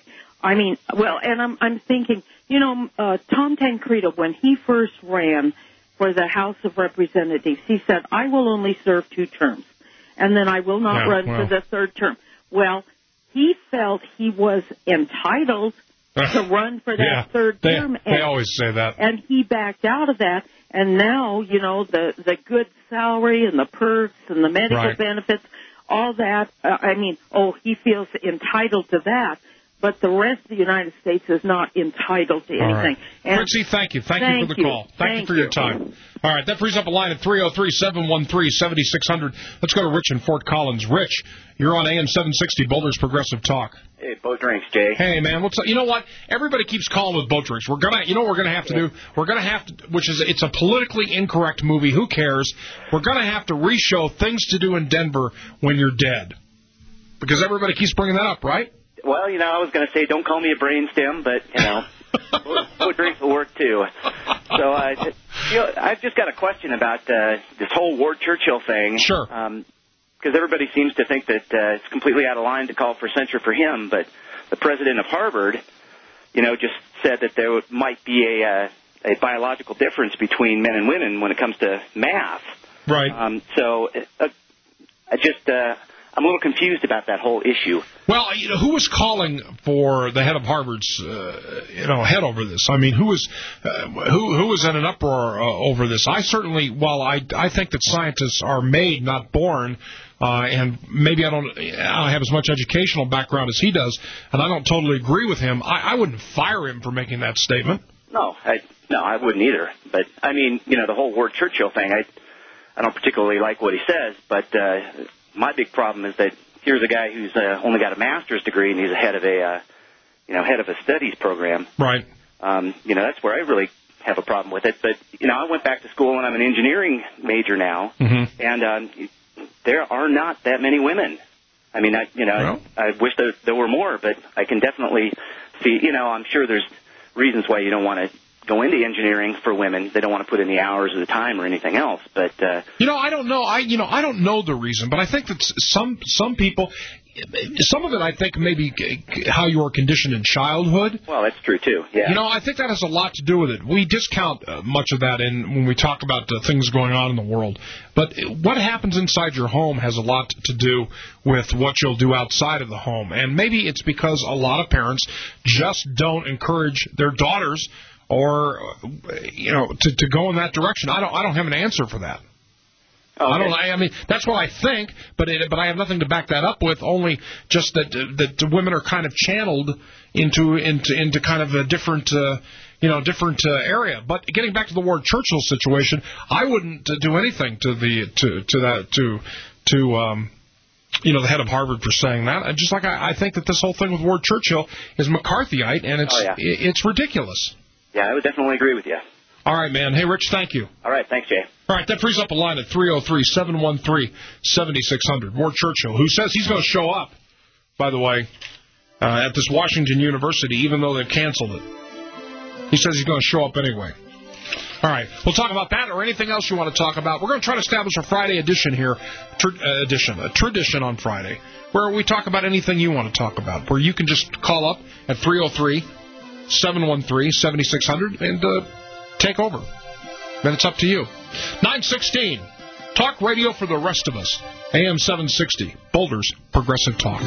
I'm thinking, Tom Tancredo, when he first ran for the House of Representatives, he said, I will only serve 2 terms, and then I will not run for the 3rd term. Well, he felt he was entitled to run for that 3rd term. They always say that. And he backed out of that, and now, the good salary and the perks and the medical benefits, all that, he feels entitled to that. But the rest of the United States is not entitled to anything. Right. Fritzy, thank you. Thank you for the call. Thank you for your time. All right, that frees up a line at 303-713-7600. Let's go to Rich in Fort Collins. Rich, you're on AM 760, Boulder's Progressive Talk. Hey, boat drinks, Jay. Hey, man, you know what? Everybody keeps calling with boat drinks. What we're gonna have to do? We're gonna have to, it's a politically incorrect movie. Who cares? We're gonna have to re-show Things to Do in Denver when you're dead, because everybody keeps bringing that up, right? Well, I was going to say don't call me a brainstem, but, boat drinks will work, too. So, I've just got a question about this whole Ward Churchill thing. Sure. Because everybody seems to think that it's completely out of line to call for censure for him, but the president of Harvard, just said that there might be a biological difference between men and women when it comes to math. Right. I'm a little confused about that whole issue. Well, who was calling for the head of Harvard's, head over this? I mean, who was in an uproar over this? I certainly, I think that scientists are made, not born, and maybe I don't have as much educational background as he does, and I don't totally agree with him. I wouldn't fire him for making that statement. No, I wouldn't either. But the whole Ward Churchill thing, I don't particularly like what he says, but. My big problem is that here's a guy who's only got a master's degree and he's head of a studies program. Right. That's where I really have a problem with it. But I went back to school and I'm an engineering major now, and there are not that many women. I mean, I wish there were more, but I can definitely see. I'm sure there's reasons why you don't want to go into engineering for women. They don't want to put in the hours or the time or anything else. But I don't know. I don't know the reason, but I think that some people. Some of it, I think, maybe how you were conditioned in childhood. Well, that's true, too, yeah. I think that has a lot to do with it. We discount much of that when we talk about things going on in the world. But what happens inside your home has a lot to do with what you'll do outside of the home. And maybe it's because a lot of parents just don't encourage their daughters or, to go in that direction. I don't have an answer for that. Okay. I mean, that's what I think, but I have nothing to back that up with. Only just that women are kind of channeled into kind of a different area. But getting back to the Ward Churchill situation, I wouldn't do anything to the head of Harvard for saying that. Just like I think that this whole thing with Ward Churchill is McCarthyite, and it's ridiculous. Yeah, I would definitely agree with you. All right, man. Hey, Rich, thank you. All right, thanks, Jay. All right, that frees up a line at 303-713-7600. Ward Churchill, who says he's going to show up, by the way, at this Washington University, even though they've canceled it. He says he's going to show up anyway. All right, we'll talk about that or anything else you want to talk about. We're going to try to establish a Friday edition here, a tradition on Friday, where we talk about anything you want to talk about, where you can just call up at 303-713-7600 and take over. Then it's up to you. 916. Talk radio for the rest of us. AM 760. Boulder's Progressive Talk.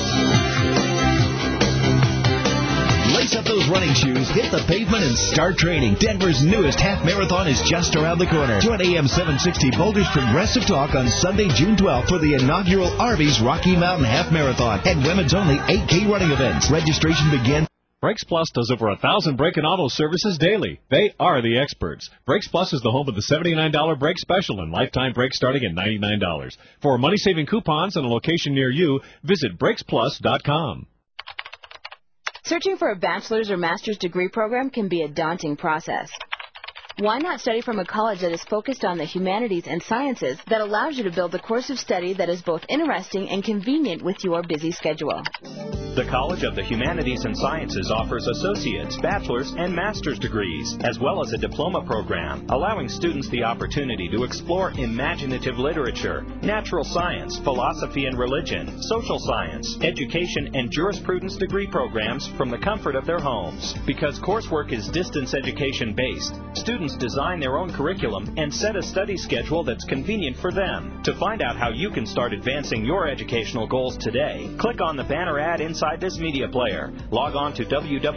Lace up those running shoes, hit the pavement, and start training. Denver's newest half marathon is just around the corner. Join AM 760 Boulder's Progressive Talk on Sunday, June 12th for the inaugural Arby's Rocky Mountain Half Marathon and women's only 8K running events. Registration begins. Brakes Plus does over 1,000 brake and auto services daily. They are the experts. Brakes Plus is the home of the $79 brake special and lifetime brakes starting at $99. For money-saving coupons and a location near you, visit brakesplus.com. Searching for a bachelor's or master's degree program can be a daunting process. Why not study from a college that is focused on the humanities and sciences that allows you to build a course of study that is both interesting and convenient with your busy schedule? The College of the Humanities and Sciences offers associate's, bachelor's, and master's degrees, as well as a diploma program, allowing students the opportunity to explore imaginative literature, natural science, philosophy and religion, social science, education, and jurisprudence degree programs from the comfort of their homes. Because coursework is distance education based, students design their own curriculum and set a study schedule that's convenient for them. To find out how you can start advancing your educational goals today, click on the banner ad inside this media player. Log on to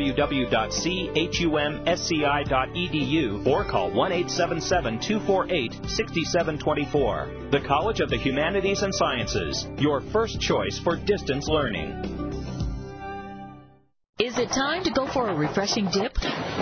www.chumsci.edu or call 1-877-248-6724. The College of the Humanities and Sciences, your first choice for distance learning. Is it time to go for a refreshing dip?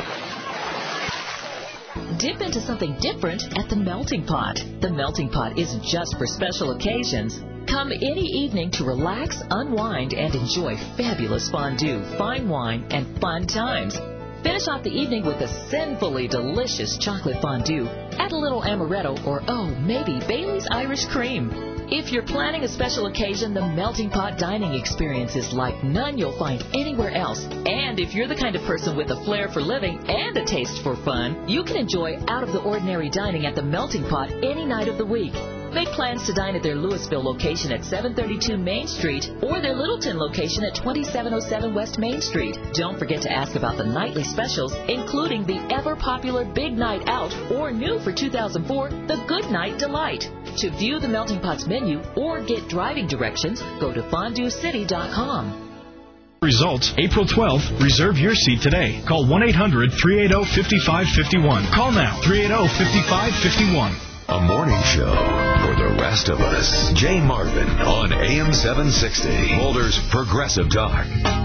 Dip into something different at the Melting Pot. The Melting Pot isn't just for special occasions. Come any evening to relax, unwind, and enjoy fabulous fondue, fine wine, and fun times. Finish off the evening with a sinfully delicious chocolate fondue. Add a little amaretto or, maybe Bailey's Irish Cream. If you're planning a special occasion, the Melting Pot dining experience is like none you'll find anywhere else. And if you're the kind of person with a flair for living and a taste for fun, you can enjoy out-of-the-ordinary dining at the Melting Pot any night of the week. Make plans to dine at their Louisville location at 732 Main Street or their Littleton location at 2707 West Main Street. Don't forget to ask about the nightly specials, including the ever-popular Big Night Out or new for 2004, the Good Night Delight. To view the Melting Pot's menu or get driving directions, go to fonduecity.com. Results April 12th. Reserve your seat today. Call 1-800-380-5551. Call now. 380-5551. A morning show for the rest of us. Jay Marvin on AM 760. Boulder's Progressive Talk.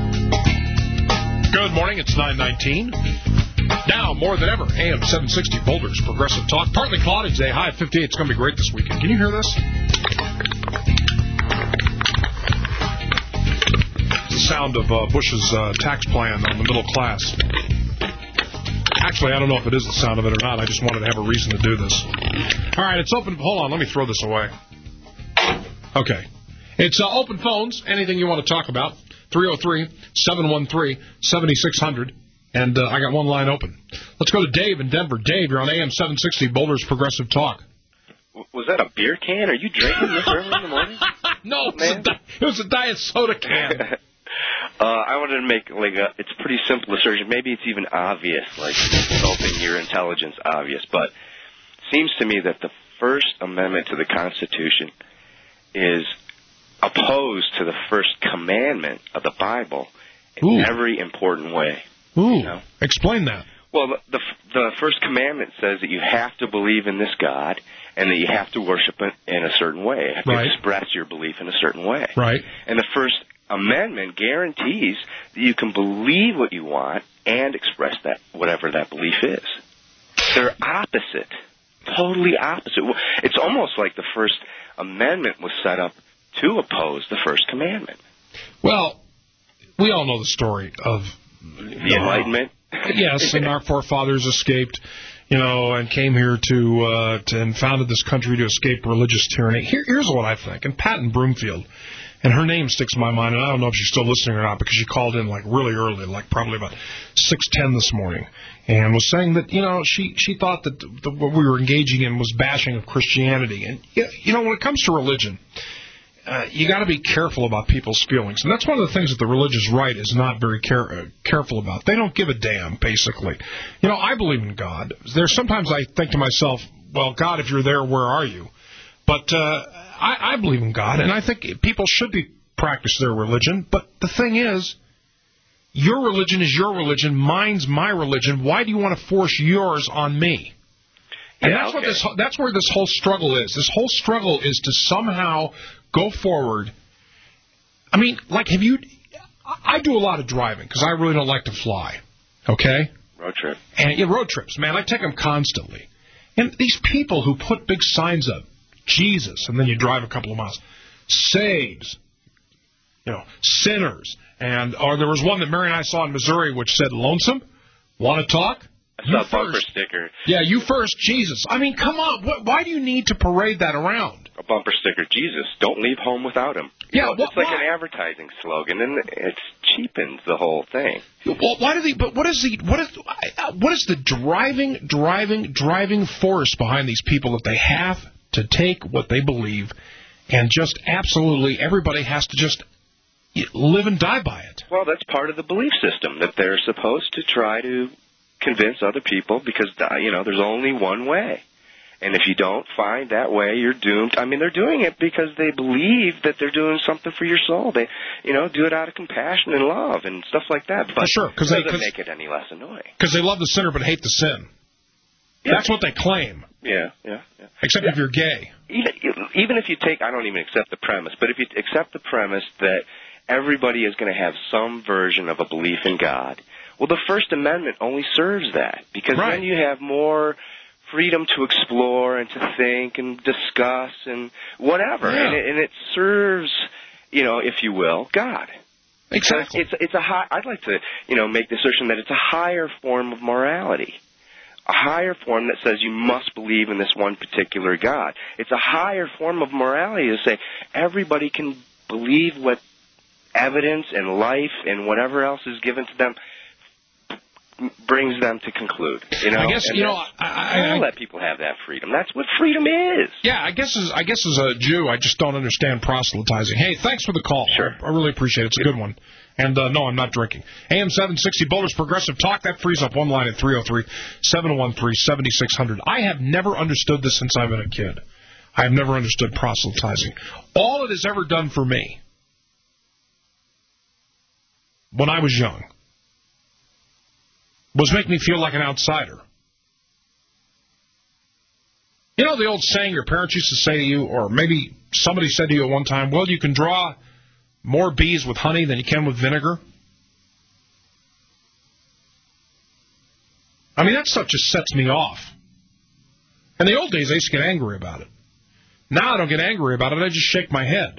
Good morning. It's 9:19. Now, more than ever, AM 760 Boulder's Progressive Talk. Partly cloudy today. High at 58. It's going to be great this weekend. Can you hear this? It's the sound of Bush's tax plan on the middle class. Actually, I don't know if it is the sound of it or not. I just wanted to have a reason to do this. All right, it's open. Hold on, let me throw this away. Okay. It's open phones. Anything you want to talk about. 303-713-7600. And I got one line open. Let's go to Dave in Denver. Dave, you're on AM 760, Boulder's Progressive Talk. Was that a beer can? Are you drinking this early in the morning? No, it was a diet soda can. I wanted to make, it's a pretty simple assertion. Maybe it's even obvious, like insulting your intelligence obvious. But it seems to me that the First Amendment to the Constitution is opposed to the first commandment of the Bible in every important way. Ooh, explain that. Well, the first commandment says that you have to believe in this God and that you have to worship it in a certain way. You have to express your belief in a certain way. Right. And the First Amendment guarantees that you can believe what you want and express that, whatever that belief is. They're opposite. Totally opposite. It's almost like the First Amendment was set up to oppose the First Commandment. Well, we all know the story of the Enlightenment. Yes, and our forefathers escaped, and came here and founded this country to escape religious tyranny. Here's what I think. And Pat in Broomfield, and her name sticks in my mind, and I don't know if she's still listening or not, because she called in really early, probably about 6:10 this morning, and was saying that, she thought that what we were engaging in was bashing of Christianity. And, when it comes to religion, you got to be careful about people's feelings. And that's one of the things that the religious right is not very careful about. They don't give a damn, basically. I believe in God. There's sometimes I think to myself, well, God, if you're there, where are you? But I believe in God, and I think people should practice their religion. But the thing is, your religion is your religion. Mine's my religion. Why do you want to force yours on me? And that's where this whole struggle is. This whole struggle is to somehow go forward. I mean, I do a lot of driving because I really don't like to fly. Okay? Road trip. And road trips, man. I take them constantly. And these people who put big signs up, Jesus, and then you drive a couple of miles, saves, sinners. Or there was one that Mary and I saw in Missouri which said, lonesome, want to talk? I saw a bumper sticker. Yeah, you first, Jesus. I mean, come on. Why do you need to parade that around? A bumper sticker, Jesus, don't leave home without him. It's like an advertising slogan, and it cheapens the whole thing. Well, why do they? But what is the driving force behind these people that they have to take what they believe and just absolutely everybody has to just live and die by it? Well, that's part of the belief system that they're supposed to try to convince other people because, there's only one way. And if you don't find that way, you're doomed. I mean, they're doing it because they believe that they're doing something for your soul. They, do it out of compassion and love and stuff like that. But sure, it doesn't make it any less annoying. Because they love the sinner but hate the sin. Yeah. That's what they claim. Yeah. Except if you're gay. Even if you take, I don't even accept the premise, but if you accept the premise that everybody is going to have some version of a belief in God, well, the First Amendment only serves that because then you have more freedom to explore and to think and discuss and whatever, and it serves, if you will, God. Exactly. It's a high. I'd like to, make the assertion that it's a higher form of morality, a higher form that says you must believe in this one particular God. It's a higher form of morality to say everybody can believe what evidence and life and whatever else is given to them brings them to conclude. I guess I let people have that freedom. That's what freedom is. Yeah, I guess as a Jew, I just don't understand proselytizing. Hey, thanks for the call. Sure, I really appreciate it. It's a good one. And no, I'm not drinking. AM 760 Boulder's Progressive Talk. That frees up one line at 303-713-7600. I have never understood this since I've been a kid. I have never understood proselytizing. All it has ever done for me when I was young was make me feel like an outsider. You know the old saying your parents used to say to you, or maybe somebody said to you at one time, well, you can draw more bees with honey than you can with vinegar? I mean, that stuff just sets me off. In the old days, I used to get angry about it. Now I don't get angry about it, I just shake my head.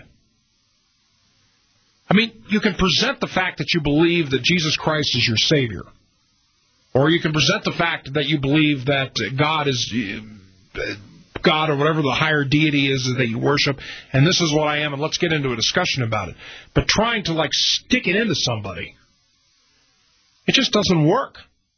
I mean, you can present the fact that you believe that Jesus Christ is your Savior. Or you can present the fact that you believe that God is God or whatever the higher deity is that you worship, and this is what I am, and let's get into a discussion about it. But trying to, stick it into somebody, It just doesn't work.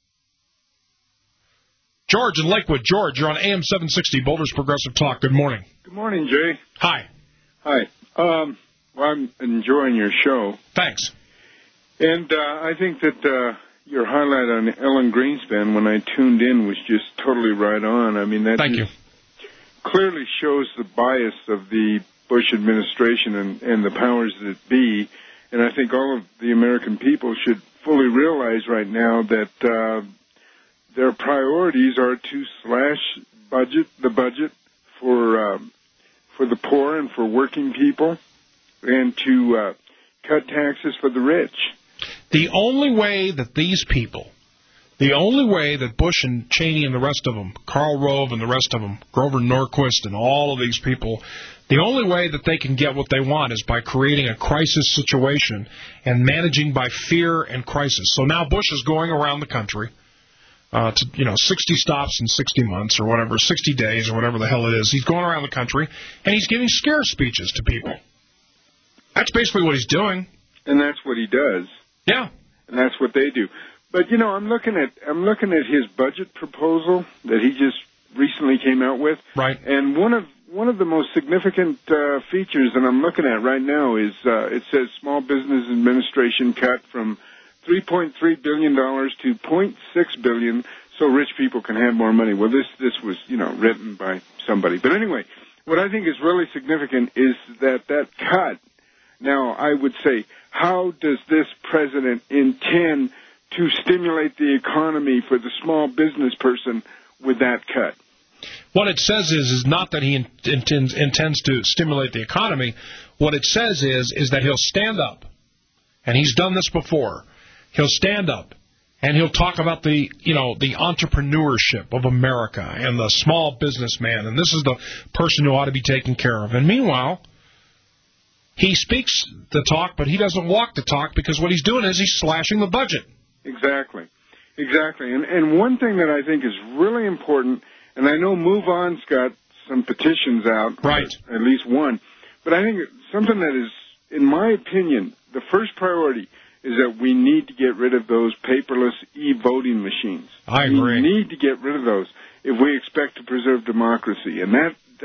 George in Lakewood. George, you're on AM 760, Boulder's Progressive Talk. Good morning. Good morning, Jay. Hi. Hi. Well, I'm enjoying your show. Thanks. And I think that your highlight on Ellen Greenspan when I tuned in was just totally right on. I mean, that Thank you. Clearly shows the bias of the Bush administration and the powers that be. And I think all of the American people should fully realize right now that their priorities are to slash the budget for the poor and for working people, and to cut taxes for the rich. The only way that these people, the only way that Bush and Cheney and the rest of them, Karl Rove and the rest of them, Grover Norquist and all of these people, the only way that they can get what they want is by creating a crisis situation and managing by fear and crisis. So now Bush is going around the country to 60 stops in 60 months or whatever, 60 days or whatever the hell it is. He's going around the country, and he's giving scare speeches to people. That's basically what he's doing. And that's what he does. Yeah. And that's what they do. But, I'm looking at his budget proposal that he just recently came out with. Right. And one of the most significant features that I'm looking at right now is it says Small Business Administration cut from $3.3 billion to $0.6 billion so rich people can have more money. Well, this was, written by somebody. But anyway, what I think is really significant is that cut. Now, I would say, how does this president intend to stimulate the economy for the small business person with that cut? What it says is not that he intends to stimulate the economy. What it says is that he'll stand up, and he's done this before. He'll stand up, and he'll talk about the entrepreneurship of America and the small businessman, and this is the person who ought to be taken care of. And meanwhile, he speaks the talk, but he doesn't walk the talk, because what he's doing is he's slashing the budget. Exactly. And one thing that I think is really important, and I know Move On's got some petitions out, right? At least one, but I think something that is, in my opinion, the first priority is that we need to get rid of those paperless e-voting machines. I agree. We need to get rid of those if we expect to preserve democracy. And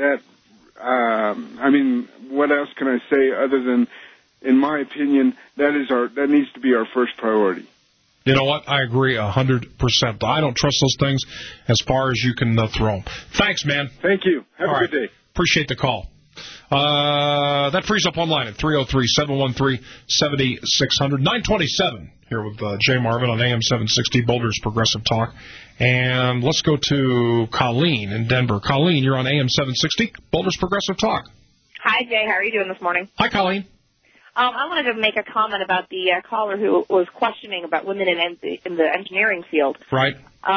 what else can I say other than, in my opinion, that needs to be our first priority. You know what? I agree 100%. I don't trust those things as far as you can throw them. Thanks, man. Thank you. Have a good day. Appreciate the call. That frees up online at 303-713-7600. 927 here with Jay Marvin on AM 760, Boulder's Progressive Talk. And let's go to Colleen in Denver. Colleen, you're on AM 760, Boulder's Progressive Talk. Hi, Jay. How are you doing this morning? Hi, Colleen. I wanted to make a comment about the caller who was questioning about women in the engineering field. Right.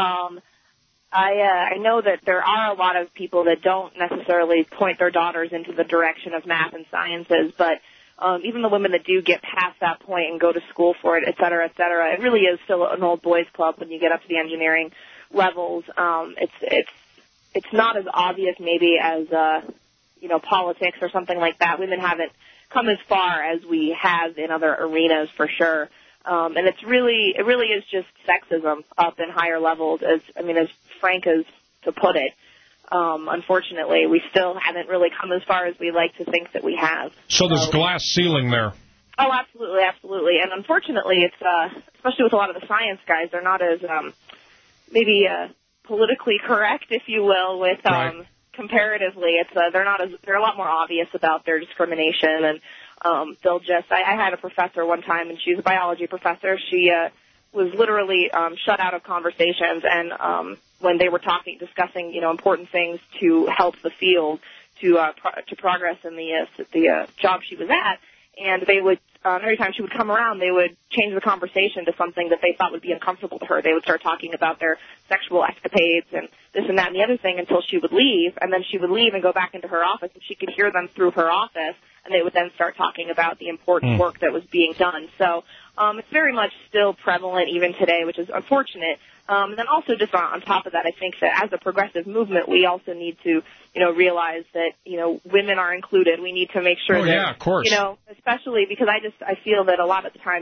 I know that there are a lot of people that don't necessarily point their daughters into the direction of math and sciences, but even the women that do get past that point and go to school for it, et cetera, it really is still an old boys club when you get up to the engineering levels. It's not as obvious maybe as politics or something like that. Women haven't come as far as we have in other arenas for sure. And it really is just sexism up in higher levels, as frank as to put it. Unfortunately, we still haven't really come as far as we like to think that we have. So there's glass ceiling there. Oh, absolutely. And unfortunately, it's especially with a lot of the science guys, they're not as maybe politically correct, if you will, with comparatively. They're a lot more obvious about their discrimination, and they'll just. I had a professor one time, and she's a biology professor. She was literally shut out of conversations, and when they were discussing, important things to help the field to progress in the job she was at, and they would every time she would come around, they would change the conversation to something that they thought would be uncomfortable to her. They would start talking about their sexual escapades and this and that and the other thing until she would leave, and then she would leave and go back into her office, and she could hear them through her office, and they would then start talking about the important work that was being done. So it's very much still prevalent even today, which is unfortunate. And then also just on top of that, I think that as a progressive movement, we also need to, realize that, women are included. We need to make sure that, yeah, of course. Especially because I feel that a lot of the times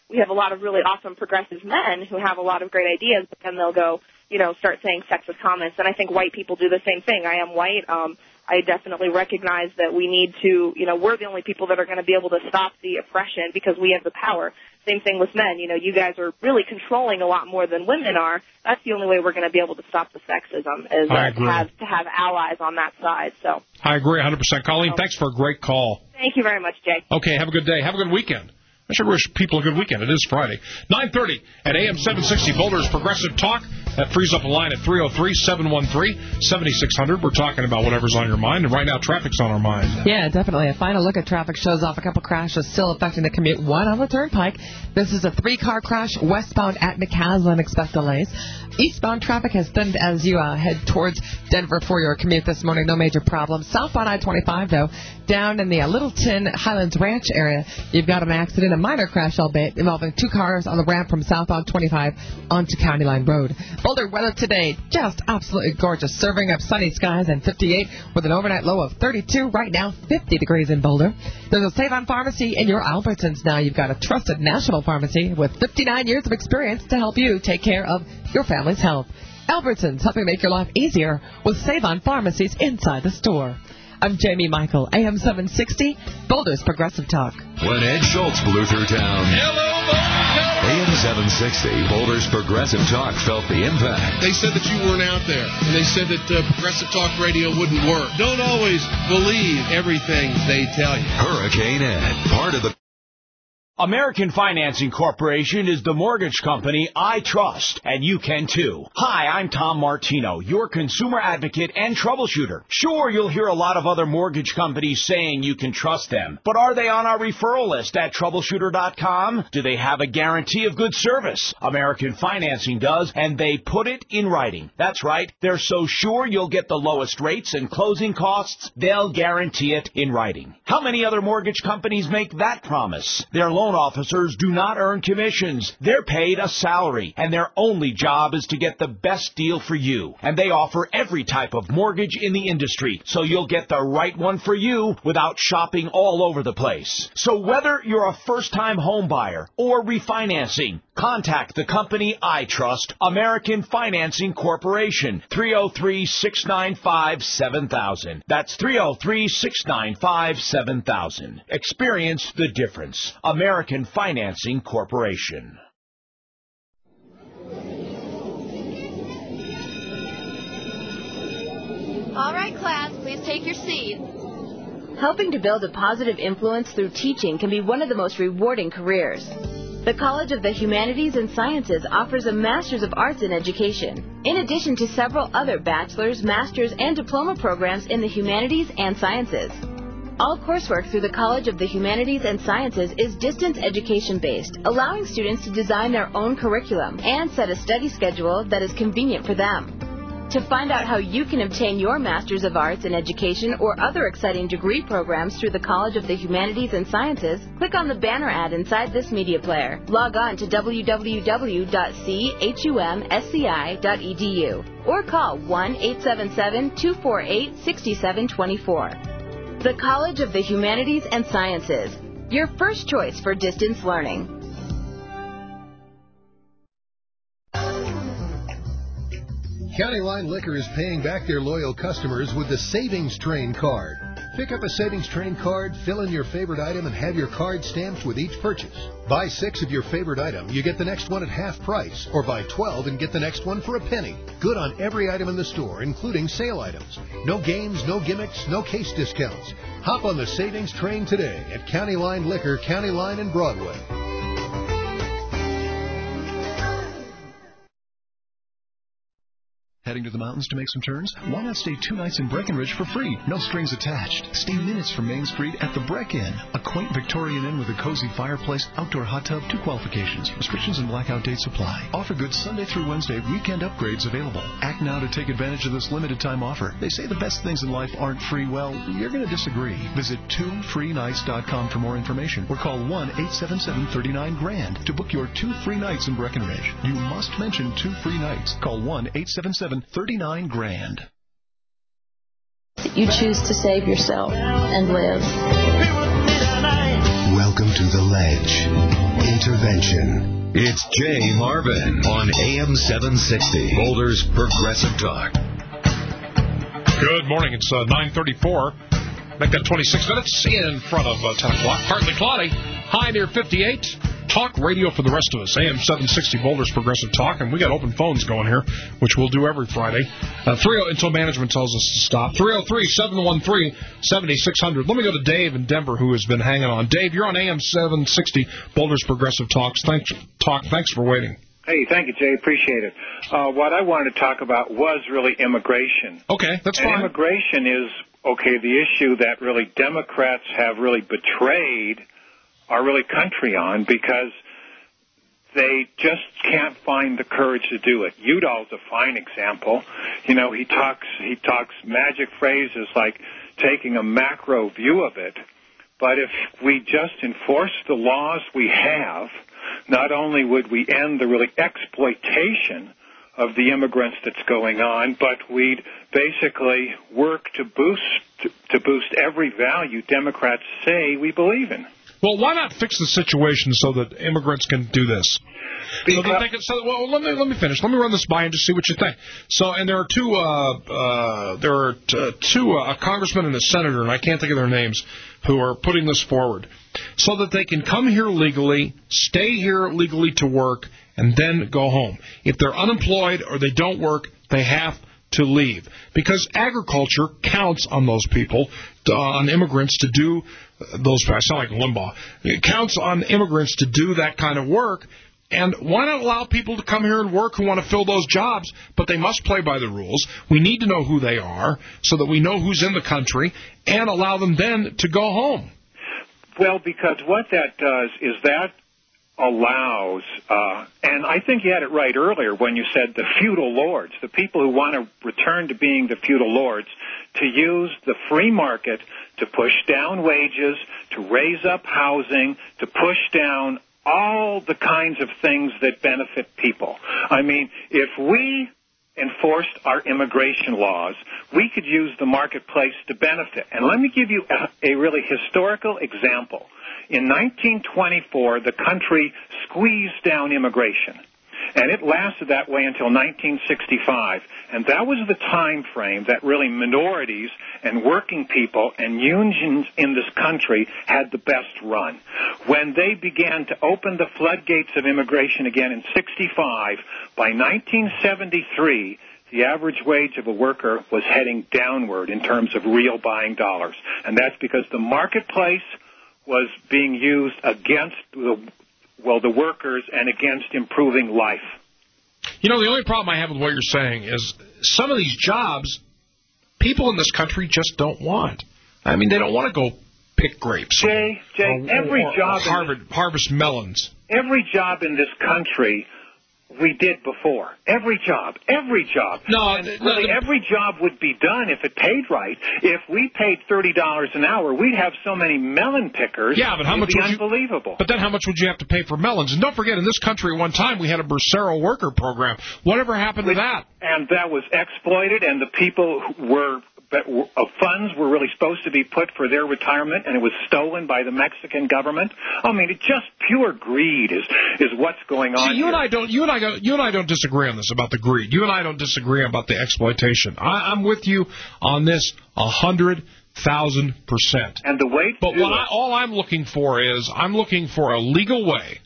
we have a lot of really awesome progressive men who have a lot of great ideas, but then they'll go, start saying sexist comments. And I think white people do the same thing. I am white. I definitely recognize that we need to, we're the only people that are going to be able to stop the oppression because we have the power. Same thing with men. You guys are really controlling a lot more than women are. That's the only way we're going to be able to stop the sexism is to have allies on that side. So I agree 100%. Colleen, thanks for a great call. Thank you very much, Jay. Okay, have a good day. Have a good weekend. I should wish people a good weekend. It is Friday. 9:30 at AM 760 Boulder's Progressive Talk. That frees up a line at 303-713-7600. We're talking about whatever's on your mind, and right now traffic's on our mind. Yeah, definitely. A final look at traffic shows off a couple crashes still affecting the commute. One on the Turnpike. This is a 3-car crash westbound at McCaslin. Expect delays. Eastbound traffic has thinned as you head towards Denver for your commute this morning. No major problems. Southbound I-25, though, down in the Littleton Highlands Ranch area, you've got an accident, a minor crash, albeit, involving 2 cars on the ramp from southbound 25 onto County Line Road. Boulder weather today, just absolutely gorgeous. Serving up sunny skies and 58 with an overnight low of 32. Right now, 50 degrees in Boulder. There's a Save-On Pharmacy in your Albertsons now. You've got a trusted national pharmacy with 59 years of experience to help you take care of your family's health. Albertsons, helping make your life easier with Save-On Pharmacies inside the store. I'm Jamie Michael, AM 760, Boulder's Progressive Talk. When Ed Schultz blew through town, AM 760, Boulder's Progressive Talk felt the impact. They said that you weren't out there, and they said that Progressive Talk Radio wouldn't work. Don't always believe everything they tell you. Hurricane Ed, part of the American Financing Corporation is the mortgage company I trust, and you can too. Hi, I'm Tom Martino, your consumer advocate and troubleshooter. Sure, you'll hear a lot of other mortgage companies saying you can trust them, but are they on our referral list at troubleshooter.com? Do they have a guarantee of good service? American Financing does, and they put it in writing. That's right, they're so sure you'll get the lowest rates and closing costs, they'll guarantee it in writing. How many other mortgage companies make that promise? Their loan officers do not earn commissions. They're paid a salary, and their only job is to get the best deal for you. And they offer every type of mortgage in the industry, so you'll get the right one for you without shopping all over the place. So whether you're a first-time home buyer or refinancing, contact the company I trust, American Financing Corporation, 303-695-7000. That's 303-695-7000. Experience the difference. American Financing Corporation. All right, class, please take your seat. Helping to build a positive influence through teaching can be one of the most rewarding careers. The College of the Humanities and Sciences offers a Master's of Arts in Education, in addition to several other bachelor's, master's, and diploma programs in the humanities and sciences. All coursework through the College of the Humanities and Sciences is distance education based, allowing students to design their own curriculum and set a study schedule that is convenient for them. To find out how you can obtain your Master's of Arts in Education or other exciting degree programs through the College of the Humanities and Sciences, click on the banner ad inside this media player. Log on to www.chumsci.edu or call 1-877-248-6724. The College of the Humanities and Sciences, your first choice for distance learning. County Line Liquor is paying back their loyal customers with the Savings Train card. Pick up a Savings Train card, fill in your favorite item, and have your card stamped with each purchase. Buy 6 of your favorite item, you get the next one at half price, or buy 12 and get the next one for a penny. Good on every item in the store, including sale items. No games, no gimmicks, no case discounts. Hop on the Savings Train today at County Line Liquor, County Line and Broadway. Heading to the mountains to make some turns? Why not stay 2 nights in Breckenridge for free? No strings attached. Stay minutes from Main Street at the Breck Inn, a quaint Victorian inn with a cozy fireplace, outdoor hot tub, 2 qualifications. Restrictions and blackout dates apply. Offer good Sunday through Wednesday, weekend upgrades available. Act now to take advantage of this limited time offer. They say the best things in life aren't free. Well, you're going to disagree. Visit 2freenights.com for more information or call 1-877-39-GRAND to book your 2 free nights in Breckenridge. You must mention 2 free nights. Call 1-877-39-GRAND. You choose to save yourself and live. Welcome to The Ledge. Intervention. It's Jay Marvin on AM 760, Boulder's Progressive Talk. Good morning. It's 9:34. Make that 26 minutes in front of 10 o'clock. Partly cloudy. High near 58. Talk radio for the rest of us. AM 760 Boulder's Progressive Talk. And we got open phones going here, which we'll do every Friday. 30 until management tells us to stop. 303-713-7600. Let me go to Dave in Denver, who has been hanging on. Dave, you're on AM 760 Boulder's Progressive Talks. Thanks for waiting. Hey, thank you, Jay. Appreciate it. What I wanted to talk about was really immigration. Okay, that's fine. Immigration is, the issue that really Democrats have really betrayed our really country on, because they just can't find the courage to do it. Udall's a fine example. He talks magic phrases like taking a macro view of it. But if we just enforce the laws we have, not only would we end the really exploitation of the immigrants that's going on, but we'd basically work to boost every value Democrats say we believe in. Well, why not fix the situation so that immigrants can do this? Let me finish. Let me run this by and just see what you think. So, and there are two, a congressman and a senator, and I can't think of their names, who are putting this forward, so that they can come here legally, stay here legally to work, and then go home. If they're unemployed or they don't work, they have to leave, because agriculture counts on those people, on immigrants to do those. I sound like Limbaugh. It counts on immigrants to do that kind of work. And why not allow people to come here and work who want to fill those jobs, but they must play by the rules. We need to know who they are so that we know who's in the country, and allow them then to go home. Well, because what that does is that allows, and I think you had it right earlier when you said the feudal lords, the people who want to return to being the feudal lords, to use the free market to push down wages, to raise up housing, to push down all the kinds of things that benefit people. I mean, if we enforced our immigration laws, we could use the marketplace to benefit. And let me give you a really historical example. In 1924, the country squeezed down immigration, and it lasted that way until 1965. And that was the time frame that really minorities and working people and unions in this country had the best run. When they began to open the floodgates of immigration again in 65, by 1973, the average wage of a worker was heading downward in terms of real buying dollars. And that's because the marketplace was being used against the workers and against improving life. You know, the only problem I have with what you're saying is some of these jobs, people in this country just don't want. I mean, they don't want to go pick grapes. Jay, every job harvest melons. Every job in this country we did before. Every job. No, really, every job would be done if it paid right. If we paid $30 an hour, we'd have so many melon pickers. Yeah, but how much would unbelievable. But then how much would you have to pay for melons? And don't forget, in this country at one time we had a Bracero worker program. Whatever happened to that? And that was exploited, and the people funds were really supposed to be put for their retirement, and it was stolen by the Mexican government. I mean, it's just pure greed is what's going on. See, you and I don't disagree on this about the greed. You and I don't disagree about the exploitation. I'm with you on this 100,000%. And the way, all I'm looking for is a legal way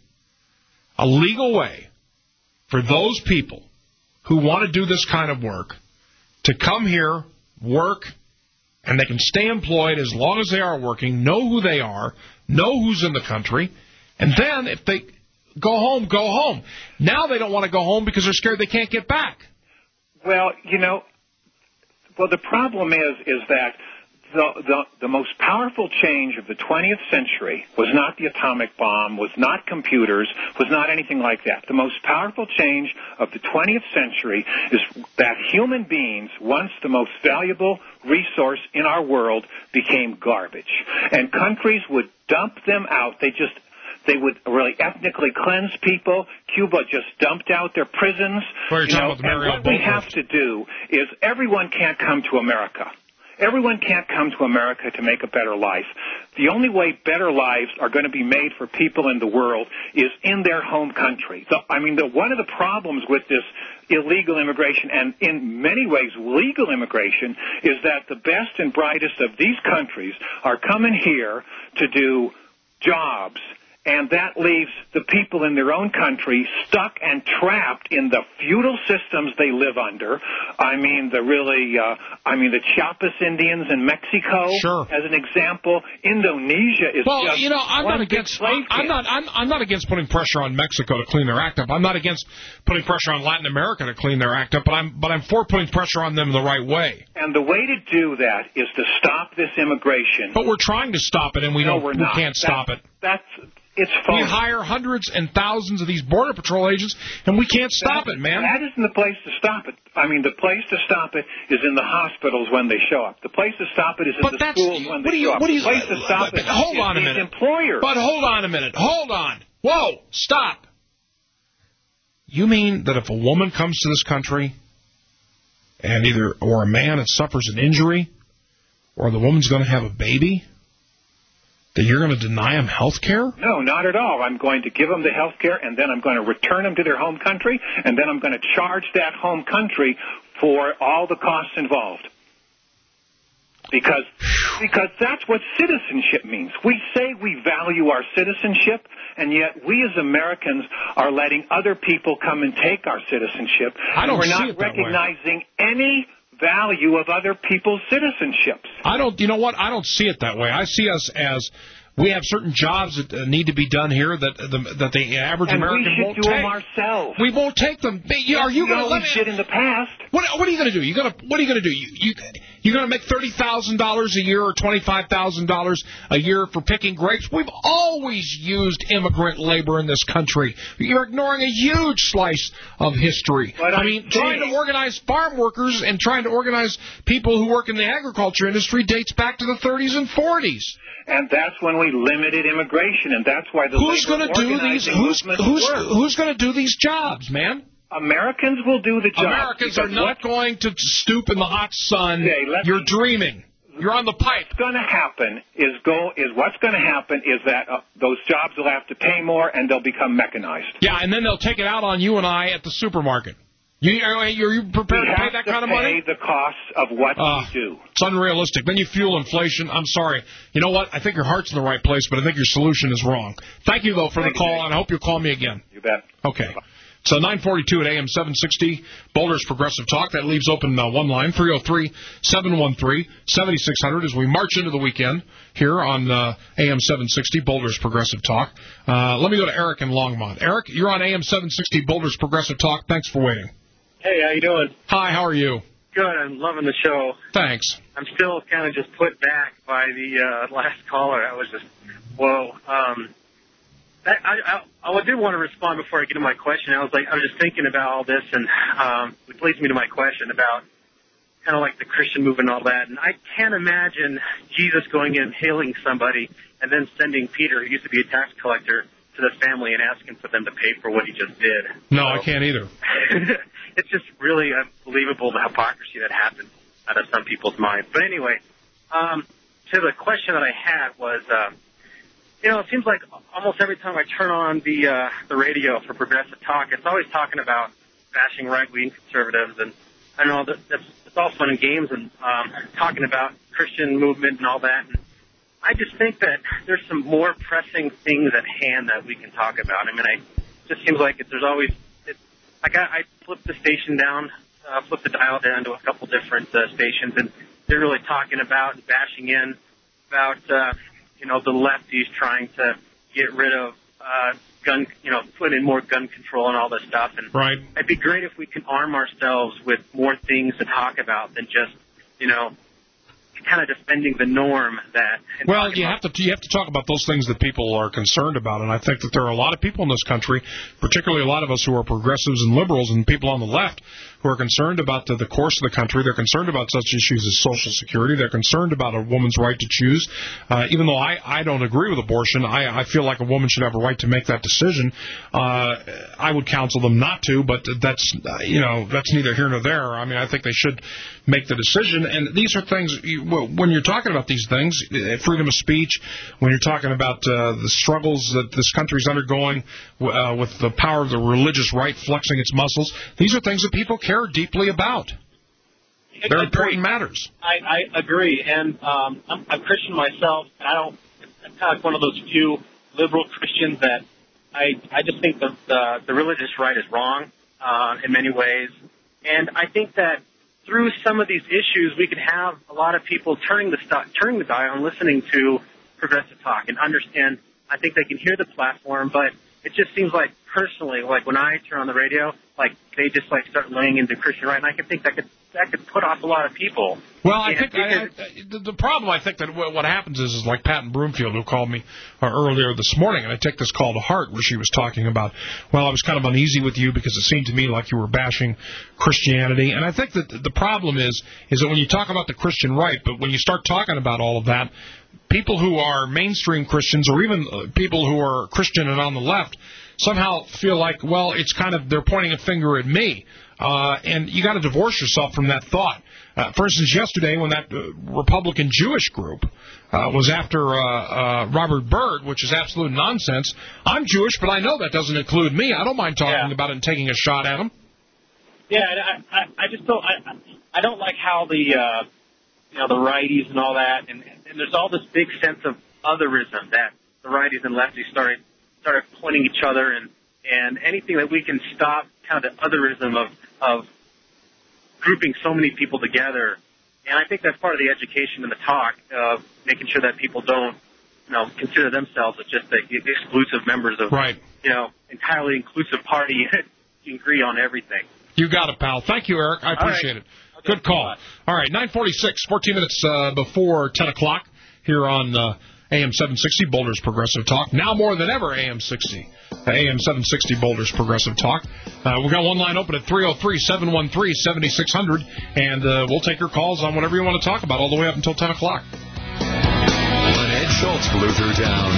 for those people who want to do this kind of work to come here, work, and they can stay employed as long as they are working, know who they are, know who's in the country, and then if they go home, go home. Now they don't want to go home because they're scared they can't get back. Well, the problem is that the most powerful change of the 20th century was not the atomic bomb, was not computers, was not anything like that. The most powerful change of the 20th century is that human beings, once the most valuable resource in our world, became garbage. And countries would dump them out. They would really ethnically cleanse people. Cuba just dumped out their prisons. And what we have to do is everyone can't come to America. Everyone can't come to America to make a better life. The only way better lives are going to be made for people in the world is in their home country. One of the problems with this illegal immigration, and in many ways legal immigration, is that the best and brightest of these countries are coming here to do jobs, and that leaves the people in their own country stuck and trapped in the feudal systems they live under. The Chiapas Indians in Mexico, as an example. Indonesia is I'm not against putting pressure on Mexico to clean their act up. I'm not against putting pressure on Latin America to clean their act up, but I'm for putting pressure on them the right way. And the way to do that is to stop this immigration. But we're trying to stop it, and we can't stop it. It's phony. We hire hundreds and thousands of these Border Patrol agents, and we can't stop it, man. That isn't the place to stop it. The place to stop it is in the hospitals when they show up. The place to stop it is in the schools when they show up. The place to stop it is these employers. But hold on a minute. Hold on. Whoa, stop. You mean that if a woman comes to this country and or a man and suffers an injury, or the woman's going to have a baby, that you're going to deny them health care? No, not at all. I'm going to give them the health care, and then I'm going to return them to their home country, and then I'm going to charge that home country for all the costs involved. Because that's what citizenship means. We say we value our citizenship, and yet we as Americans are letting other people come and take our citizenship. We're not recognizing any value of other people's citizenships. You know what? I don't see it that way. I see us as we have certain jobs that need to be done here that the average American won't take. And we should do them ourselves. We won't take them. Are you going to let me? Did in the past. What are you going to do? What are you going to do? You're going to make $30,000 a year or $25,000 a year for picking grapes? We've always used immigrant labor in this country. You're ignoring a huge slice of history. Trying to organize farm workers and trying to organize people who work in the agriculture industry dates back to the 30s and 40s. And that's when we limited immigration, and that's why who's going to do these jobs, man? Americans will do the job. Americans are not going to stoop in the hot sun. You're dreaming. You're on the pipe. What's going to happen is that those jobs will have to pay more, and they'll become mechanized. Yeah, and then they'll take it out on you and I at the supermarket. Are you prepared to pay that kind of money? We have to pay the costs of what we do. It's unrealistic. Then you fuel inflation. I'm sorry. You know what? I think your heart's in the right place, but I think your solution is wrong. Thank you, though, for the call, and I hope you'll call me again. You bet. Okay. So 942 at AM 760, Boulder's Progressive Talk. That leaves open one line, 303-713-7600, as we march into the weekend here on AM 760, Boulder's Progressive Talk. Let me go to Eric in Longmont. Eric, you're on AM 760, Boulder's Progressive Talk. Thanks for waiting. Hey, how you doing? Hi, how are you? Good, I'm loving the show. Thanks. I'm still kind of just put back by the last caller. I was just, whoa. I did want to respond before I get to my question. I was just thinking about all this, and which leads me to my question about kind of like the Christian movement and all that. And I can't imagine Jesus going in, hailing somebody, and then sending Peter, who used to be a tax collector, to the family and asking for them to pay for what he just did. No, I can't either. It's just really unbelievable the hypocrisy that happens out of some people's minds. But anyway, to the question that I had was, it seems like almost every time I turn on the radio for Progressive Talk, it's always talking about bashing right-wing conservatives, and I know it's all fun and games and talking about Christian movement and all that. And I just think that there's some more pressing things at hand that we can talk about. I mean, it just seems like there's always I flipped the station down, flipped the dial down to a couple different stations, and they're really talking about and bashing in about the lefties trying to get rid of gun, put in more gun control and all this stuff. And right. It'd be great if we could arm ourselves with more things to talk about than just, kind of defending the norm that. Well, you have to talk about those things that people are concerned about, and I think that there are a lot of people in this country, particularly a lot of us who are progressives and liberals, and people on the left who are concerned about the course of the country. They're concerned about such issues as Social Security. They're concerned about a woman's right to choose. Even though I don't agree with abortion, I feel like a woman should have a right to make that decision. I would counsel them not to, but that's neither here nor there. I mean, I think they should make the decision. And these are things when you're talking about these things, freedom of speech, when you're talking about the struggles that this country's undergoing with the power of the religious right flexing its muscles, these are things that people care deeply about. They're important matters. I agree, and I'm a Christian myself. I'm kind of like one of those few liberal Christians that I just think the religious right is wrong in many ways, and I think that through some of these issues, we could have a lot of people turning the dial and listening to Progressive Talk and understand. I think they can hear the platform, but it just seems like personally, like when I turn on the radio, like they just like start laying into Christian right, and I could think that could put off a lot of people. Well, I think the problem, I think that what happens is like Patton Broomfield, who called me earlier this morning, and I take this call to heart, where she was talking about, well, I was kind of uneasy with you because it seemed to me like you were bashing Christianity. And I think that the problem is that when you talk about the Christian right, but when you start talking about all of that, people who are mainstream Christians, or even people who are Christian and on the left, somehow feel like, well, it's kind of, they're pointing a finger at me. And you got to divorce yourself from that thought. For instance, yesterday when that Republican Jewish group was after Robert Byrd, which is absolute nonsense, I'm Jewish, but I know that doesn't include me. I don't mind talking about it and taking a shot at him. Yeah, I just don't. I don't like how the the righties and all that, and there's all this big sense of otherism that the righties and lefties started pointing each other, and anything that we can stop kind of the otherism of grouping so many people together. And I think that's part of the education and the talk of making sure that people don't, consider themselves as just the exclusive members of, entirely inclusive party. You agree on everything. You got it, pal. Thank you, Eric. I appreciate it. Good call. All right, 9:46, 14 minutes before 10 o'clock here on AM 760, Boulder's Progressive Talk. Now more than ever, AM 760, Boulder's Progressive Talk. We've got one line open at 303-713-7600, and we'll take your calls on whatever you want to talk about all the way up until 10 o'clock. When Ed Schultz blew through town,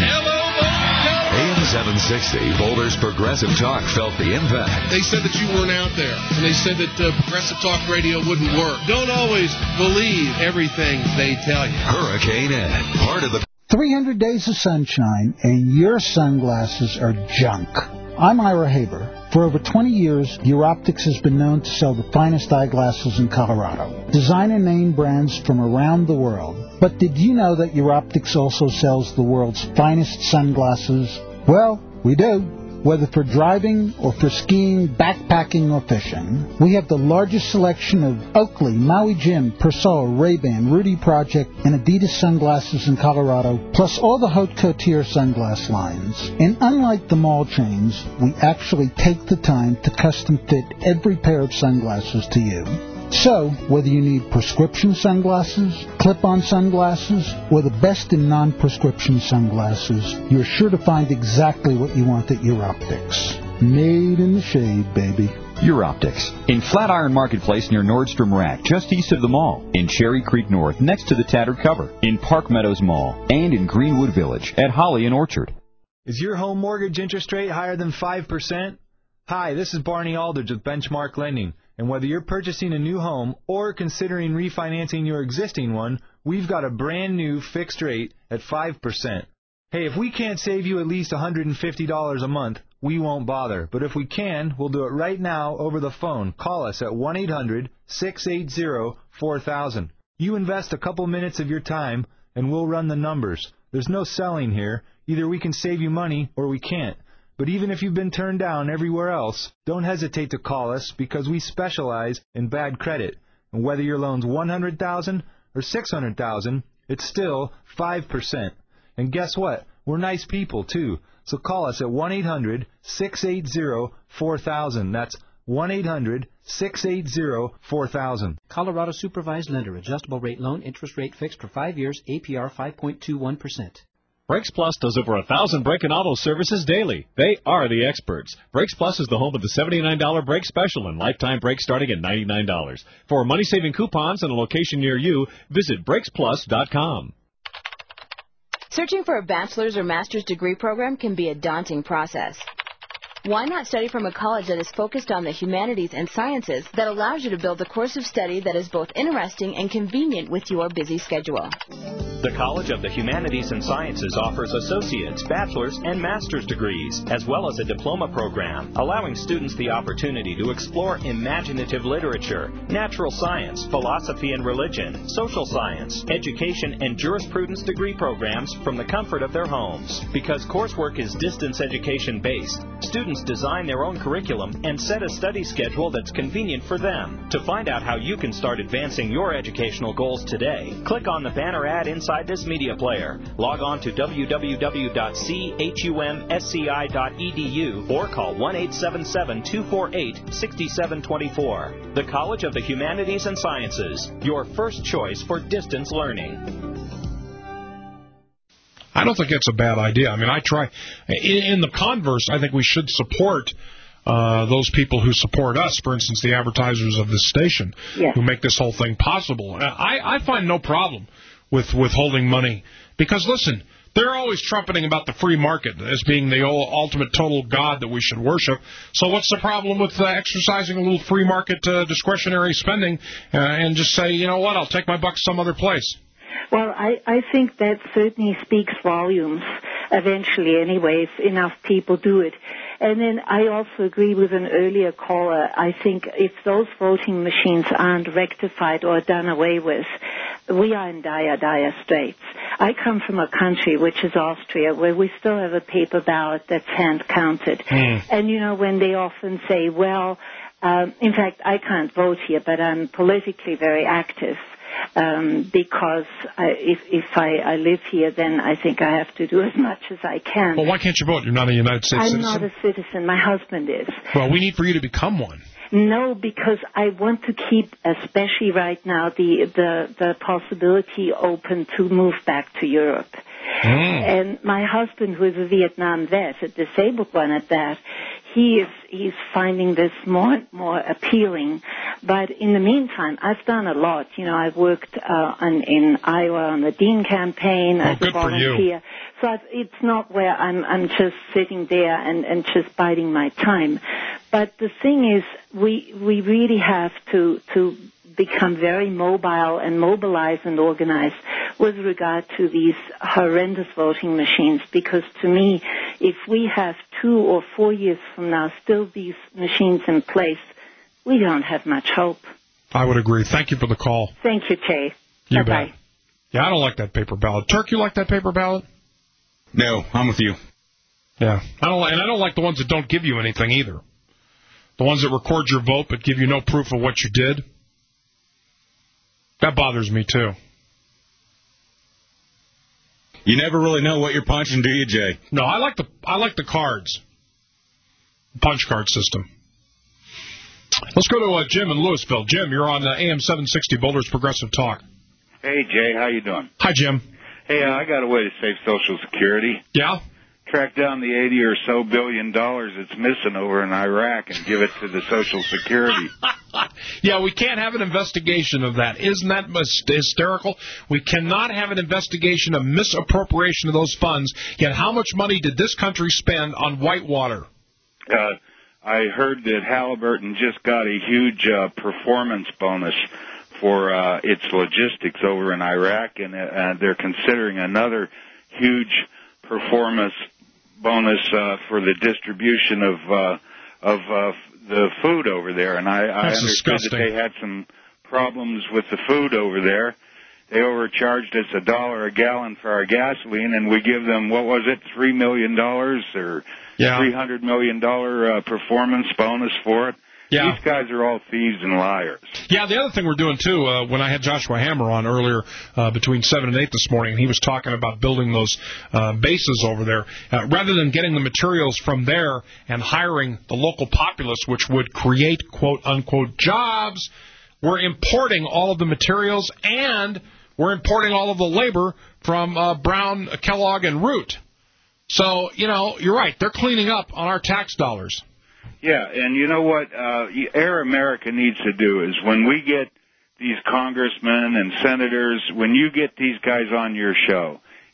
AM 760, Boulder's Progressive Talk felt the impact. They said that you weren't out there, and they said that Progressive Talk Radio wouldn't work. Don't always believe everything they tell you. Hurricane Ed, part of the 300 days of sunshine, and your sunglasses are junk. I'm Ira Haber. For over 20 years, Europtics has been known to sell the finest eyeglasses in Colorado. Designer name brands from around the world. But did you know that Europtics also sells the world's finest sunglasses? Well, we do. Whether for driving or for skiing, backpacking, or fishing, we have the largest selection of Oakley, Maui Jim, Persol, Ray-Ban, Rudy Project, and Adidas sunglasses in Colorado, plus all the Haute Couture sunglass lines. And unlike the mall chains, we actually take the time to custom fit every pair of sunglasses to you. So, whether you need prescription sunglasses, clip-on sunglasses, or the best in non-prescription sunglasses, you're sure to find exactly what you want at Europtics. Made in the shade, baby. Europtics, in Flatiron Marketplace near Nordstrom Rack, just east of the mall, in Cherry Creek North, next to the Tattered Cover, in Park Meadows Mall, and in Greenwood Village at Holly and Orchard. Is your home mortgage interest rate higher than 5%? Hi, this is Barney Aldridge with Benchmark Lending. And whether you're purchasing a new home or considering refinancing your existing one, we've got a brand new fixed rate at 5%. Hey, if we can't save you at least $150 a month, we won't bother. But if we can, we'll do it right now over the phone. Call us at 1-800-680-4000. You invest a couple minutes of your time, and we'll run the numbers. There's no selling here. Either we can save you money or we can't. But even if you've been turned down everywhere else, don't hesitate to call us because we specialize in bad credit. And whether your loan's $100,000 or $600,000, it's still 5%. And guess what? We're nice people, too. So call us at 1-800-680-4000. That's 1-800-680-4000. Colorado Supervised Lender. Adjustable rate loan. Interest rate fixed for 5 years. APR 5.21%. Brakes Plus does over 1,000 brake and auto services daily. They are the experts. Brakes Plus is the home of the $79 brake special and lifetime brakes starting at $99. For money-saving coupons and a location near you, visit BrakesPlus.com. Searching for a bachelor's or master's degree program can be a daunting process. Why not study from a college that is focused on the humanities and sciences that allows you to build a course of study that is both interesting and convenient with your busy schedule? The College of the Humanities and Sciences offers associate's, bachelor's, and master's degrees, as well as a diploma program, allowing students the opportunity to explore imaginative literature, natural science, philosophy and religion, social science, education, and jurisprudence degree programs from the comfort of their homes. Because coursework is distance education based, students design their own curriculum and set a study schedule that's convenient for them. To find out how you can start advancing your educational goals today, click on the banner ad inside this media player. Log on to www.chumsci.edu or call 1-877-248-6724. The College of the Humanities and Sciences, your first choice for distance learning. I don't think it's a bad idea. I mean, I try. In the converse, I think we should support those people who support us, for instance, the advertisers of this station, who make this whole thing possible. I find no problem with withholding money because, listen, they're always trumpeting about the free market as being the ultimate total God that we should worship. So what's the problem with exercising a little free market discretionary spending and just say, you know what, I'll take my bucks some other place? Well, I think that certainly speaks volumes eventually anyway, if enough people do it. And then I also agree with an earlier caller. I think if those voting machines aren't rectified or done away with, we are in dire, dire straits. I come from a country, which is Austria, where we still have a paper ballot that's hand-counted. And, you know, when they often say, well, in fact, I can't vote here, but I'm politically very active. Because if I live here, then I think I have to do as much as I can. Well, why can't you vote? You're not a United States citizen? I'm not a citizen. My husband is. Well, we need for you to become one. No, because I want to keep, especially right now, the possibility open to move back to Europe. And my husband, who is a Vietnam vet, a disabled one at that, he's finding this more and more appealing. But in the meantime, I've done a lot. You know, I've worked in Iowa on the Dean campaign as a volunteer. So it's not where I'm just sitting there and just biding my time. But the thing is, we really have to become very mobile and mobilize and organize with regard to these horrendous voting machines, because to me, if we have 2 or 4 years from now still these machines in place, we don't have much hope. I would agree. Thank you for the call. Thank you, Jay. You Bye-bye. bet. Yeah, I don't like that paper ballot. Turk, you like that paper ballot? No, I'm with you. Yeah, I don't like the ones that don't give you anything either. The ones that record your vote but give you no proof of what you did. That bothers me, too. You never really know what you're punching, do you, Jay? No, I like the cards. Punch card system. Let's go to Jim in Louisville. Jim, you're on AM 760 Boulder's Progressive Talk. Hey, Jay, how you doing? Hi, Jim. Hey, I got a way to save Social Security. Yeah? Track down the $80 or so billion it's missing over in Iraq and give it to the Social Security. Yeah, we can't have an investigation of that. Isn't that hysterical? We cannot have an investigation of misappropriation of those funds, yet how much money did this country spend on Whitewater? I heard that Halliburton just got a huge performance bonus for its logistics over in Iraq, and they're considering another huge performance bonus for the distribution of the food over there. And I understood that they had some problems with the food over there. They overcharged us $1 a gallon for our gasoline, and we give them, what was it, $3 million or $300 million performance bonus for it. Yeah. These guys are all thieves and liars. Yeah, the other thing we're doing, too, when I had Joshua Hammer on earlier between 7 and 8 this morning, he was talking about building those bases over there. Rather than getting the materials from there and hiring the local populace, which would create, quote-unquote, jobs, we're importing all of the materials and we're importing all of the labor from Brown, Kellogg, and Root. So, you know, you're right. They're cleaning up on our tax dollars. Yeah, and you know what Air America needs to do is when we get these congressmen and senators, when you get these guys on your show,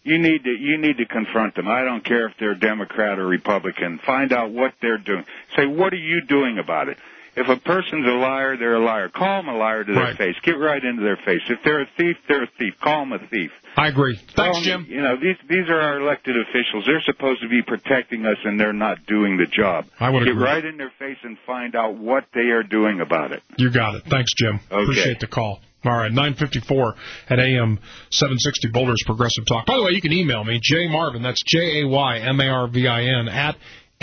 You need to confront them. I don't care if they're Democrat or Republican. Find out what they're doing. Say, what are you doing about it? If a person's a liar, they're a liar. Call them a liar to their face. Get right into their face. If they're a thief, they're a thief. Call them a thief. I agree. Thanks, Jim. You know, these are our elected officials. They're supposed to be protecting us, and they're not doing the job. I would agree. Get right in their face and find out what they are doing about it. You got it. Thanks, Jim. Okay. Appreciate the call. All right, 9:54 at AM 760 Boulder's Progressive Talk. By the way, you can email me, Jay Marvin, that's JayMarvin, at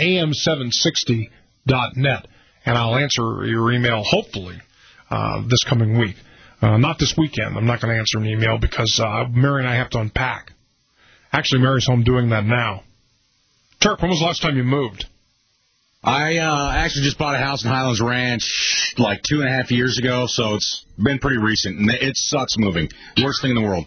am760.net, and I'll answer your email, hopefully, this coming week. Not this weekend. I'm not going to answer an email because Mary and I have to unpack. Actually, Mary's home doing that now. Turk, when was the last time you moved? I actually just bought a house in Highlands Ranch like 2.5 years ago, so it's been pretty recent. And it sucks moving. Worst thing in the world.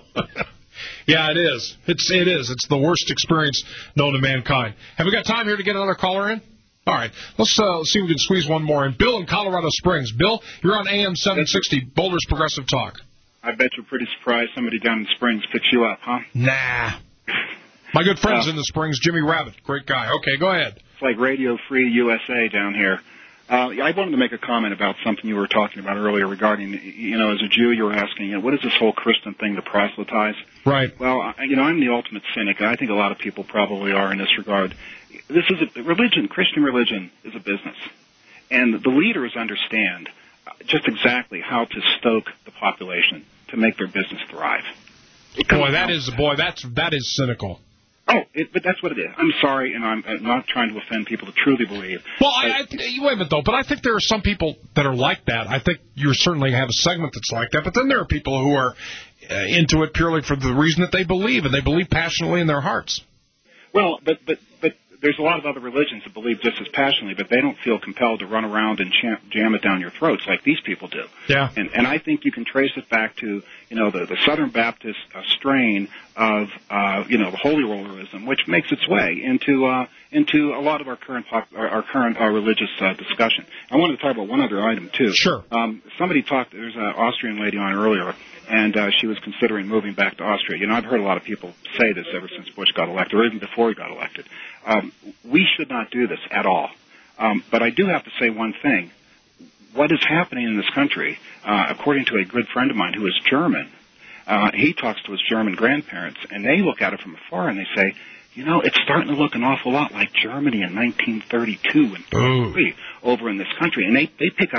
Yeah, it is. It is. It's the worst experience known to mankind. Have we got time here to get another caller in? All right. Let's see if we can squeeze one more in. Bill in Colorado Springs. Bill, you're on AM 760, Boulder's Progressive Talk. I bet you're pretty surprised somebody down in Springs picks you up, huh? Nah. My good friend's in the Springs, Jimmy Rabbit. Great guy. Okay, go ahead. It's like Radio Free USA down here. I wanted to make a comment about something you were talking about earlier regarding, as a Jew, you were asking, what is this whole Christian thing to proselytize? Right. Well, I'm the ultimate cynic, and I think a lot of people probably are in this regard. This is a religion. Christian religion is a business. And the leaders understand just exactly how to stoke the population to make their business thrive. That is cynical. But that's what it is. I'm sorry, and I'm not trying to offend people to truly believe. Well, wait a minute, though. But I think there are some people that are like that. I think you certainly have a segment that's like that. But then there are people who are into it purely for the reason that they believe, and they believe passionately in their hearts. Well, but there's a lot of other religions that believe just as passionately, but they don't feel compelled to run around and jam it down your throats like these people do. Yeah. And I think you can trace it back to, the Southern Baptist strain of, the holy rollerism, which makes its way into a lot of our current religious discussion. I wanted to talk about one other item, too. Sure. There's an Austrian lady on earlier, and she was considering moving back to Austria. I've heard a lot of people say this ever since Bush got elected, or even before he got elected. We should not do this at all. But I do have to say one thing. What is happening in this country, according to a good friend of mine who is German, he talks to his German grandparents, and they look at it from afar and they say, it's starting to look an awful lot like Germany in 1932 and 1933 over in this country. And they pick